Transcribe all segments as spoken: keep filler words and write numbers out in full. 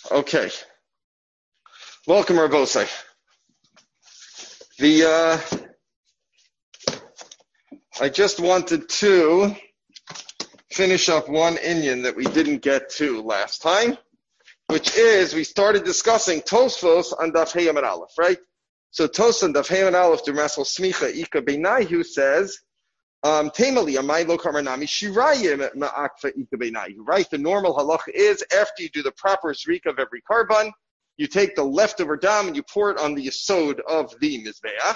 Okay. Welcome, Rabosai. The uh, I just wanted to finish up one inyan that we didn't get to last time, which is we started discussing Tosfos on Daf Hey Amud Aleph, right? So Tos on Daf Hey Amud Aleph, the Masel Smicha Ika Beinayu says, um, Temali Amay Lo Karmanami Shirayim Ma'akfa Ika Beinayu. Right? The normal halacha is after you do the proper zrika of every karban, you take the leftover dam and you pour it on the yesod of the mizbeach,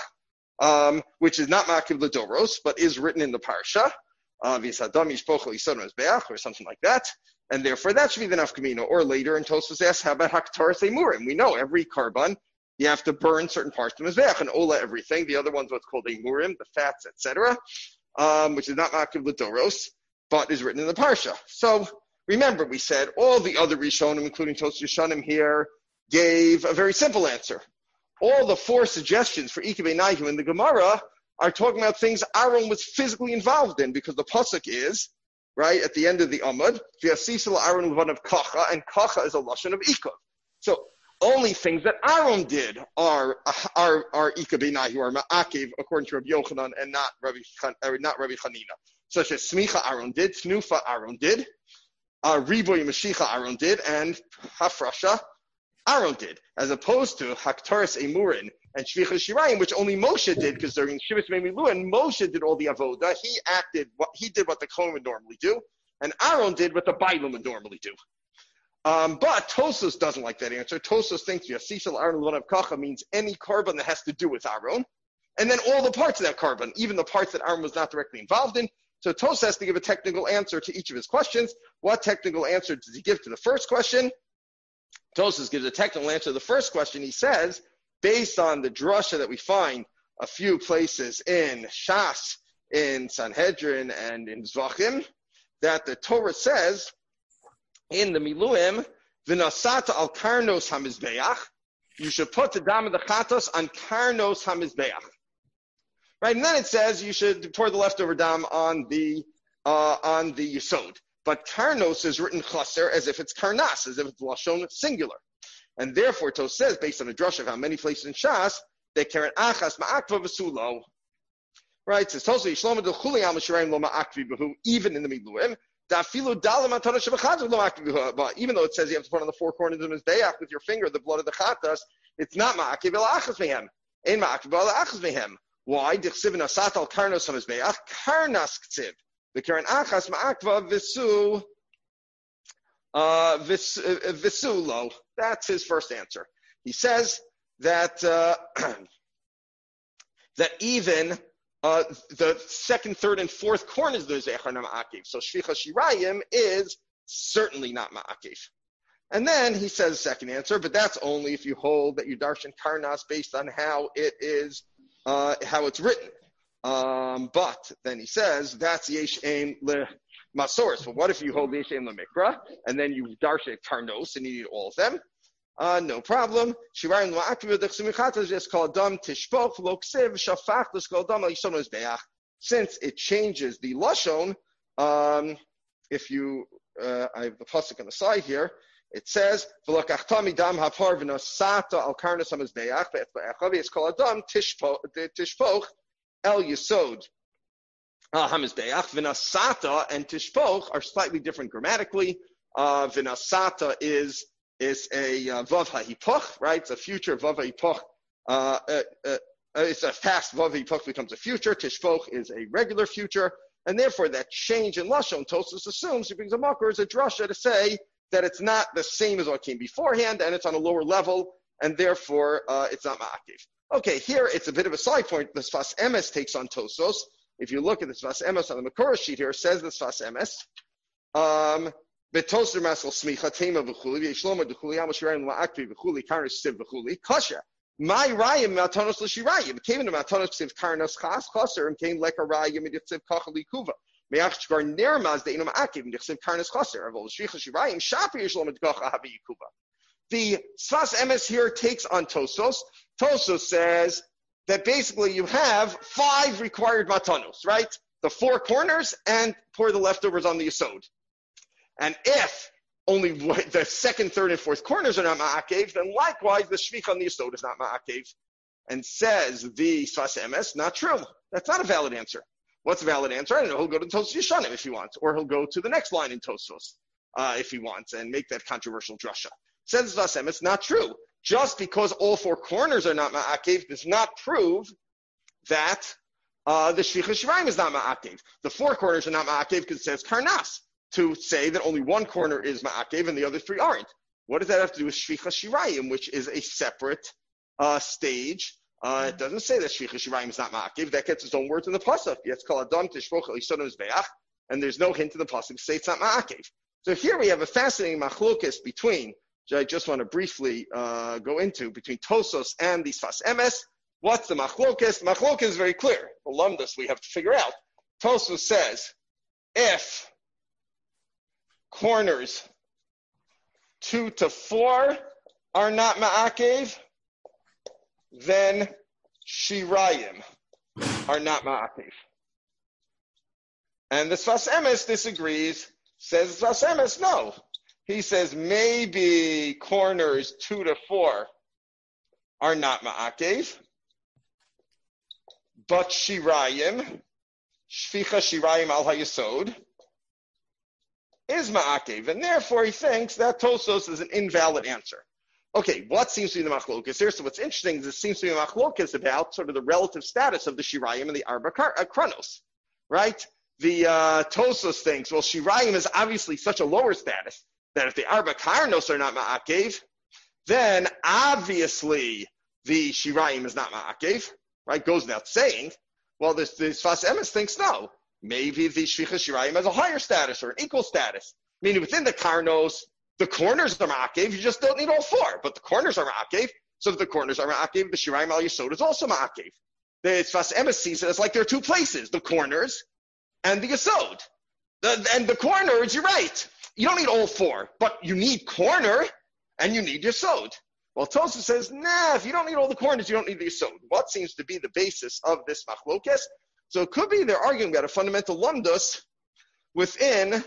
um, which is not Makiv Ladoros, but is written in the parsha, uh, V'yisadam Yishpoch Yisod Mizbeach, or something like that. And therefore, that should be the nafkamina. Or later, and Tosfos asks, how about Haktaras Emurim? We know every karban, you have to burn certain parts of the mizbeach, and ola everything. The other one's what's called Emurim, the fats, et cetera, um, which is not Makiv Ladoros, but is written in the parsha. So remember, we said all the other Rishonim, including Tosfos Yeshanim here, gave a very simple answer. All the four suggestions for Ika Beinayu in the Gemara are talking about things Aaron was physically involved in, because the pasuk is, right, at the end of the Amud, V'yasisel Aaron Levan of Kacha, and Kacha is a lashon of Ika. So only things that Aaron did are are are Ika Beinayu, or Ma'akiv, according to Rabbi Yochanan, and not Rabbi or not Rabbi Chanina, such as Smicha Aaron did, Tnufa Aaron did, uh, Riboy Mashicha Aaron did, and Hafrasha Aaron did, as opposed to Haktaras Emurin and Shvicha Shirayim, which only Moshe did, because during Shivas Meimiluin, Moshe did all the avoda. He acted, what he did what the Kohen would normally do, and Aaron did what the Bailam would normally do. Um, but Tosfos doesn't like that answer. Tosfos thinks Yasisel Aaron Levan Kacha means any carbon that has to do with Aaron, and then all the parts of that carbon, even the parts that Aaron was not directly involved in. So Tosfos has to give a technical answer to each of his questions. What technical answer does he give to the first question? Tosfos gives a technical answer to the first question. He says, based on the drasha that we find a few places in Shas, in Sanhedrin, and in Zvachim, that the Torah says in the Miluim, V'nasata al karnos hamizbeach, you should put the dam of the chatos on karnos hamizbeach. Right, and then it says you should pour the leftover dam on the uh, on the yesod. But karnos is written chaser as if it's karnas, as if it's lashon singular. And therefore, Tosfos says, based on the drush of how many places in Shas, they karen achas ma'akva v'sulo. Right? Says Tosfos, Yishloma d'chuli al m'shirayim lo ma'akvi b'hu, even in the Miluim, da'afilu dalam atana shevachadz lo ma'akvi b'hu. But even though it says you have to put on the four corners of his bayach with your finger the blood of the chatas, it's not ma'akiv el achas mehem. Ein ma'akiv el achas mehem. Why? D'chsiv nasat al karnos on his bayach, karnas k'tziv. The Karen Achas Ma'akva Visu uh, Visulo. That's his first answer. He says that uh, that even uh, the second, third, and fourth corners of the Zechar Ma'akiv. So Shvicha Shirayim is certainly not Ma'akiv. And then he says second answer, but that's only if you hold that you darshan Karnas based on how it is, uh, how it's written. Um, but then he says that's yesh aim le masoris. But what if you hold yesh aim le mikra and then you darshan karnos and you need all of them? Uh, no problem. Shirayim la'aktiv dechsimichatas just called dam tishpoch loksiv shafach l'skol dam l'yishon beach. Since it changes the lashon, um, if you, uh, I have the pasuk on the side here. It says v'lakachtami dam hapar v'nosata al karnos hamizbeach ve'etba'echav. It's called dam tishpoch tishpoch. El Yesod Hamizbeach, Vinasata and Tishpoch are slightly different grammatically. Uh, Vinasata is is a uh, Vav HaHipoch, right? It's a future Vav HaHipoch. Uh, uh, uh, it's a past Vav HaHipoch becomes a future. Tishpoch is a regular future, and therefore that change in lashon Tosfos assumes he brings a makor as a drasha to say that it's not the same as what came beforehand, and it's on a lower level, and therefore uh, it's not ma'akiv. Okay, here it's a bit of a side point. The Sfas Emes takes on Tosfos. If you look at the Sfas Emes on the Makorah sheet here, it says the Sfas Emes, um, Betoser Masel Smicha Tema V'chuli V'Yishloma D'chuli Amashirayim La'akvi V'chuli Karnas Siv V'chuli Kasha My Rayim Matanos L'Shirayim came into Matanos Siv Karnas Chas Chaser and came like a Rayim Midichsiv Kachali Kuva Me'ach Shgar Nermaz De'inam Akiv Midichsiv Karnas Chaser Avol Shricha Shirayim Shapi Yishloma D'kacha Havi Kuva. The Sfas Emes here takes on Tosfos. Tosfos says that basically you have five required matanos, right? The four corners and pour the leftovers on the yesod. And if only the second, third, and fourth corners are not ma'akev, then likewise the shvich on the yesod is not ma'akev. And says the Sfas Emes, not true. That's not a valid answer. What's a valid answer? I don't know. He'll go to Tosfos Yeshanim if he wants, or he'll go to the next line in Tosfos uh, if he wants, and make that controversial drasha. Says Sfas Emes, not true. Just because all four corners are not ma'akev does not prove that uh, the Shvicha Shirayim is not ma'akev. The four corners are not ma'akev because it says Karnas, to say that only one corner is ma'akev and the other three aren't. What does that have to do with Shvicha Shirayim, which is a separate uh, stage? Uh, it doesn't say that Shvicha Shirayim is not ma'akev. That gets its own words in the pasuk. It's called Adam Tishpoch Elisod Mizbeach, and there's no hint in the pasuk to say it's not ma'akev. So here we have a fascinating machlokas between, which I just want to briefly uh, go into, between Tosos and the Sfas Emes. What's the machlokas? The machlokas is very clear. The lumdus we have to figure out. Tosos says if corners two to four are not ma'akev, then shirayim are not ma'akev. And the Sfas Emes disagrees, says Sfas Emes, no. He says maybe corners two to four are not ma'akev, but shirayim, shvicha shirayim al hayesod, is ma'akev, and therefore he thinks that Tosos is an invalid answer. Okay, what seems to be the machlokas here? So what's interesting is it seems to be a machlokas about sort of the relative status of the Shirayim and the Arba Kronos, right? The uh, Tosos thinks, well, Shirayim is obviously such a lower status that if the Arba Kronos are not ma'akev, then obviously the Shirayim is not ma'akev, right? Goes without saying. Well, this, this Sfas Emes thinks no. Maybe the Shvicha Shirayim has a higher status or an equal status. Meaning within the Karnos, the corners are ma'akev, you just don't need all four. But the corners are ma'akev, so if the corners are ma'akev, the Shirayim al Yesod is also ma'akev. The Sfas Emes sees it as like there are two places, the corners and the Yesod. The, and the corners, you're right, you don't need all four, but you need corner and you need Yesod. Well, Tosa says, nah, if you don't need all the corners, you don't need the Yesod. What seems to be the basis of this machlokes? So it could be they're arguing about a fundamental lumdus within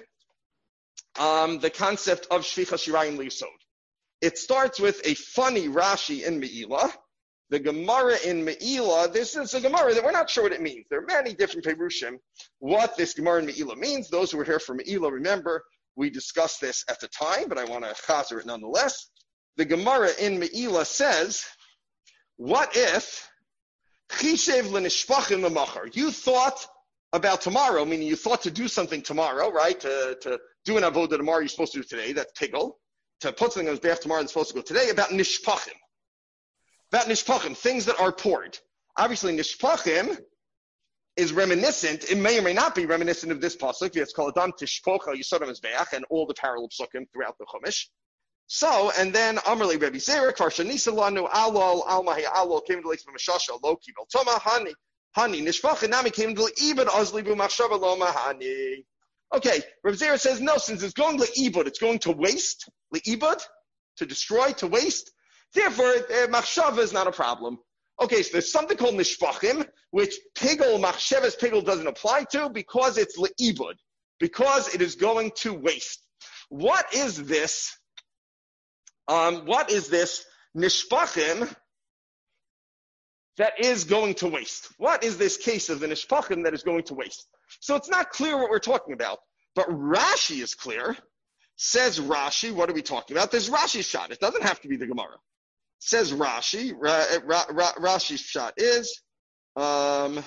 um, the concept of Shvicha Shirayim L'Yesod. It starts with a funny Rashi in Me'ilah. The Gemara in Me'ilah, this is a Gemara that we're not sure what it means. There are many different Perushim what this Gemara in Me'ilah means. Those who were here for Me'ilah, remember, we discussed this at the time, but I want to chazer it nonetheless. The Gemara in Me'ilah says, what if Chishev l'nishpachim l'machar. You thought about tomorrow, meaning you thought to do something tomorrow, right? To, to do an avodah tomorrow you're supposed to do today, that's pigel. To put something on his behalf tomorrow that's supposed to go today, about nishpachim. About nishpachim, things that are poured. Obviously, nishpachim is reminiscent, it may or may not be reminiscent of this pasuk. It's called Adam Tishpoch Yisod HaMizbeach, and all the parallel psukim throughout the Chumash. So, and then Amarle Rebbe Zera, Kvarsha Nisalanu, Alol, Almahi Alol, came to Lake Mashasha, Loki, Beltoma, Hani, Hani, Nishpach, Nami came to Ibad, Ozlibu, Machshava, Loma, Hani. Okay, Rebbe Zera says, no, since it's going to Ibad, it's going to waste, Ibad, to destroy, to waste. Therefore, uh, Machshava is not a problem. Okay, so there's something called Nishpachim, which Pigel, Machsheva's Pigel doesn't apply to because it's Ibad, because it is going to waste. What is this? Um, what is this nishpachim that is going to waste? What is this case of the nishpachim that is going to waste? So it's not clear what we're talking about, but Rashi is clear. Says Rashi, what are we talking about? There's Rashi's shot. It doesn't have to be the Gemara. Says Rashi, Ra, Ra, Ra, Rashi's shot is um,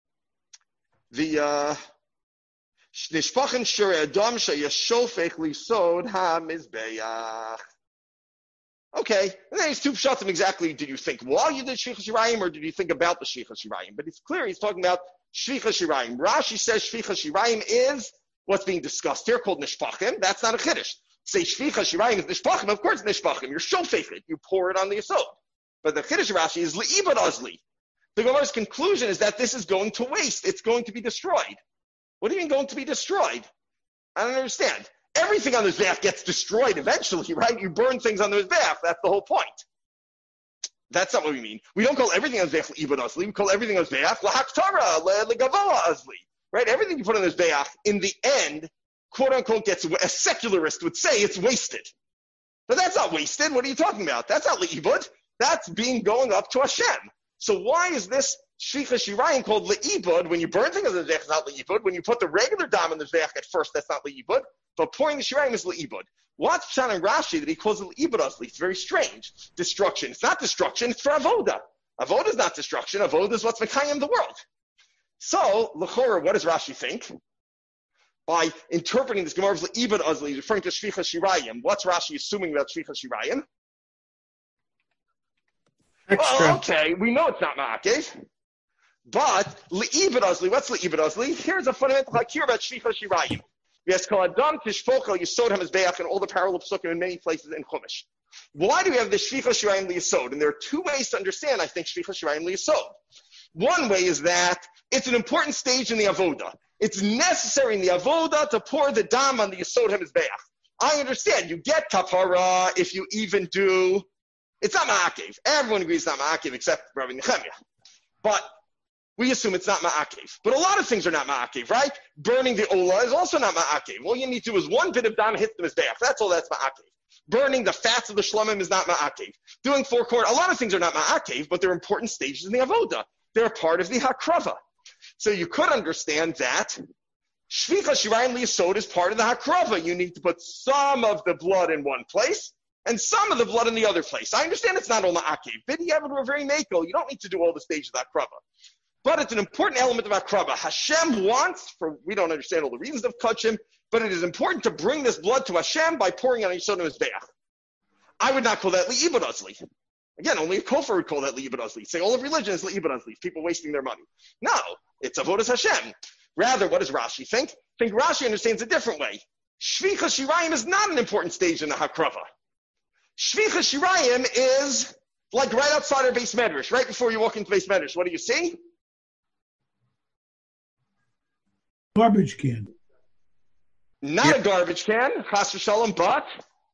the uh, nishpachim shurei adam sheyashofech lisod ha-mizbeach. Okay, and then he's two pshatim exactly. Did you think while you did Shvicha Shirayim, or did you think about the Shvicha Shirayim? But it's clear he's talking about Shvicha Shirayim. Rashi says Shvicha Shirayim is what's being discussed here, called Nishpachim. That's not a Kiddush. Say Shvicha Shirayim is Nishpachim, of course Nishpachim. You're shofech it. You pour it on the Yisod. But the Kiddush Rashi is Le'ibad Ozli. The Gemara's conclusion is that this is going to waste. It's going to be destroyed. What do you mean going to be destroyed? I don't understand. Everything on the Mizbeach gets destroyed eventually, right? You burn things on the Mizbeach. That's the whole point. That's not what we mean. We don't call everything on the Mizbeach Ibad Azli. We call everything on the Mizbeach L'Haktara, L'Gavoa Azli. Right? Everything you put on the Mizbeach, in the end, quote unquote gets, a secularist would say it's wasted. But that's not wasted. What are you talking about? That's not le'ibud. That's being going up to Hashem. So why is this shvicha shirayim called le'ibud? When you burn things on the mizbeach, it's not le'ibud. When you put the regular dam on the mizbeach at first, that's not le'ibud. But pouring the shirayim is le'ibud. What's Pshat and Rashi that he calls it le'ibud asli? It's very strange. Destruction. It's not destruction. It's for avoda. Avoda is not destruction. Avoda is what's mekayim the world. So, l'chora, what does Rashi think? By interpreting this Gemara as le'ibud asli, referring to shvicha shirayim, what's Rashi assuming about shvicha shirayim? Extra. Well, okay, we know it's not ma'akev, but le'ibud asli, what's le'ibud asli? Here's a fundamental hakir about shvicha shirayim. Yes, kol adam tishpochel yisod hamizbeach and all the parallel psukim in many places in Chumash. Why do we have this shvicha shirayim liyisod? And there are two ways to understand, I think, shvicha shirayim liyisod. One way is that it's an important stage in the avoda. It's necessary in the avoda to pour the dam on the yisod hamizbeach. I understand. You get kapara if you even do. It's not ma'akev. Everyone agrees it's not ma'akev except Rabbi Nechemia. But we assume it's not ma'akev. But a lot of things are not ma'akev, right? Burning the ola is also not ma'akev. All you need to do is one bit of dam hits the mizbeach. That's all that's ma'akev. Burning the fats of the shlomim is not ma'akev. Doing four corner, a lot of things are not ma'akev, but they're important stages in the avoda. They're a part of the hakrava. So you could understand that shvicha shirayim liyasod is part of the hakrava. You need to put some of the blood in one place and some of the blood in the other place. I understand it's not all ma'akev. B'diavad we're very makel. You don't need to do all the stages of hakrava. But it's an important element of hakrava. Hashem wants, for we don't understand all the reasons of kachim, but it is important to bring this blood to Hashem by pouring on Yisod Mizbeach. I would not call that li'ibud asli. Again, only a kofar would call that li'ibud asli. Say all of religion is li'ibud asli. People wasting their money. No, it's avodas Hashem. Rather, what does Rashi think? I think Rashi understands a different way. Shvicha shirayim is not an important stage in the hakrava. Shvicha shirayim is like right outside our base medrash, right before you walk into base medrash. What do you see? Garbage can. Not yep. a garbage can, chas v'shalom, but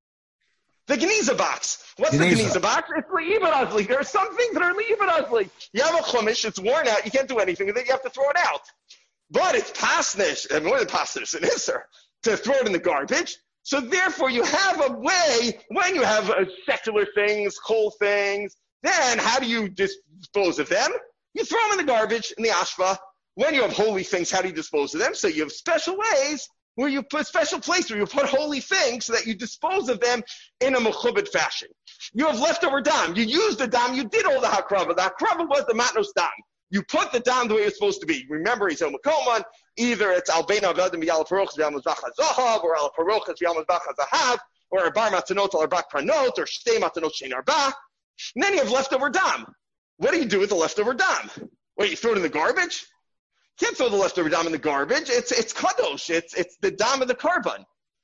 the Geniza box. What's Geniza. the Geniza box? It's le'ibud asli. There are some things that are le'ibud asli. You have a chumash, it's worn out, you can't do anything with it, you have to throw it out. But it's pasnish, and more than pasnish, an isser, to throw it in the garbage. So therefore, you have a way, when you have uh, secular things, coal things, then how do you dispose of them? You throw them in the garbage, in the ashva. When you have holy things, how do you dispose of them? So you have special ways where you put special place where you put holy things so that you dispose of them in a mechubed fashion. You have leftover dam. You used the dam. You did all the hakrava. The hakrava was the matnos dam. You put the dam the way it's supposed to be. Remember, he's Makoman. Either it's Albeina Avadim Yal Parochas V'Yal Mizbach HaZahav, or Al Parochas V'Yal Mizbach HaZahav, or a Bar Matanot Al Arbak Pranot, or Shtei Matanot Shein Arba. And then you have leftover dam. What do you do with the leftover dam? Well, you throw it in the garbage? You can't throw the leftover dam in the garbage. It's it's kadosh. It's it's the dam of the carbon.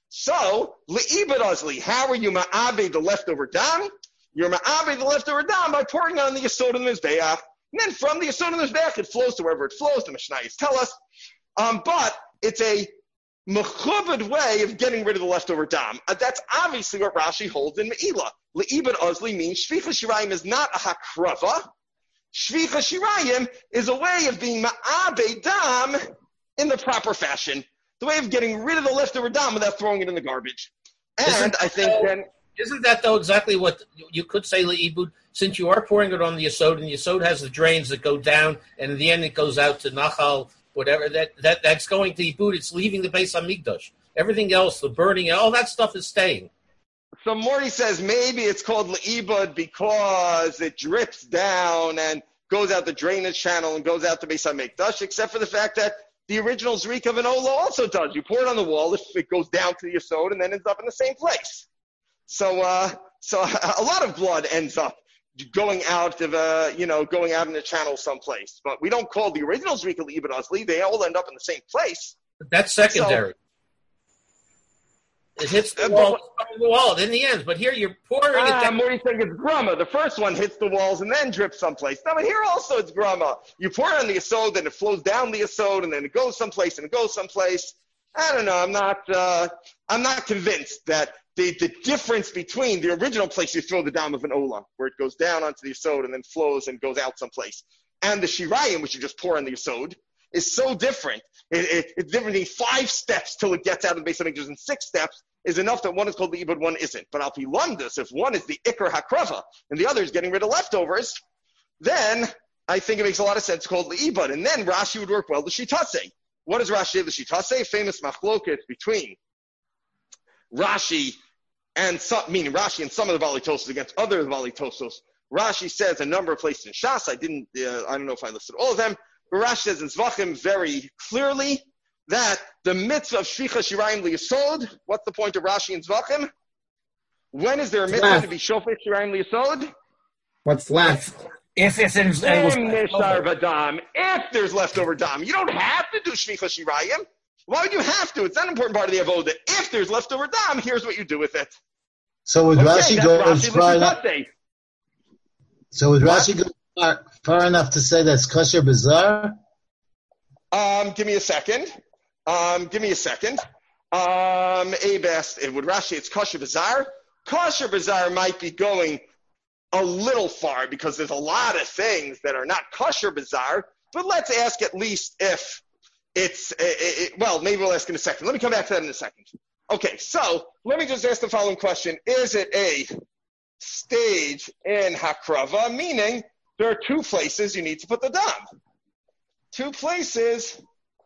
So le'ibud asli. How are you ma'abe the leftover dam? You're ma'abe the leftover dam by pouring on the yesod and the mizbeach. And then from the yesod and the mizbeach, it flows to wherever it flows. The Mishnayos tell us. Um, but it's a mechubed way of getting rid of the leftover dam. Uh, that's obviously what Rashi holds in Me'ilah. Le'ibud asli means shvicha shirayim is not a hakrava. Shvicha shirayim is a way of being ma'abe dam in the proper fashion. The way of getting rid of the leftover dam without throwing it in the garbage. And isn't I think though, then... Isn't that, though, exactly what you could say, le'ibud, since you are pouring it on the yesod, and the yesod has the drains that go down, and in the end it goes out to nachal, whatever, that, that that's going to ibud. It's leaving the Beis HaMikdash. Everything else, the burning, all that stuff is staying. So Morty says maybe it's called le'ibud because it drips down and goes out the drainage channel and goes out to Beis HaMikdash, except for the fact that the original Zrika of an Ola also does. You pour it on the wall, it goes down to the yesod and then ends up in the same place. So, uh, so a lot of blood ends up going out of a, you know, going out in the channel someplace. But we don't call the original Zrika le'ibud asli. They all end up in the same place. That's secondary. So, it hits the wall, the wall in the end. But here you're pouring ah, it down. Morty saying it's grama. The first one hits the walls and then drips someplace. No, but here also it's grama. You pour it on the yesod, then it flows down the yesod, and then it goes someplace and it goes someplace. I don't know. I'm not. Uh, I'm not convinced that the the difference between the original place you throw the dam of an ola, where it goes down onto the yesod and then flows and goes out someplace, and the shirayim, which you just pour on the yesod, is so different it, it, it's different than five steps till it gets out of the Beis HaMikdash, and six steps is enough that one is called the Ibud, one isn't. But Alpi Lumdus, if one is the Iker HaKrava and the other is getting rid of leftovers, then I think it makes a lot of sense to call it the Ibud. And then Rashi would work well the Shitase. What does Rashi have the Shitase? Famous machloket between Rashi and some, meaning Rashi and some of the Balitosos against other Balitosos. Rashi says a number of places in Shas. I didn't, uh, I don't know if I listed all of them, but Rashi says in Zvachim very clearly that the mitzvah of Shvicha Shirayim Liyasod, what's the point of Rashi and Zvachim? When is there a mitzvah to be Shofet Shirayim Liyasod? What's left? If it's in, if there's leftover dam, you don't have to do Shvicha Shirayim. Why would you have to? It's not an important part of the avoda. If there's leftover dam, here's what you do with it. So would okay, Rashi go Rashi far enough? So would Rashi go far, far enough to say that's kosher bizarre? Um, give me a second. Um, give me a second. Um, a best. It would Rashi. It's kosher bizarre. Kosher bizarre might be going a little far because there's a lot of things that are not kosher bizarre. But let's ask at least if it's it, it, well. Maybe we'll ask in a second. Let me come back to that in a second. Okay, so let me just ask the following question: is it a stage in Hakrava? Meaning there are two places you need to put the dam. Two places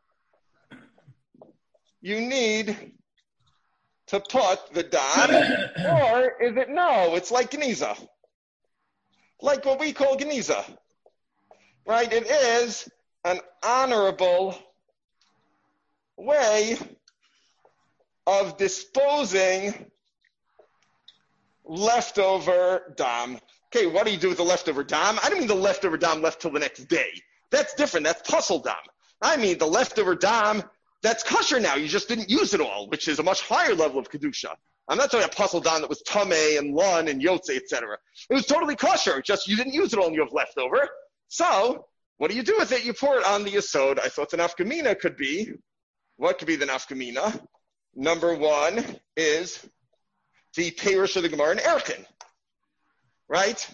you need to put the dam, or is it no? It's like Geniza, like what we call Geniza, right? It is an honorable way of disposing leftover dam. Okay, what do you do with the leftover dam? I don't mean the leftover dam left till the next day. That's different. That's puzzle dam. I mean the leftover dam that's kosher now. You just didn't use it all, which is a much higher level of kedusha. I'm not talking about puzzle dam that was tameh and lun and yotze, et cetera. It was totally kosher. Just you didn't use it all and you have leftover. So what do you do with it? You pour it on the yesod. I thought the nafkamina could be, what could be the nafkamina? Number one is the Perush of the Gemara in Erchin, right?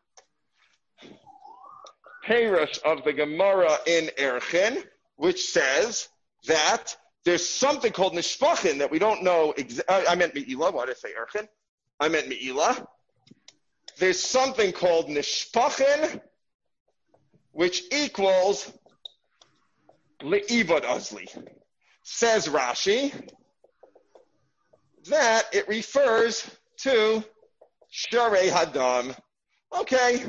Perush of the Gemara in Erchin, which says that there's something called Nishpachin that we don't know. Exa- I meant Me'ila. Why did I say Erchin? I meant Me'ila. There's something called Nishpachin, which equals Le'ibad Azli. Says Rashi that it refers to Sharei Hadam. Okay.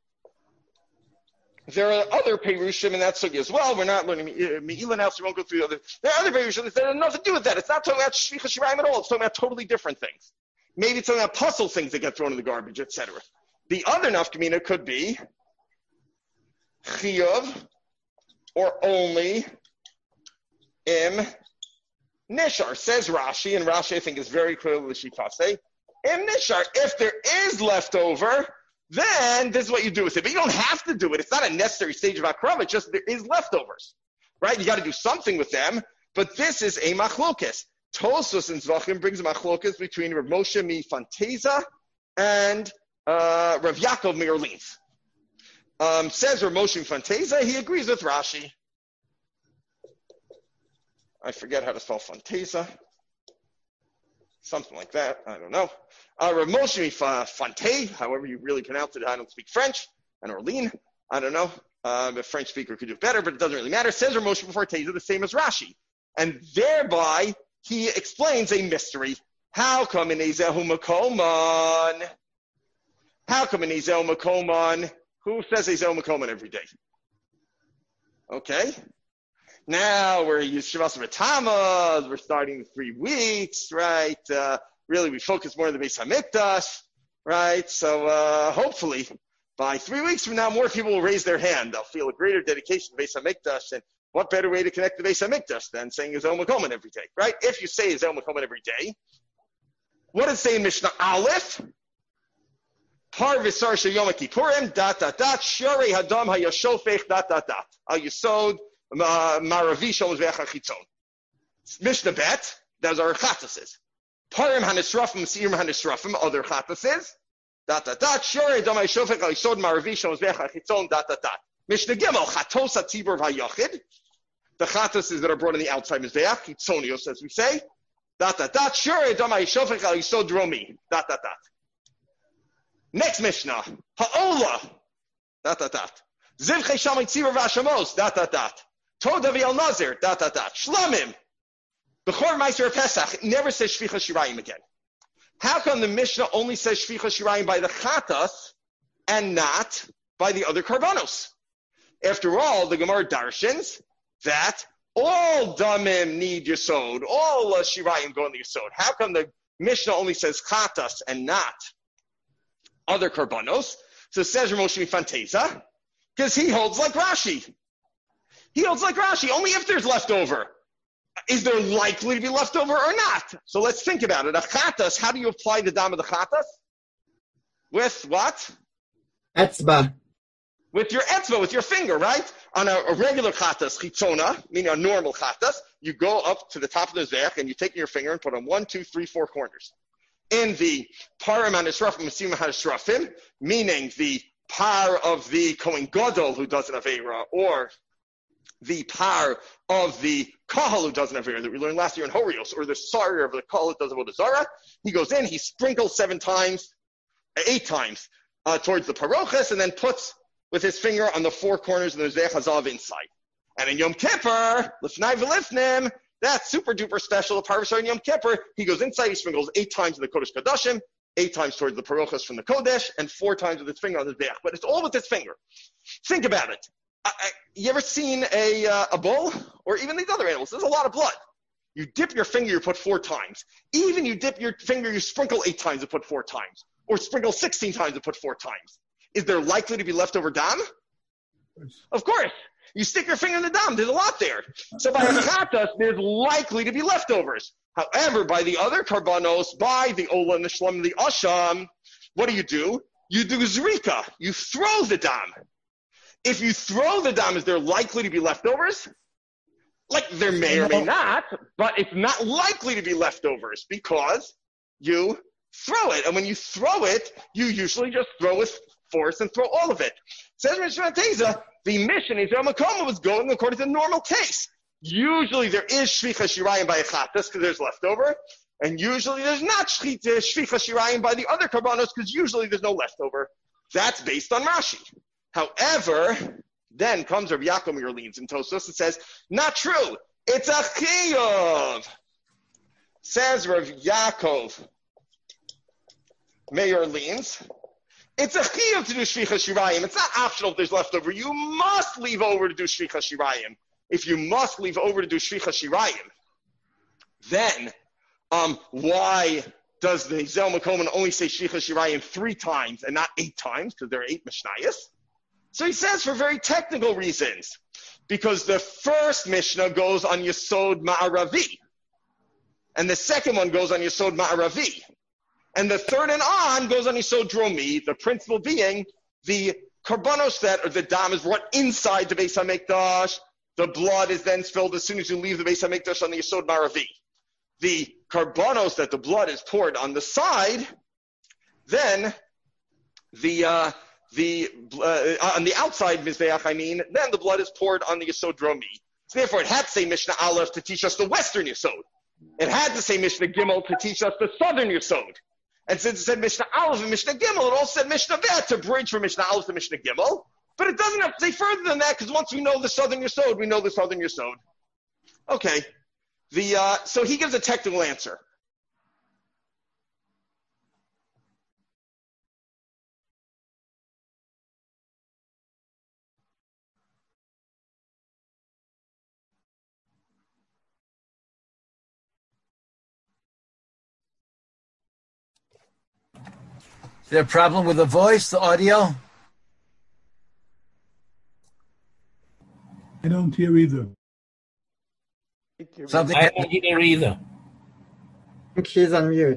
There are other Perushim in that sugi as well. We're not learning Me'ila now, so we won't go through the other. There are other Perushim that have nothing to do with that. It's not talking about Shvicha Shirayim at all. It's talking about totally different things. Maybe it's talking about puzzle things that get thrown in the garbage, et cetera. The other nafkamina could be Chiyuv or only Im Nishar. Says Rashi, and Rashi I think is very clearly the Shitase. Im Nishar, if there is leftover, then this is what you do with it. But you don't have to do it. It's not a necessary stage of Akrava. It's just there is leftovers, right? You got to do something with them. But this is a machlokes. Tosfos in Zvachim brings a machlokes between Rav Moshe mi Fanteza and uh, Rav Yaakov mi Orleans. Um, says Rav Moshe mi Fanteza, he agrees with Rashi. I forget how to spell Fanteza. Something like that. I don't know. Uh, Rav Moshe mi Fante, however you really pronounce it. I don't speak French. And Orlean, I don't know. Um, a French speaker could do better, but it doesn't really matter. Says Rav Moshe mi Fanteza the same as Rashi. And thereby, he explains a mystery. How come in Ezehu Makoman? How come in Ezehu Makoman? Who says Ezehu Makoman every day? Okay. Now we're using Shavas V'Tamaz. We're starting the three weeks, right? Uh, really, we focus more on the Beis HaMikdash, right? So uh, hopefully, by three weeks from now, more people will raise their hand. They'll feel a greater dedication to Beis HaMikdash. And what better way to connect the Beis HaMikdash than saying Ezehu Makoman every day, right? If you say Ezehu Makoman every day, what does it say in Mishnah Aleph? Par v'sar sheyom kippurim, dot, dot, dot, sharei hadam hayashofech, dot, dot, dot, al yisod, maravi shalom zveach hachitzon. Mishnah Bet, those are chatases. Parim hanisrafim, seirim hanisrafim, other chatases, dot, dot, dot, sharei hadam hayashofech, al yisod, maravi shalom zveach hachitzon, dot, dot, dot. Mishnah Gimel, chatos hatzibur v'hayachid, The chatas that are brought on the outside mizbeach, chitzonios, as we say. Dot dot dot. Sure, damai shofech al yisod dromi. Dot dot dot. Next Mishnah, ha'ola. Dot dot dot. Zivchei shamay tzira v'ashamos. Dot dot dot. Toda v'al nazir. Dot dot dot. Shlamim. B'chor meiser Pesach. It never says shvicha shirayim again. How come the Mishnah only says shvicha shirayim by the chatas and not by the other karbanos? After all, the Gemara darshans that all damim need yesod, all uh, shirayim go in the yesod. How come the Mishnah only says chatas and not other karbanos? So says Ramoshi Fanteza, because he holds like Rashi. He holds like Rashi, only if there's leftover. Is there likely to be leftover or not? So let's think about it. A chatas, how do you apply the dam of the chatas? With what? Etzba. With your etzba, with your finger, right? On a, a regular chatas, chitzona, meaning a normal chatas, you go up to the top of the zech and you take your finger and put on one, two, three, four corners. In the param hanisrafim, mesima hanisrafim, meaning the par of the Kohen Gadol who does an avera, or the par of the kahal who does an avera that we learned last year in Horios, or the sar of the kahal that does avodah zara, he goes in, he sprinkles seven times, eight times uh, towards the parochas, and then puts with his finger on the four corners of the Mizbeach Hazav inside. And in Yom Kippur, Lifnai V'Lifnim, that's super duper special. The Parvasar in Yom Kippur, he goes inside, he sprinkles eight times in the Kodesh Kadashim, eight times towards the Parochas from the Kodesh, and four times with his finger on the Mizbeach. But it's all with his finger. Think about it. I, I, you ever seen a, uh, a bull? Or even these other animals? There's a lot of blood. You dip your finger, you put four times. Even you dip your finger, you sprinkle eight times, you put four times. Or sprinkle sixteen times, you put four times. Is there likely to be leftover dam? Of course. You stick your finger in the dam, there's a lot there. So by the chatas, there's likely to be leftovers. However, by the other karbanos, by the ola and the shlam and the asham, what do you do? You do zrika. You throw the dam. If you throw the dam, is there likely to be leftovers? Like, there may or may not, but it's not likely to be leftovers because you throw it. And when you throw it, you usually just throw with force and throw all of it. Says Rishon Teza, the mission is Yom HaKoma was going according to the normal case. Usually there is shvicha shirayim by a chatas because there's leftover, and usually there's not shvicha shirayim by the other karbanos because usually there's no leftover. That's based on Rashi. However, then comes Rav Yaakov Meir leans in Tosfos and says, not true. It's a chiyuv. Says Rav Yaakov Meir leans, it's a chiyuv to do shvicha shirayim. It's not optional if there's leftover. You must leave over to do shvicha shirayim. If you must leave over to do shvicha shirayim, then um, why does the Zel Makoman only say shvicha shirayim three times and not eight times? Because there are eight mishnayos. So he says for very technical reasons. Because the first Mishnah goes on Yesod Ma'aravi. And the second one goes on Yesod Ma'aravi. And the third and on goes on Yesod Dromi, the principle being the karbanos that, or the dam is brought inside the Beis HaMikdash. The blood is then spilled as soon as you leave the Beis HaMikdash on the Yesod Ma'aravi. The karbanos that the blood is poured on the side, then the... Uh, The uh, on the outside mizbeach, I mean, then the blood is poured on the Yesod Dromi. So therefore, it had to say Mishnah Aleph to teach us the Western Yesod. It had to say Mishnah Gimel to teach us the Southern Yesod. And since it said Mishnah Aleph and Mishnah Gimel, it also said Mishnah Bet to bridge from Mishnah Aleph to Mishnah Gimel. But it doesn't have to say further than that, because once we know the Southern Yesod, we know the Southern Yesod. Okay. The uh, so he gives a technical answer. Is there a problem with the voice, the audio? I don't hear either. Something. I don't hear either. I think she's on mute.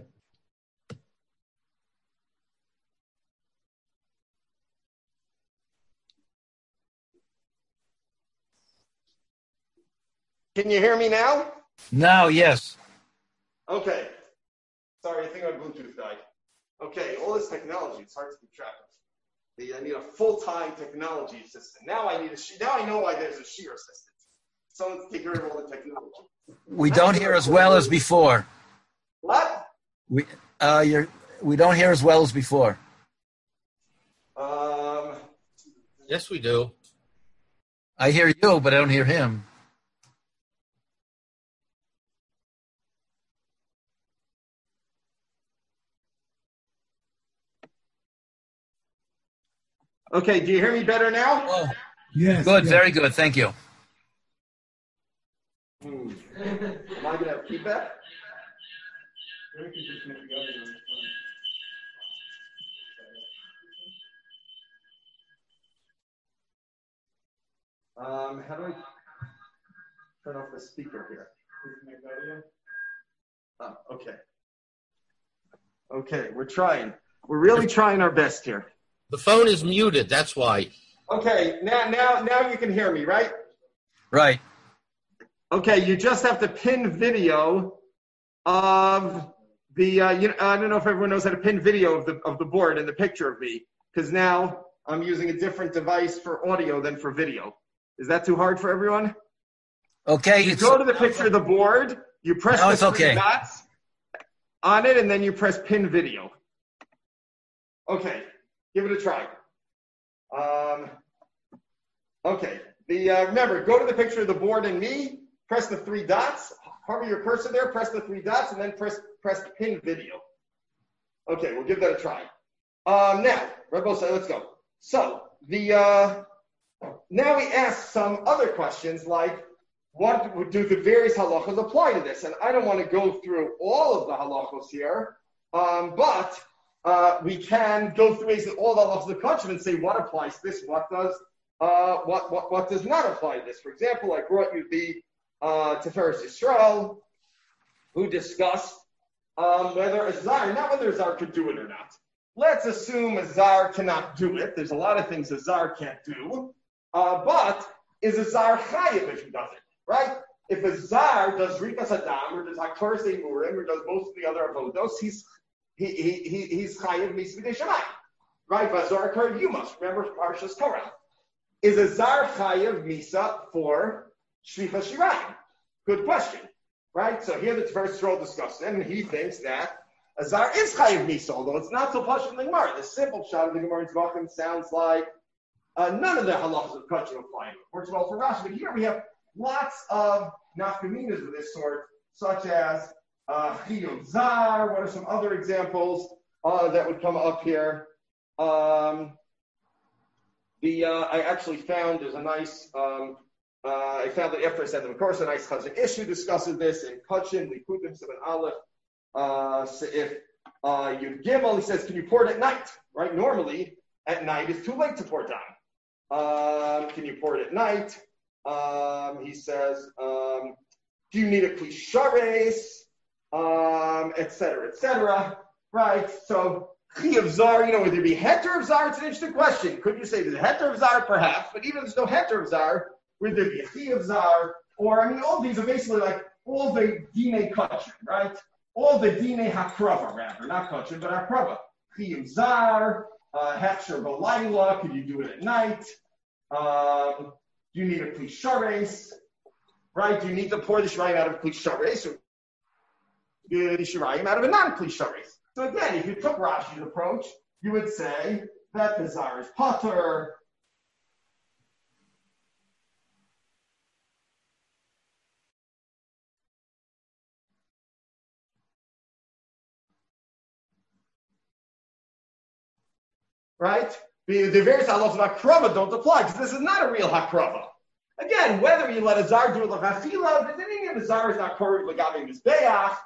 Can you hear me now? Now, yes. Okay. Sorry, I think my Bluetooth died. Okay, all this technology, it's hard to keep track of. I need a full-time technology assistant. Now I need a now I know why there's a shear assistant. Someone's taking care of all the technology. We don't hear as well as before. What? We uh, you're we don't hear as well as before. Um. Yes, we do. I hear you, but I don't hear him. Okay, do you hear me better now? Oh, Yes. good, yes. very good. Thank you. Hmm. Am I going to have feedback? Um, how do I turn off the speaker here? Oh, okay. Okay, we're trying. We're really trying our best here. The phone is muted. That's why. Okay, now, now, now you can hear me, right? Right. Okay, you just have to pin video of the. Uh, you know, I don't know if everyone knows how to pin video of the of the board and the picture of me, because now I'm using a different device for audio than for video. Is that too hard for everyone? Okay. You it's, go to the picture of the board, you press Now the it's three okay. dots on it, and then you press pin video. Okay, give it a try. Um, okay, the uh, remember, go to the picture of the board and me, press the three dots, hover your cursor there, press the three dots, and then press press pin video. Okay, we'll give that a try. Um, now, Rebbe, let's go. So the uh, now we ask some other questions like, what do the various halachas apply to this? And I don't want to go through all of the halachos here, um, but uh, we can go through all the halachos of the country and say what applies to this, what does, uh, what, what, what does not apply to this. For example, I brought you the uh, Tiferes Yisrael, who discussed um, whether a zar, not whether a zar could do it or not. Let's assume a zar cannot do it. There's a lot of things a zar can't do, uh, but is a zar chayiv if he does it? Right? If a zar does rikas adam or does haktor seimurim or does most of the other avodos, he's he he he he's chayiv misvidei shamayim. Right? Vazar kar you must remember Parshas Korah. Is a zar chayiv misa for shlicha shirayim? Good question. Right? So here the Tiferes Yisrael discussed it, and he thinks that a zar is chayiv misa, although it's not so pashut in the Gemara. The simple shot of the Gemara in Zvachim sounds like uh, none of the halachas of kachim apply. Works well for Rashi, but here we have lots of nafkaminas of this sort, such as uh, chiyuv zar. What are some other examples uh, that would come up here? Um, the uh, I actually found there's a nice. Um, uh, I found that after I sent them, of course, a nice chazon issue discusses this in Kachin, Likutim, Seven Aleph. Uh, so if uh, you gimel, he says, can you pour it at night? Right? Normally, at night it's too late to pour down. Um, can you pour it at night? Um, he says, um, do you need a klishares, um, et cetera, et cetera, right? So, chi of zar, you know, would there be heter of zar? It's an interesting question. Could you say there's a heter of zar? Perhaps, but even if there's no heter of zar, would there be a chi of zar? Or, I mean, all these are basically like all the dine kachin, right? All the dine hakrava, rather, not kachin, but hakrava. Chi of zar, uh, heter b'layla, could you do it at night? Um, Do you need a klishares, right? Do you need to pour the shirayim out of a klishares or the shirayim out of a non-klishares? So again, if you took Rashi's approach, you would say that the zar is pater. Right? The, the various halachos of hakrava don't apply because this is not a real hakrava. Again, whether you let a zar do it l'chachila, the meaning of the zar is not korah l'gavim mizbeach.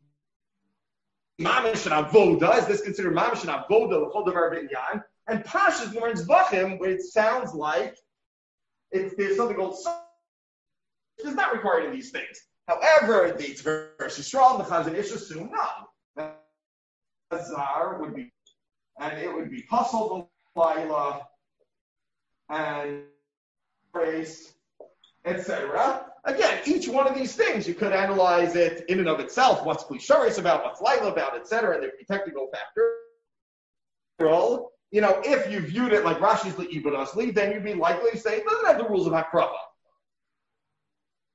Mamish and avoda, is this considered mamish and avoda l'chol davar b'inyan? And Pashas more in Zvachim, where it sounds like it's, there's something called which is not required in these things. However, the Tiferes Yisrael and the Chazon Ish assume no. A zar would be, and it would be puzzled l'layla and race, et cetera. Again, each one of these things, you could analyze it in and of itself. What's klisharis about, what's laila about, et cetera, and there could be technical factors. You know, if you viewed it like Rashi's le'ibud asli, then you'd be likely to say it doesn't have the rules of hakrava.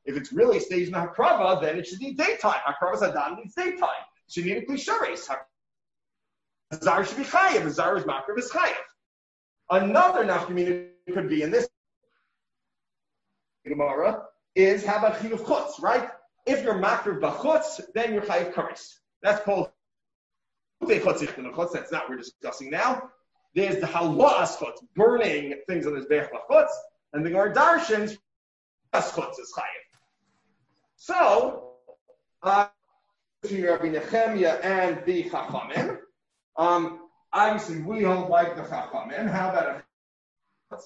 If it's really a stage in Hakrava, then it should need daytime. Hakrava's Adan needs daytime. It should need a Klisharis. Zar should be Chayev. Zar is Makriv is Chayev. Another nafkamina could be in this Gemara is how about Chiyuv Chutz, right? If you're Makriv B'chutz, then you're Chayev Karis. That's called Chutz. That's not what we're discussing now. There's the Halas Chutz, burning things on this Be'ech B'chutz, and the Gemara Darshans, Chutz is Chayev. So, uh, between Rabbi Nechemia and the Chachamim, um, obviously we don't like the Chachamim. How about a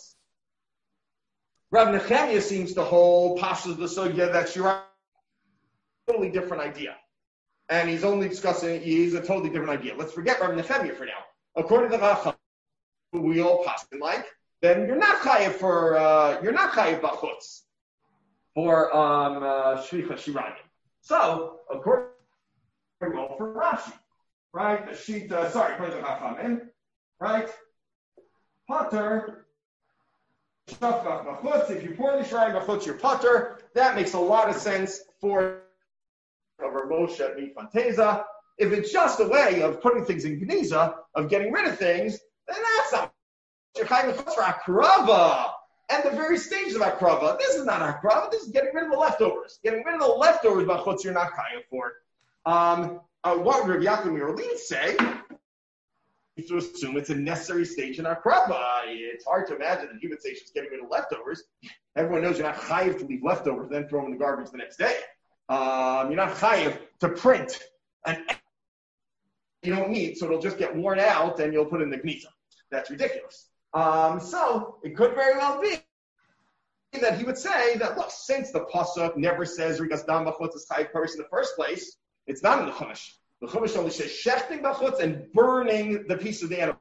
Rabbi Nechemia seems to hold Pashas the Sugya that you're a totally different idea. And he's only discussing, he's a totally different idea. Let's forget Rabbi Nechemia for now. According to the Chachamim, who we all Pashas like, then you're not Chayev for, uh, you're not Chayev B'chutz for um, uh, Shvicha Shirayim. So, according to well, for Rashi, right? The sheet, uh, sorry, according to Chachamim, right? Potter, Shafach B'chutz, if you pour the Shirayim B'chutz, you're Potter. That makes a lot of sense for over Moshe Mifanteza. If it's just a way of putting things in Geniza, of getting rid of things, then that's not you're Chayev B'chutz for Akrava. And the very stage of Akrava, this is not Akrava, this is getting rid of the leftovers. Getting rid of the leftovers, B'chutz, you're not Chayev for. Um, uh, what would Rabbi Yaakov Miralin say? To assume it's a necessary stage in Akrava. It's hard to imagine that he would say she's getting rid of leftovers. Everyone knows you're not Chayev to leave leftovers, then throw them in the garbage the next day. Um, you're not Chayev to print an you don't need, so it'll just get worn out and you'll put it in the Gniza. That's ridiculous. Um, so it could very well be that he would say that, look, since the Pasuk never says Rigas Dam B'chutz is Chayev Karis in the first place, it's not in the Chumash. The Chumash only says Shechting B'chutz and burning the piece of the animal.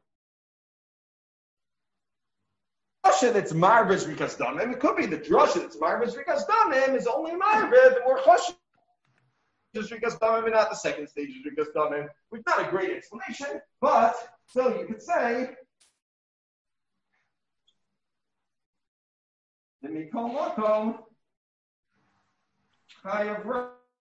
Drasha that's Marvish Rigas Damim, it could be the Drasha that's Marvish Rigas Damim is only Marvish, the more Chosh is Rigas Damim and not the second stage is Rigas Damim, which is not a great explanation, but so you could say the Mikol Makom Chayav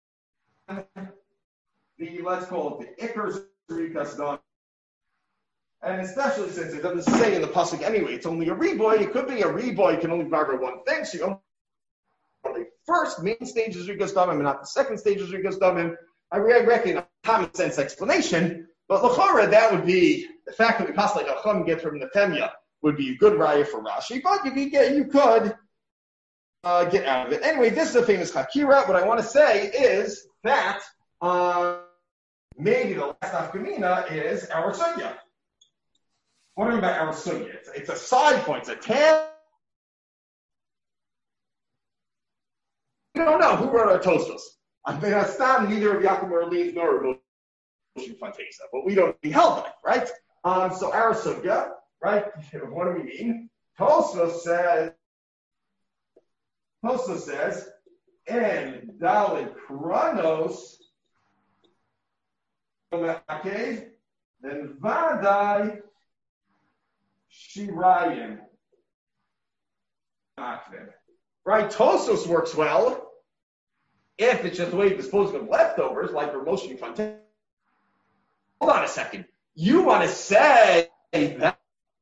the let's call it the Iker Rikas Damim. And especially since it doesn't say in the pasuk anyway, it's only a reboy. It could be a reboy. It can only mark one thing. So you only first main stage is Rigas Damim and not the second stage is Rigas Damim. I reckon a common sense explanation, but l'chora that would be the fact that we pass like a chum get from Nehemiah would be a good raya for Rashi. But if you get, you could uh, get out of it. Anyway, this is a famous Hakira. What I want to say is that uh, maybe the last afkamina is our sugya. What do you mean by our sugya? It's, it's a side point. It's a ten. We don't know who wrote our Tosfos. I mean, it's not neither of Yaakov Merlin nor Moshe Fantesa, but we don't be held by, right? Um, so our sugya, right? What do we mean? Tosfos says. Tosfos says, "En Dalit Kranos, okay, then Vadai." Shirayim. Right? Tosos works well if it's just a way of disposing of leftovers, like for Moshe Fontaine. Hold on a second. You want to say that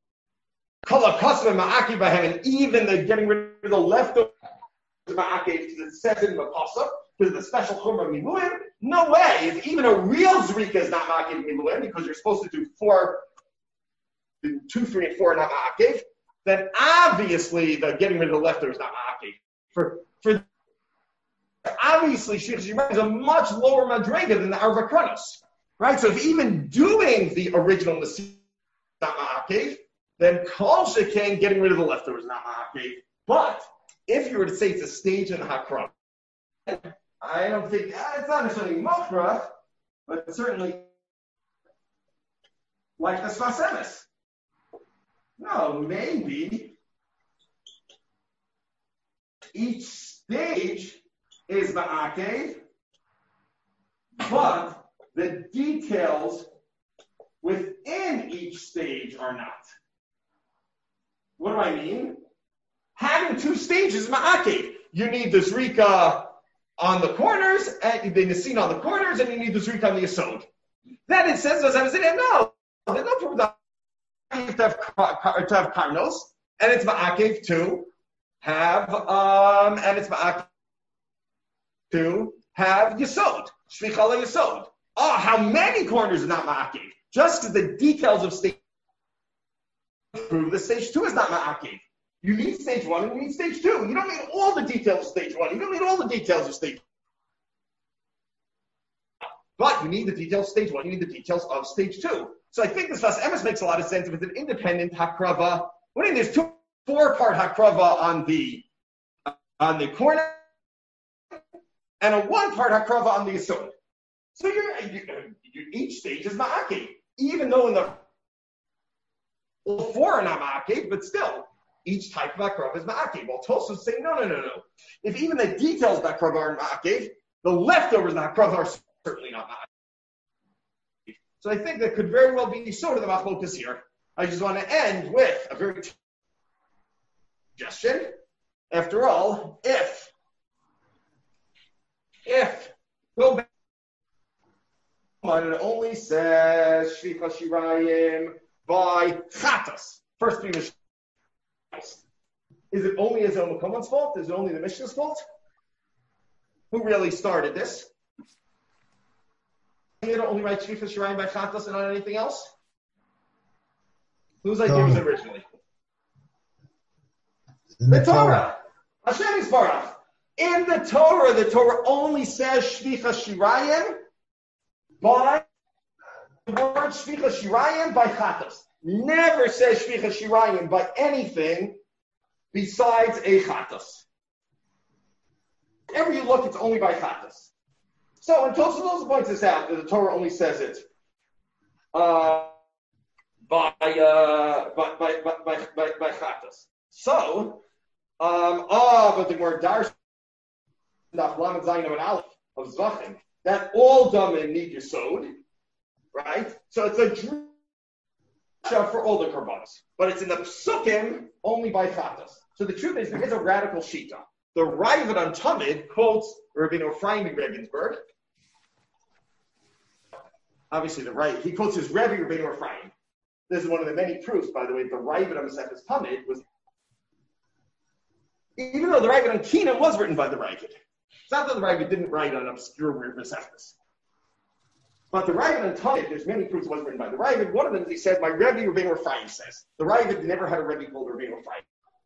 and even the getting rid of the leftovers because it says in the pasuk because the special chumrah miluim? No way. If even a real zrika is not ma'akiv miluim because you're supposed to do four two, three, and four are not ma'akev, then obviously the getting rid of the leftovers is not ma'akev. For for obviously Shich Shirayim is a much lower madrega than the Arva Kronos. Right? So if even doing the original Nasi is not ma'akev, then Kol Sheken getting rid of the leftovers is not ma'akev. But if you were to say it's a stage in Hakra, I don't think it's not necessarily machra, but certainly like the Svasemis. No, maybe each stage is ma'akev, but the details within each stage are not. What do I mean? Having two stages is ma'akev. you need the Zrika on the corners, and the Nesin on the corners, and you need the Zrika on the Yesod. Then it says, no, there's no proof that you have to have, to have Karnos, and it's Ma'akev to have, um, and it's Ma'akev to have Yesod, Shvicha Yesod. Oh, how many corners is not Ma'akev? Just because the details of stage prove that stage two is not Ma'akev. You need stage one and you need stage two. You don't need all the details of stage one. You don't need all the details of stage two. But you need the details of stage one. You need the details of stage two. So I think this Sfas Emes makes a lot of sense if it's an independent Hakrava. What do you mean? There's two four-part Hakrava on the uh, on the corner and a one-part Hakrava on the Yesod. So you're, you, you, each stage is Ma'akev, even though in the all four are not Ma'akev, but still. Each type of Akrav is Ma'akev. Well, Tosfos say, no, no, no, no. If even the details of Akrav are Ma'akev, the leftovers of Akrav are certainly not Ma'akev. So I think that could very well be sort of the Machlokas here. I just want to end with a very suggestion. After all, if, if, go back, it only says Shvicha Shirayim by Chatas. First three Mishnah. Is it only Ezel Mekomon's fault? Is it only the Mishnah's fault? Who really started this? You don't only write Shvicha Shirayim by Chatas and not anything else? Whose idea was it originally? The, the Torah. Hashem is Barach. In the Torah, the Torah only says Shvicha Shirayim by the word Shvicha Shirayim by Chatas. Never says Shvicha Shirayim by anything besides a Chatas. Wherever you look, it's only by Chatas. So, and Tosfos also points this out, that the Torah only says it uh, by, uh, by, by, by, by, by, by Chatas. So, um, ah, but the word Dar, Lamed Zayin and Aleph of Zvachim, that all Damim need Yesod, right? So it's a dream for all the korbanos, but it's in the psukim only by chatas. So the truth is, there is a radical shita. The Raavad on Tamid quotes Rabbeinu Ephraim in Regensburg. Obviously, the right he quotes his Rebbe Rabbeinu Ephraim. This is one of the many proofs, by the way, the Raavad on Masechus Tamid was, even though the Raavad on Kinam was written by the Raavad. It's not that the Raavad didn't write on obscure weird Masechus. But the Raavad on Tamid, there's many proofs it was written by the Raavad. One of them is he says, my Rebbe Rabbeinu Ephraim says. The Raavad never had a Rebbe called Rabbeinu Ephraim.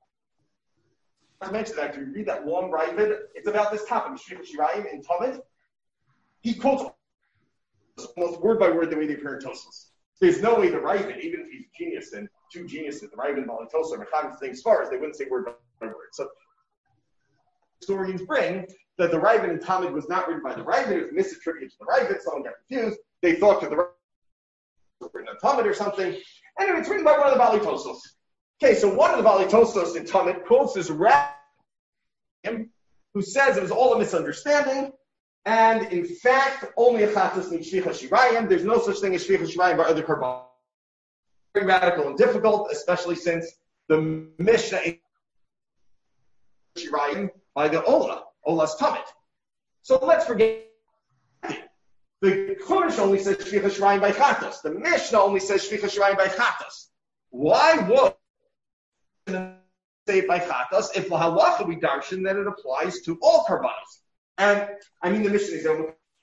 I mentioned that, if you read that long Raavad, it's about this topic, Shvicha Shirayim in Tamid. He quotes almost word by word the way they appear in Tosfos. There's no way the Raavad, even if he's genius and two geniuses, the Raavad and Balintosah are Mecham things far as they wouldn't say word by word. So historians bring that the Raavad in Tamid was not written by the Raavad, it was misattributed to the Raavad, someone got confused, they thought that the Raavad was written on Tamid or something. Anyway, it's written by one of the Balintosahs. Okay, so one of the Balintosahs in Tamid quotes this Rabbi who says it was all a misunderstanding, and in fact, only a Chatas needs Shvicha Shirayim. There's no such thing as Shvicha Shirayim by other korbanos. Very radical and difficult, especially since the Mishnah is Shirayim by the Ola, Ola's Tamid. So let's forget. The Chumash only says Shvicha Shirayim by Chatas. The Mishnah only says Shvicha Shirayim by Chatas. Why would say it by Chatas if lahalacha we darshan that it applies to all korbanos? And I mean the Mishnah is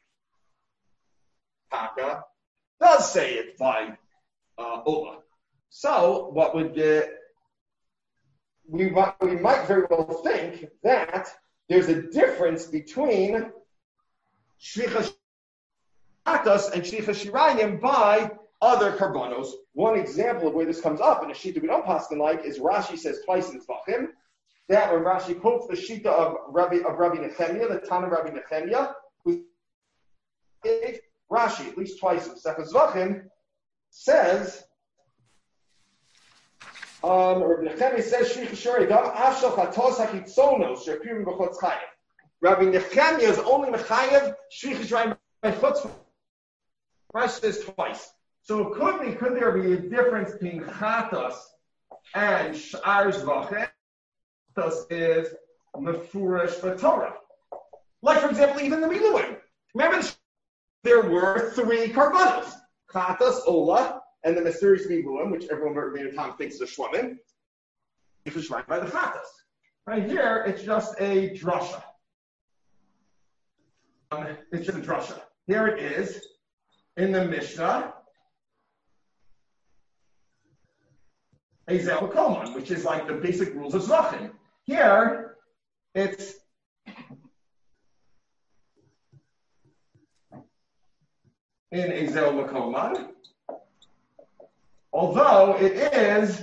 Taka does say it by uh, Ola. So what would uh, we we might very well think that there's a difference between Shvicha Chatas and Shvicha Shirayim by other korbanos. One example of where this comes up in a shita we don't paskin like is Rashi says twice in Tzvachim that when Rashi quotes the shita of Rabbi of Rabbi Nechemia, the Tana of Rabbi Nechemia, who Rashi at least twice in Sefer Tzvachim says, um, Rabbi Nechemia says Shvicha Shirayim Dam Ashal Chatos Hachitzonos Shepirim B'Chutz Chayev. Rabbi Nechemia is only mechayev Shvicha Shirayim by Chutz. Rashi says twice. So could be, could there be a difference between Chatas and Sh'ar Zvachim? Chatas is mefurish b'Torah. Like, for example, even the Miluim. Remember, there were three karbanos. Chatas, Ola, and the mysterious Miluim, which everyone at the time thinks is a Shlamim. If it's right by the Chatas. Right here, it's just a drasha. Um, it's just a drasha. Here it is in the Mishnah. Ezel Koman, which is like the basic rules of Zvachim. Here, it's in Ezel Makoman, although it is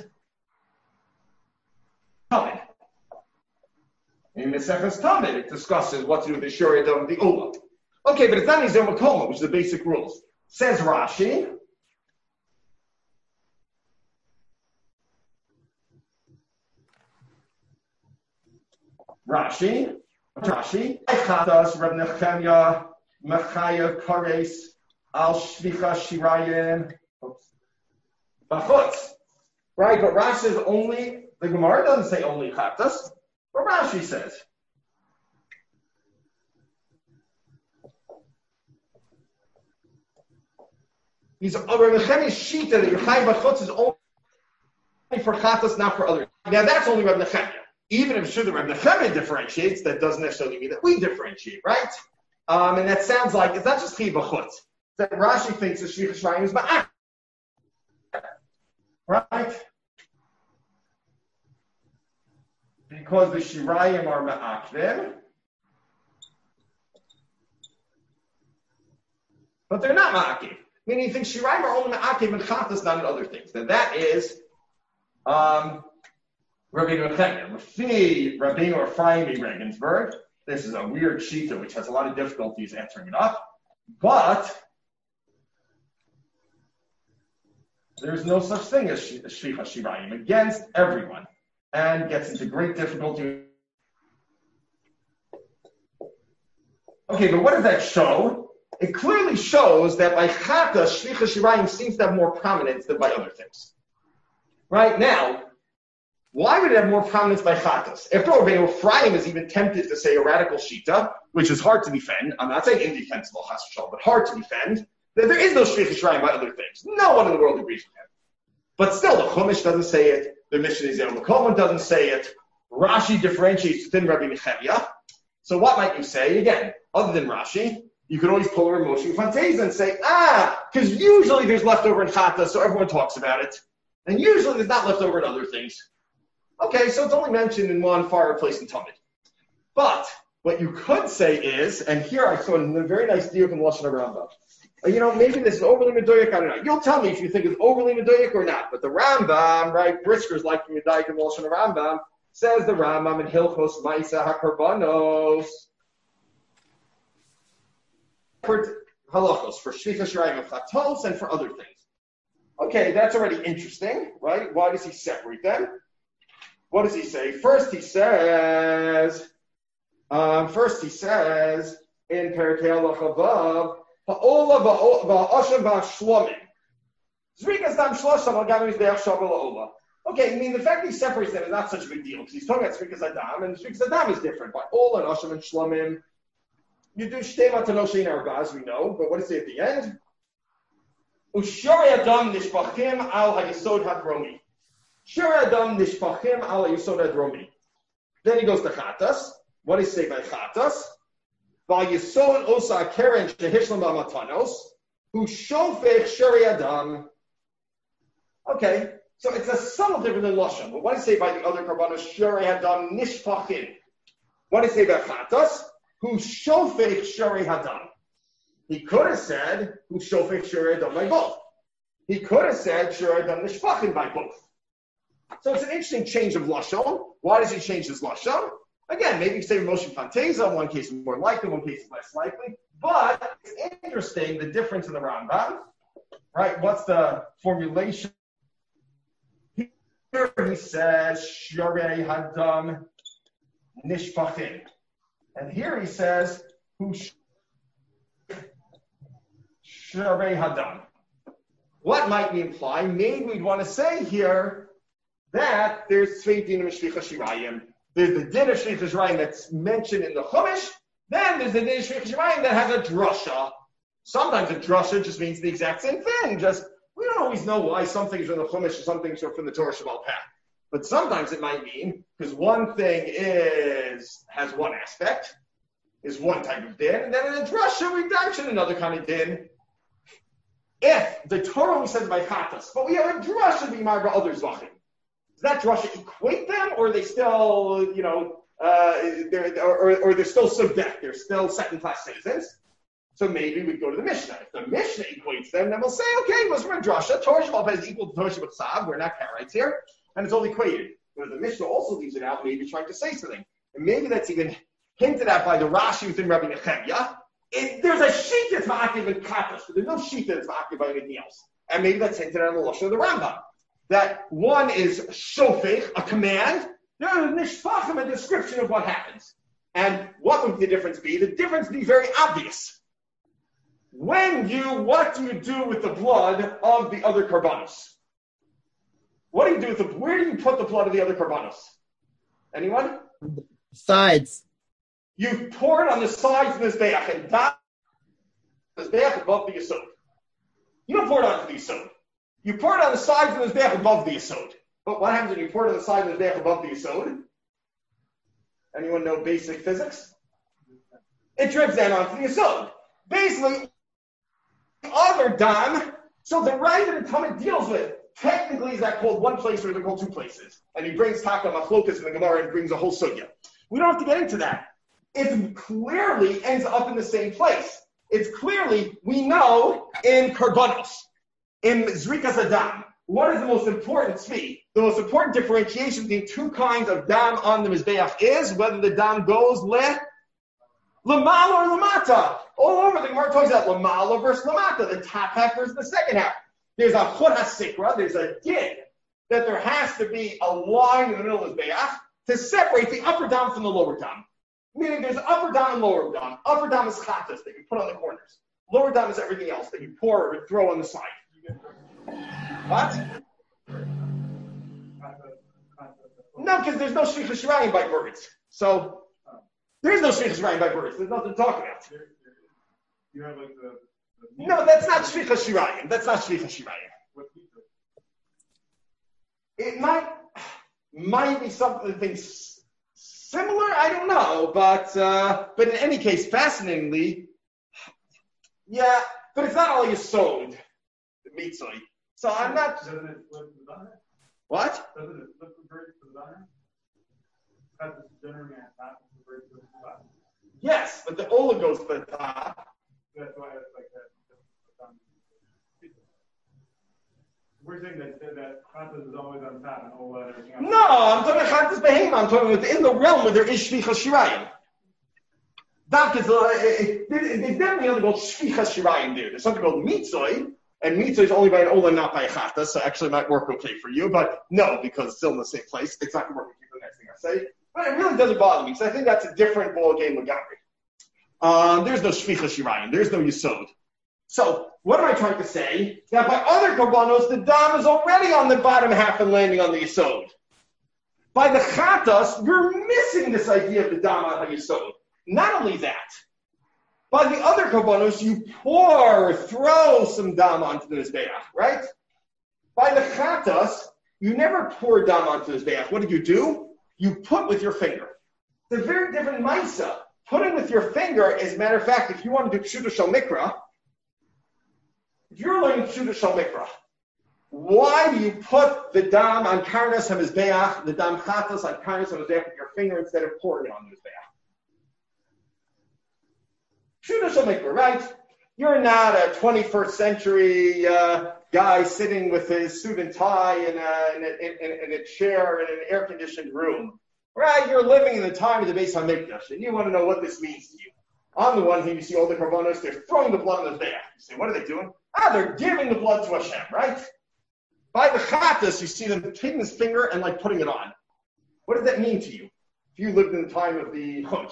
Tamid. In the Sefer's Tamid, it discusses what to do with the Shuri Adam and the Ola. Okay, but it's not Ezel Makoman, which is the basic rules. Says Rashi, Rashi, Rashi, Chatas, Reb Nechemya, Mechaya Kares, Al Shvicha Shirayim, Bachutz. Right, but Rashi says only, the Gemara doesn't say only Chatas, but Rashi says. He's Reb Nechemya's shita that your Chai Bachutz is only for Chatas, not for others. Now that's only Reb Nechemya. Even if it's true that Reb Nechemya differentiates, that doesn't necessarily mean that we differentiate, right? Um, and that sounds like it's not just Chi B'chutz. That Rashi thinks the Shvicha Shirayim is Ma'ak. Right? Because the Shirayim are Ma'akvim. But they're not Ma'akiv. Meaning he thinks Shirayim are only Ma'akiv and Chatas, not in other things. Then that is um, Rabbeinu Nechemya. Rafi Rabbeinu Ephraim Regensburg. This is a weird shita which has a lot of difficulties answering it up. But there's no such thing as Shvicha Shirayim against everyone, and gets into great difficulty. Okay, but what does that show? It clearly shows that by Chata, Shvicha Shirayim seems to have more prominence than by other things. Right now, why would it have more prominence by Chatas? After all, Rabbeinu Ephraim is even tempted to say a radical shita, which is hard to defend. I'm not saying indefensible, chas v'shalom, but hard to defend. That there is no Shvicha Shirayim by other things. No one in the world agrees with him. But still, the Chumash doesn't say it. The Mishnah Ezel Makoman doesn't say it. Rashi differentiates within Rabbi Nechemya. So what might you say? Again, other than Rashi, you could always pull a Moshe Fanteza and say, ah, because usually there's leftover in Chata, so everyone talks about it. And usually there's not leftover in other things. Okay, so it's only mentioned in one far place in Talmud. But what you could say is, and here I saw a very nice diuk in Lashon Rambam. You know, maybe this is overly medoyek, I don't know. You'll tell me if you think it's overly medoyek or not. But the Rambam, right, Brisker's like medoyek in Lashon Rambam, says the Rambam in Hilchos Ma'isa HaKarbanos. For halachos, for Shvicha Shirayim of Chatos, and for other things. Okay, that's already interesting, right? Why does he separate them? What does he say? First he says, um, first he says, in Perkei Halacha Vav, Ha'ola va'oshem va'shlomim. Zrikas dam shlosham al-gam mizbeach shabbal ha'ola. Okay, I mean, the fact that he separates them is not such a big deal, because he's talking about Zrikas Adam, and Zrikas Adam is different. By Ola and Oshem and Shlomim, you do Shtei Matanosh Ein Arba, as we know, but what does he say at the end? Ushari Adam nishbachim al ha'yesod hadromi. Shari Adam nishbachim al ha'yesod hadromi. Then he goes to Chatas. What does he say by Chatas? Va'yesod osa keren shehishlam ba'matanos, hu shofech shari Adam. Okay, so it's a subtle difference in Lashon. But what does he say by the other karbanos? Shari Adam nishbachim. What does he say by Chatas? Hu shofech shari Adam. He could have said, who shofech shari Adam by both. He could have said, shari Adam nishbachim by both. So it's an interesting change of Lashon. Why does he change his Lashon? Again, maybe you say Moshe Fanteza, one case is more likely, one case is less likely. But it's interesting, the difference in the Rambam. Right? What's the formulation? Here he says, shari Adam nishbachim. And here he says, who Shari Hadam. What might we imply? Maybe we'd want to say here that there's Tzvei Dinim and Shvicha Shirayim. There's the din of Shvichas Shamayim that's mentioned in the Chumash. Then there's the din of Shvichas Shamayim that has a drasha. Sometimes a drasha just means the exact same thing. Just we don't always know why some things are in the Chumash and some things are from the Torah Shabbat Peh. But sometimes it might mean, because one thing is, has one aspect, is one type of din, and then in a drasha we mention another kind of din. If the Torah only says by chatas, but we have a drasha being married by other zvachim, does that drasha equate them, or are they still, you know, uh, they're, or, or they're still subject, they're still second-class citizens? So maybe we go to the Mishnah. If the Mishnah equates them, then we'll say, okay, what's from a drasha? Torah Shabbat is equal to Torah Shabbat Tzav. We're not Karaites here. And it's all equated. But if the Mishnah also leaves it out, maybe trying to say something. And maybe that's even hinted at by the Rashi within Rabbi Nechemia. It, there's a sheet that's ma'akiv in Katas, but there's no sheet that's ma'akiv by anything else. And maybe that's hinted at in the Lashon of the Rambam. That one is shofech, a command. There is nishpachim, a description of what happens. And what would the difference be? The difference would be very obvious. When you, what do you do with the blood of the other karbanos? What do you do with the, where do you put the blood of the other karbanos? Anyone? Sides. You pour it on the sides of the Mizbeach, and that the Mizbeach above the Yesod. You don't pour it onto the Yesod. You pour it on the sides of the Mizbeach above the Yesod. But what happens when you pour it on the side of the Mizbeach above the Yesod? Anyone know basic physics? It drips down onto the Yesod. Basically, the other dam, so the right that the Talmud deals with, technically is that called one place or is it called two places? And he brings Taka Machlokas in the Gemara and brings a whole sugya. We don't have to get into that. It clearly ends up in the same place. It's clearly, we know, in Karbanos, in Zrikas Adam, what is the most important tzvi? The most important differentiation between two kinds of dam on the Mizbeach is whether the dam goes le, lamala or lamata. All over the Gemara talks about lamala versus lamata, the top half versus the second half. There's a chut hasikra, there's a din, that there has to be a line in the middle of the Mizbeach to separate the upper dam from the lower dam. Meaning there's upper dam and lower dam. Upper dam is chatas that you put on the corners. Lower dam is everything else that you pour or throw on the side. What? No, because there's no shvichas shirayim by birds. So there's no shvichas shirayim by birds. There's nothing to talk about. You have like the, the no, that's not shvichas shirayim. That's not shvichas shirayim. It might might be something similar. I don't know, but uh, but in any case, fascinatingly, yeah. But it's not all Yesod, the mitzvah. So I'm not. Doesn't it flip to the Zahar? What? Doesn't it flip the bird to the Zahar? That's generally at top of the bird to the Zahar. Yes, but the Ola goes to the top. That's why it's like that. We're saying that that Chatas is always on top and Ola and everything else. No, I'm talking about Chatas Behema. I'm talking within the realm where there is Shvichas Shirayim. That is, uh, it, it, there's definitely something called Shvichas Shirayim there. There's something called Mitzvah. And mitzvah is only by an ola, not by a chata, so actually it might work okay for you, but no, because it's still in the same place. It's not going to work for the next thing I say. But it really doesn't bother me, because I think that's a different ball game with Gabri. Um, there's no shvicha shirayim, there's no yisod. So, what am I trying to say? That by other korbanos, the dam is already on the bottom half and landing on the yisod. By the chatas, you're missing this idea of the dam on the yisod. Not only that, by the other korbanos, you pour, throw some dam onto the mizbeach, right? By the chatas, you never pour dam onto the mizbeach. What did you do? You put with your finger. It's a very different maisa. Putting with your finger, as a matter of fact, if you want to do pshuta shel mikra, if you're learning pshuta shel mikra, why do you put the dam on karnas hamizbeach, the dam chatas on karnas hamizbeach with your finger instead of pouring it on the mizbeach? Pshuta shel mikra, right? You're not a twenty-first century uh, guy sitting with his suit and tie in a, in a, in, in a chair in an air-conditioned room. Right? You're living in the time of the Beis HaMikdash, and you want to know what this means to you. On the one hand, you see all the korbanos, they're throwing the blood on the Mizbeach. You say, what are they doing? Ah, they're giving the blood to Hashem, right? By the chatas, you see them taking his finger and like putting it on. What does that mean to you? If you lived in the time of the Chumash.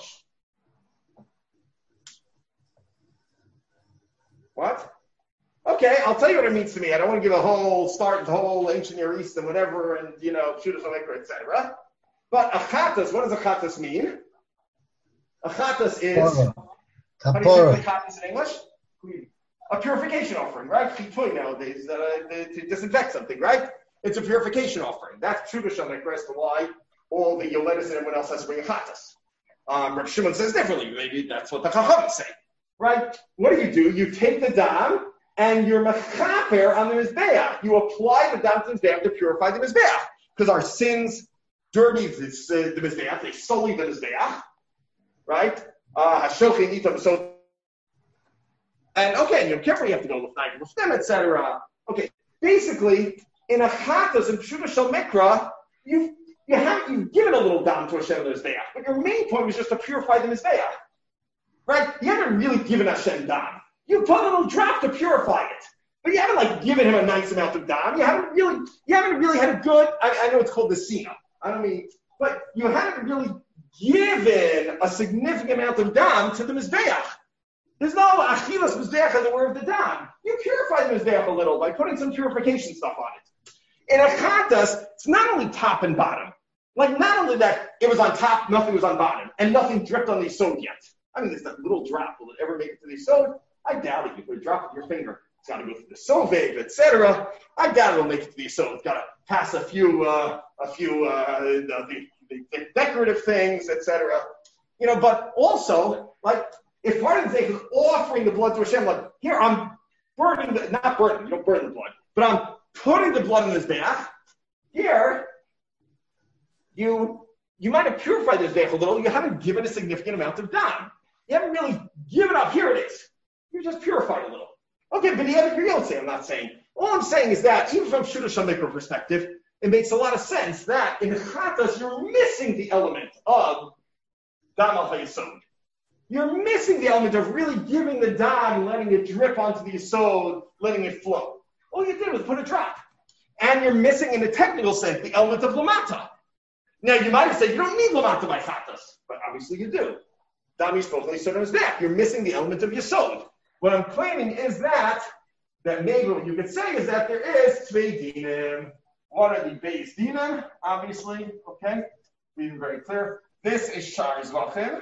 What? Okay, I'll tell you what it means to me. I don't want to give a whole start, the whole ancient Near East and whatever, and, you know, Pshuta Shel Mikra, et cetera. But achatas, what does achatas mean? Achatas is, how do you Kapora. say achatas in English? A purification offering, right? Chitui nowadays, uh, to disinfect something, right? It's a purification offering. That's true to Shamekra as to why all the Yoletis and everyone else has to bring achatas. Um, Rav Shimon says differently. Maybe that's what the Chacham say, right? What do you do? You take the dam and you're mechaper on the Mizbeach. You apply the dam to the Mizbeach to purify the Mizbeach. Because our sins dirty the, uh, the Mizbeach, they sully the Mizbeach, right? Uh, Hashochin itam, so, and okay, Yom Kippur, you have to go with Nagel Muslim, et cetera. Okay, basically, in a chatas and Pshuta Shel Mikra, you've, you have, you've given a little dam to Hashem the Mizbeach, but your main point was just to purify the Mizbeach, right? You haven't really given Hashem dam. You put a little drop to purify it. But you haven't like given him a nice amount of dam. You haven't really, you haven't really had a good, I, I know it's called the sina. I don't mean, but you haven't really given a significant amount of dam to the Mizbeach. There's no achilas Mizbeach as a word of the dam. You purify the Mizbeach a little by putting some purification stuff on it. In a chatas, it's not only top and bottom. Like not only that it was on top, nothing was on bottom, and nothing dripped on the yesod yet. I mean, there's that little drop. Will it ever make it to the yesod? I doubt it. You put a drop with your finger. It's got to go through the sovave, et cetera. I doubt it'll make it to the yesod. It's got to pass a few, uh, a few uh, the, the, the decorative things, et cetera. You know, but also, like, if part of the thing is offering the blood to Hashem, like, here, I'm burning, the, not burning, you don't burn the blood, but I'm putting the blood in this Mizbeach. Here, you you might have purified this Mizbeach a little. You haven't given a significant amount of dam. You haven't really given up. Here it is. You just purified a little. Okay, but the other you don't say, I'm not saying. All I'm saying is that, even from Pshuta Shel Mikra perspective, it makes a lot of sense that in Chatas, you're missing the element of Dam al HaYesod. You're missing the element of really giving the dam, letting it drip onto the Yesod, letting it flow. All you did was put a drop. And you're missing, in a technical sense, the element of Lamata. Now, you might have said, you don't need Lamata by Chatas, but obviously you do. Dam Yispoch Yesod is back. You're missing the element of Yesod. What I'm claiming is that, that maybe what you could say is that there is Tvei Dinim. What are the Beis Dinim? Obviously, okay? Being very clear. This is Shar Zvachim.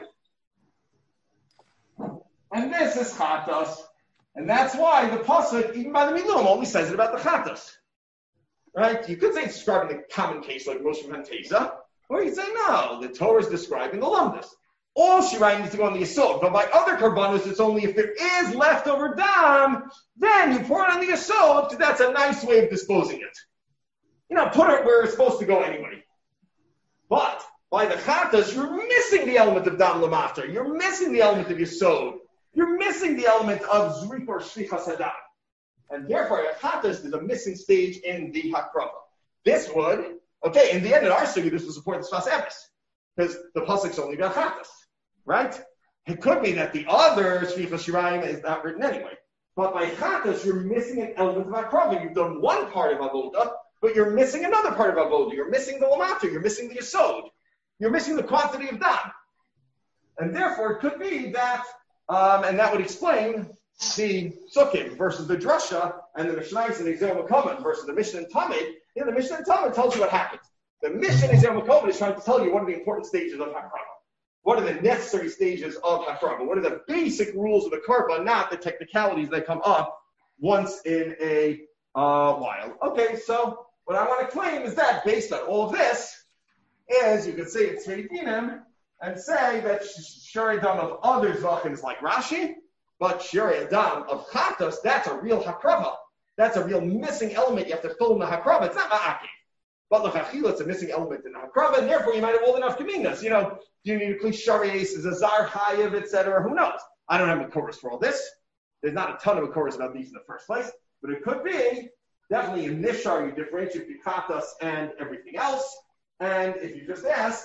And this is Chatas. And that's why the Pasuk, even by the Milum, only says it about the Chatas. Right? You could say it's describing the common case like Moshe ben Teza, or you could say, no, the Torah is describing the Lumdus. All Shirayim needs to go on the Yesod, but by other Karbanos, it's only if there is leftover dam, then you pour it on the Yesod, because that's a nice way of disposing it. You know, put it where it's supposed to go anyway. But by the Chatas, you're missing the element of dam lamata. You're missing the element of Yesod. You're missing the element of Zrik or Shvichas Hadam. And therefore, at Chatas, there's a missing stage in the Hakrava. This would, okay, in the end of our study, this will support the Sfas Emes, because the Pasuk's only about Chatas. Right? It could be that the other Shvichas Shirayim is not written anyway. But by Chatas, you're missing an element of Akrava. You've done one part of Avodah, but you're missing another part of Avodah. You're missing the Lamata. You're missing the Yesod. You're missing the quantity of Dam. And therefore, it could be that, um, and that would explain the Sukkim versus the Drasha, and the Mishnayos and the Exer Makoman versus the Mishnah and Tamid. You know, the Mishnah and Tamid tells you what happened. The Mishnah and Exer Makoman is trying to tell you what are the important stages of Hakrava. What are the necessary stages of Hakrava? What are the basic rules of the Karba, not the technicalities that come up once in a uh, while? Okay, so what I want to claim is that based on all of this, is you could say it's Tvei Dinim and say that Shari Adam of other Zvachim is like Rashi, but Shari Adam of Chatas, that's a real Hakrava. That's a real missing element you have to fill in the Hakrava. It's not Ma'akiv. But l'chachila, it's a missing element in the Hakrava, and therefore you might have all enough Kaminas. You know, do you need a Kli Shari'es, is a Zar Chayev, et cetera? Who knows? I don't have a chorus for all this. There's not a ton of a chorus about these in the first place, but it could be. Definitely in Nishar, you differentiate between Chatas and everything else. And if you just ask,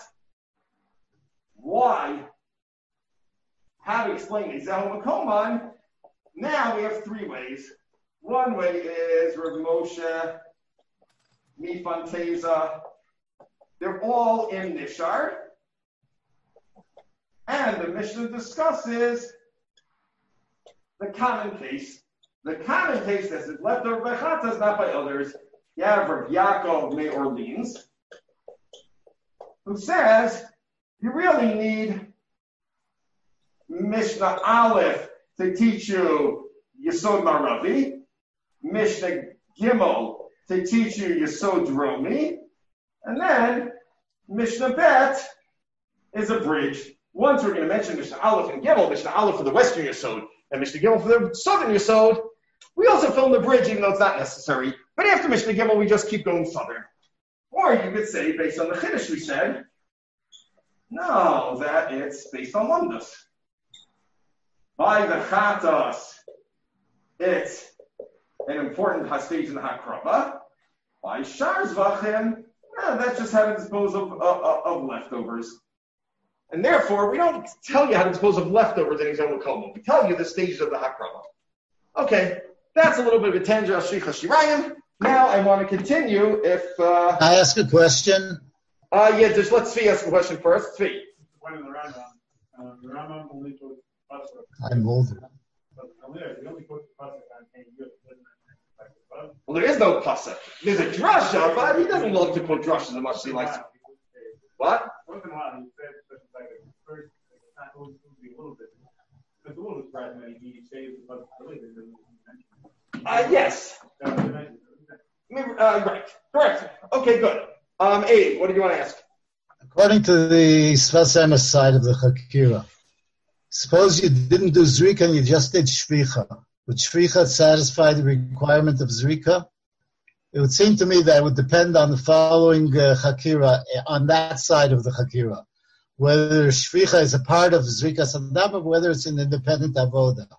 why? How to explain Ezehu Makoman? Now we have three ways. One way is Rav Moshe, Mifan Teza. They're all in Nishar. And the Mishnah discusses the common case. The common case that is left over by Chatas, not by others. You have Rav Yaakov Me Orleans. who says you really need Mishnah Aleph to teach you Yesod Maravi, Mishnah Gimel to teach you Yesod Romi, and then Mishnah Bet is a bridge. Once we're going to mention Mishnah Aleph and Gimel, Mishnah Aleph for the Western Yesod, and Mishnah Gimel for the Southern Yesod, we also fill in the bridge, even though it's not necessary. But after Mishnah Gimel, we just keep going Southern. Or you could say, based on the Chiddush we said, no, that it's based on Lumdus. By the Chatas, it's an important stage in the Hakrava. By Shar Zvachim, no, that's just how to dispose of, of, of leftovers. And therefore, we don't tell you how to dispose of leftovers in Yom Komo. We tell you the stages of the Hakrava. Okay, that's a little bit of a tangent of Shricha Shirayim. Now I want to continue. If uh, I ask a question. Uh, yeah, just let's see. Ask a question first. Tzvi. One in the Rambam. Uh, the Rambam only quotes Pasuk. I'm older. But the only quotes Pasuk on Cain Yud. Well, there is no pasuk. There's a drasha, but he doesn't love to quote drashas as much as he likes. What? Once in a while, he said something like a first, it's not going to be a little bit. It's a little surprising that he saves the pasuk earlier than he mentioned. Uh, yes. Uh, right. Correct. Okay, good. Um, Abe, what do you want to ask? According to the Sfas Emes side of the Chakira, suppose you didn't do Zrika and you just did Shvicha. Would Shvicha satisfy the requirement of Zrika? It would seem to me that it would depend on the following uh, Chakira, on that side of the Chakira. Whether Shvicha is a part of Zrika Sadam or whether it's an independent Avoda.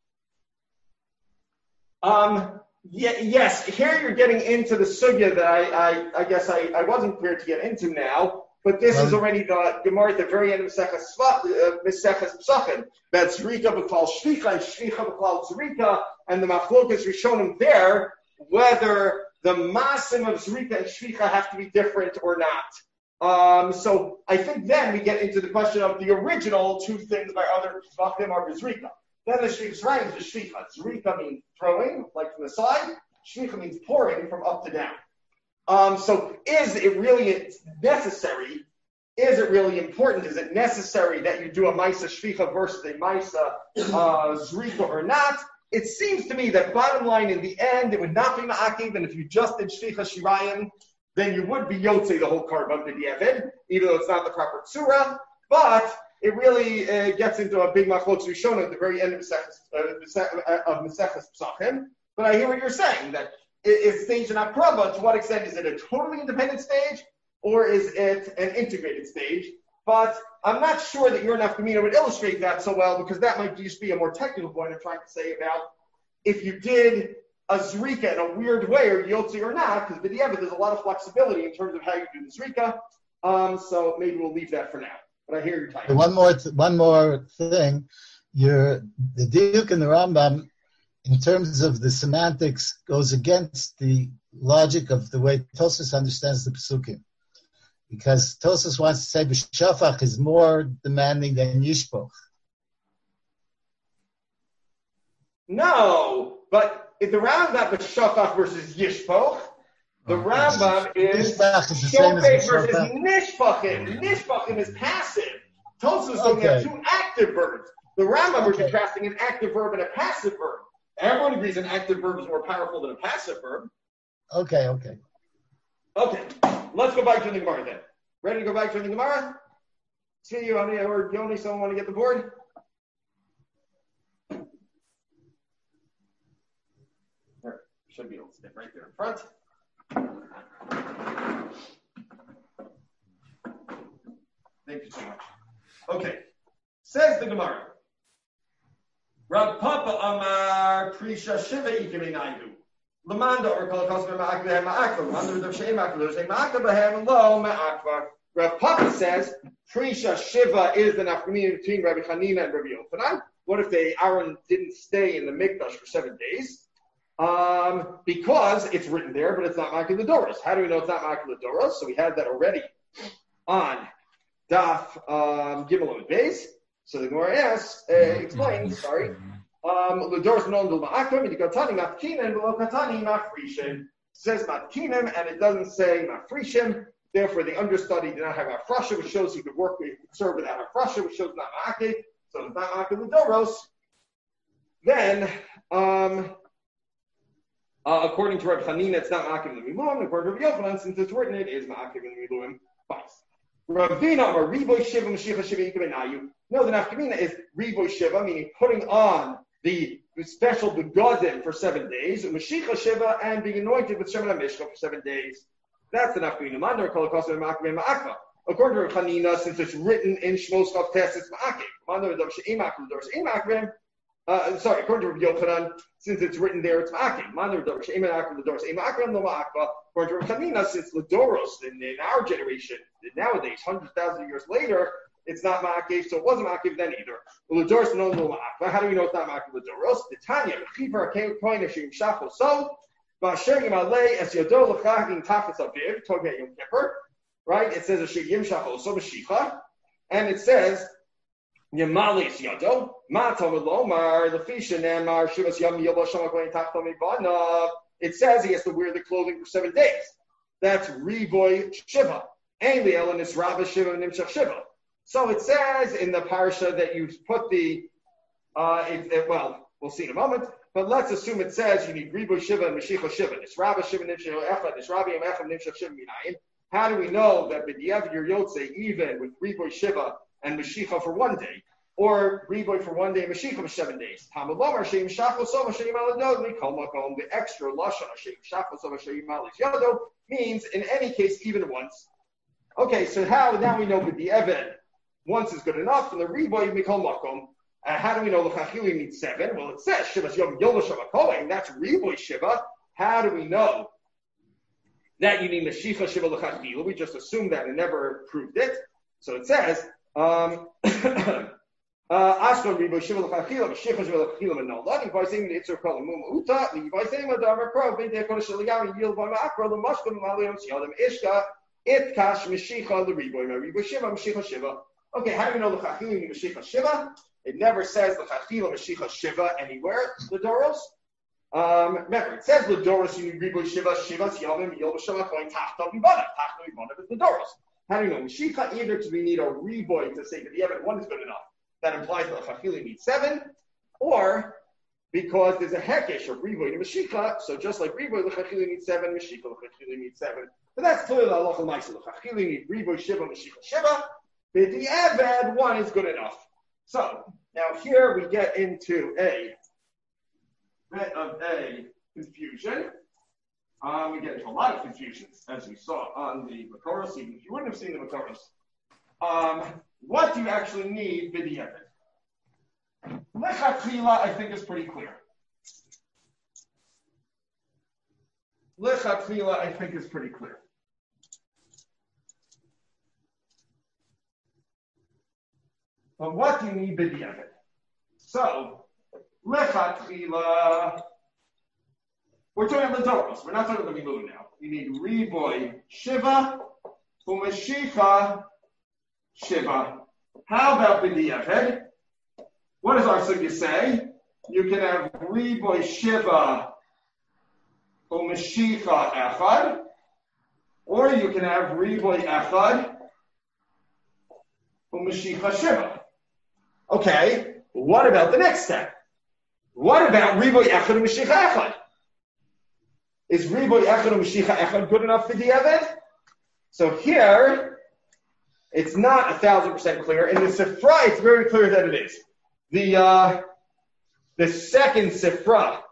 Um, yeah, yes, here you're getting into the sugya that I, I, I guess I, I wasn't prepared to get into now, but this well, is already the Gemara at the very end of Meseches Pesachim. That's Zrika b'klal Shvicha and Shvicha b'klal Zrika, and the Machlokas Rishonim there, whether the Masim of Zrika and Shvicha have to be different or not. Um, so I think then we get into the question of the original two things by other Zvachim are Zrika. Then the Shvicha right is the Shvicha. Zrika means throwing, like from the side. Shvicha means pouring from up to down. Um, so is it really necessary? Is it really important? Is it necessary that you do a Maisa Shvicha versus a Maisa uh, Zrika or not? It seems to me that bottom line in the end, it would not be Ma'akiv, and if you just did Shvicha Shirayim, then you would be Yotzei the whole Karban B'diavad, even though it's not the proper Tzura, but it really uh, gets into a big machlokes Rishona at the very end of Meseches Pesachim. But I hear what you're saying, that is stage in Akrava, to what extent is it a totally independent stage, or is it an integrated stage? But I'm not sure that your nafkamina would illustrate that so well, because that might just be a more technical point I'm trying to say about if you did a Zrika in a weird way, or Yotzi or not, because B'diavad there's a lot of flexibility in terms of how you do the Zrika. Um, so maybe we'll leave that for now. But I hear your time. One more, th- one more thing. Your the Diuk and the Rambam, in terms of the semantics, goes against the logic of the way Tosfos understands the Pesukim. Because Tosfos wants to say B'shafach is more demanding than Yishpoch. No, but if the Rambam is B'shafach versus Yishpoch, the oh, Rambam is Shofech versus Nishpachim. Nishpachim is passive. Tosfos is looking at two active verbs. The Rambam okay. is contrasting an active verb and a passive verb. Everyone agrees an active verb is more powerful than a passive verb. Okay, okay. Okay, let's go back to the Gemara then. Ready to go back to the Gemara? See you, Ani, or Yoni, someone want to get the board? There, should be able to step right there in front. Thank you so much. Okay, says the Gemara. Rav Papa Amar Prisha Shiva Ikiminaidu. Lamanda or Kol Kosmer Ma'akvahem Ma'akva. Lamanda Rav Shem Ma'akva. Shem Ma'akvahem Lo Ma'akva. Rav Papa says Prisha Shiva is the nafkamina between Rabbi Hanina and Rabbi Yochanan. What if they Aaron didn't stay in the Mikdash for seven days? Um, because it's written there, but it's not Ma'akil L'Doros. How do we know it's not Ma'akil L'Doros? So we had that already on Daf um, Gimel and Beis. So the Gemara asks, uh, explains, sorry, um, L'Doros non d'ul Ma'akim, and you go Tani Ma'kinem, below Katani Ma'frishim. It says Ma'kinem, and it doesn't say Ma'frishim. Therefore, the understudy did not have Afrasha, which shows he could work, he could serve without Afrasha, which shows not Ma'akev, so it's not Ma'akev L'Doros. Then, um, uh, according to Reb Chanina, it's not Ma'akev L'Miluim. According to Reb Yochanan, since it's written, it is Ma'akev L'Miluim. Ravina or Riboy Shiva Mashiach Shiva Yikabenayu. No, the nafkamina is Riboy Shiva, meaning putting on the special begodim for seven days, Mashiach Shiva, and being anointed with Shemin HaMishcha for seven days. That's the nafkamina. Mandar Kolakos and Ma'akev Ma'akva. According to Reb Chanina, since it's written in Shmos Chav Tes, it's Ma'akev. Mandar Dav She'im Ma'akev L'Doros She'im Ma'akev. Uh, sorry, according to Reb Yochanan, since it's written there, it's Ma'akev. Mandar Dav She'im Ma'akev L'Doros She'im Ma'akev Lo Ma'akva. According to Reb Chanina, since L'Doros in, in our generation, nowadays, hundred thousand years later, it's not Ma'akev, so it wasn't Ma'akev then either. L'Doros no no Ma'akva. How do we know it's not Ma'akev L'Doros? The Tanya, Mechiver Kohen Hashem Shachol So, V'Asher Yimalei Es Yodo L'Chagin Tafetz Aviv, talking about Yom Kippur, right? It says Asher Yim Shachol So Mashicha, and it says Yimalei Es Yodo Ma'atov Lomar L'Fisha Nemar Shivas Yom Yobo Shama Kohen Tachtom Ibana. It says he has to wear the clothing for seven days. That's Riboy Shiva. And the Elen is Rabba Shiva and Nimshach Shiva. So it says in the parsha that you put the, uh, it, it, well, we'll see in a moment, but let's assume it says you need Riboy Shiva and Mashiach Shiva. It's Rabba Shiva and Nimshach Echad. It's Rabbi Yom Echad and Nimshach Shiva Minayin. How do we know that B'diavad Yer Yotze, even with Riboy Shiva and Mashiach for one day, or Riboy for one day and Mashiach for seven days? Hamalomar Sheim Shachos Sova Sheim Aladod Mikol Makom. The extra lashon Sheim Shachos Sova Sheim Aladod Yodo means in any case even once. Okay, so how now we know with the Evan once is good enough, and the Riboy Mikol Makom. Uh, how do we know the Chachili needs seven? Well, it says Shivas Yom Yola Shava Kohen. That's Riboy Shiva. How do we know that you need Mashiach Shiva L'Chachila? We just assumed that and never proved it. So it says. Um, Ashton Riboy Shiva L'Chachila, Mashiach Shiva L'Chachila Menolad. If I say the Itzer Kol Mum Uta, if I say Madam Crow, Beit Kodesh Eliyahu Yil Ba Ma'akro L'Mashkom Maliam Siyadam Ishka It Kash Mashiach L'Riboy Riboy Shiva Mashiach Shiva. Okay, how do we know L'Chachila need Mashiach Shiva? It never says L'Chachila Mashiach Shiva anywhere. L'Doros. Um, remember, it says L'Doros you need Riboy Shiva Shiva Siyadam Yil B'Shavach going Tachta Vibana. Tachta Vibana is L'Doros. How do we know Mashiach either to we need a Riboy to say that the Evan one is good enough? That implies that Chachili needs seven, or because there's a hekesh of Riboy and Mashiach, so just like Riboy, the Chachili needs seven, Mashiach, the Chachili needs seven. But that's clearly the halacha l'maisa. The Chachili need Riboy Shiva, Mashiach Shiva, but the Evad one is good enough. So now here we get into a bit of a confusion. Um, we get into a lot of confusions, as we saw on the Makoros, even if you wouldn't have seen the Makoros. Um, what do you actually need b'diavad? Lechatchila, I think, is pretty clear. Lechatchila, I think, is pretty clear. But what do you need b'diavad? So, lechatchila, we're talking about the Doros. We're not talking about the Milu now. You need Riboy Shiva, Umashicha Shiva. How about b'diavad? What does our sugya say? You can have Riboy Shiva Umashicha Echad, or you can have Riboy Echad Umashicha Shiva. Okay, what about the next step? What about Riboy Echad Umashicha Echad? Is Riboy Echad Umashicha Echad good enough for b'diavad? So here, it's not a thousand percent clear. In the Sifra, it's very clear that it is. The uh, the second Sifra,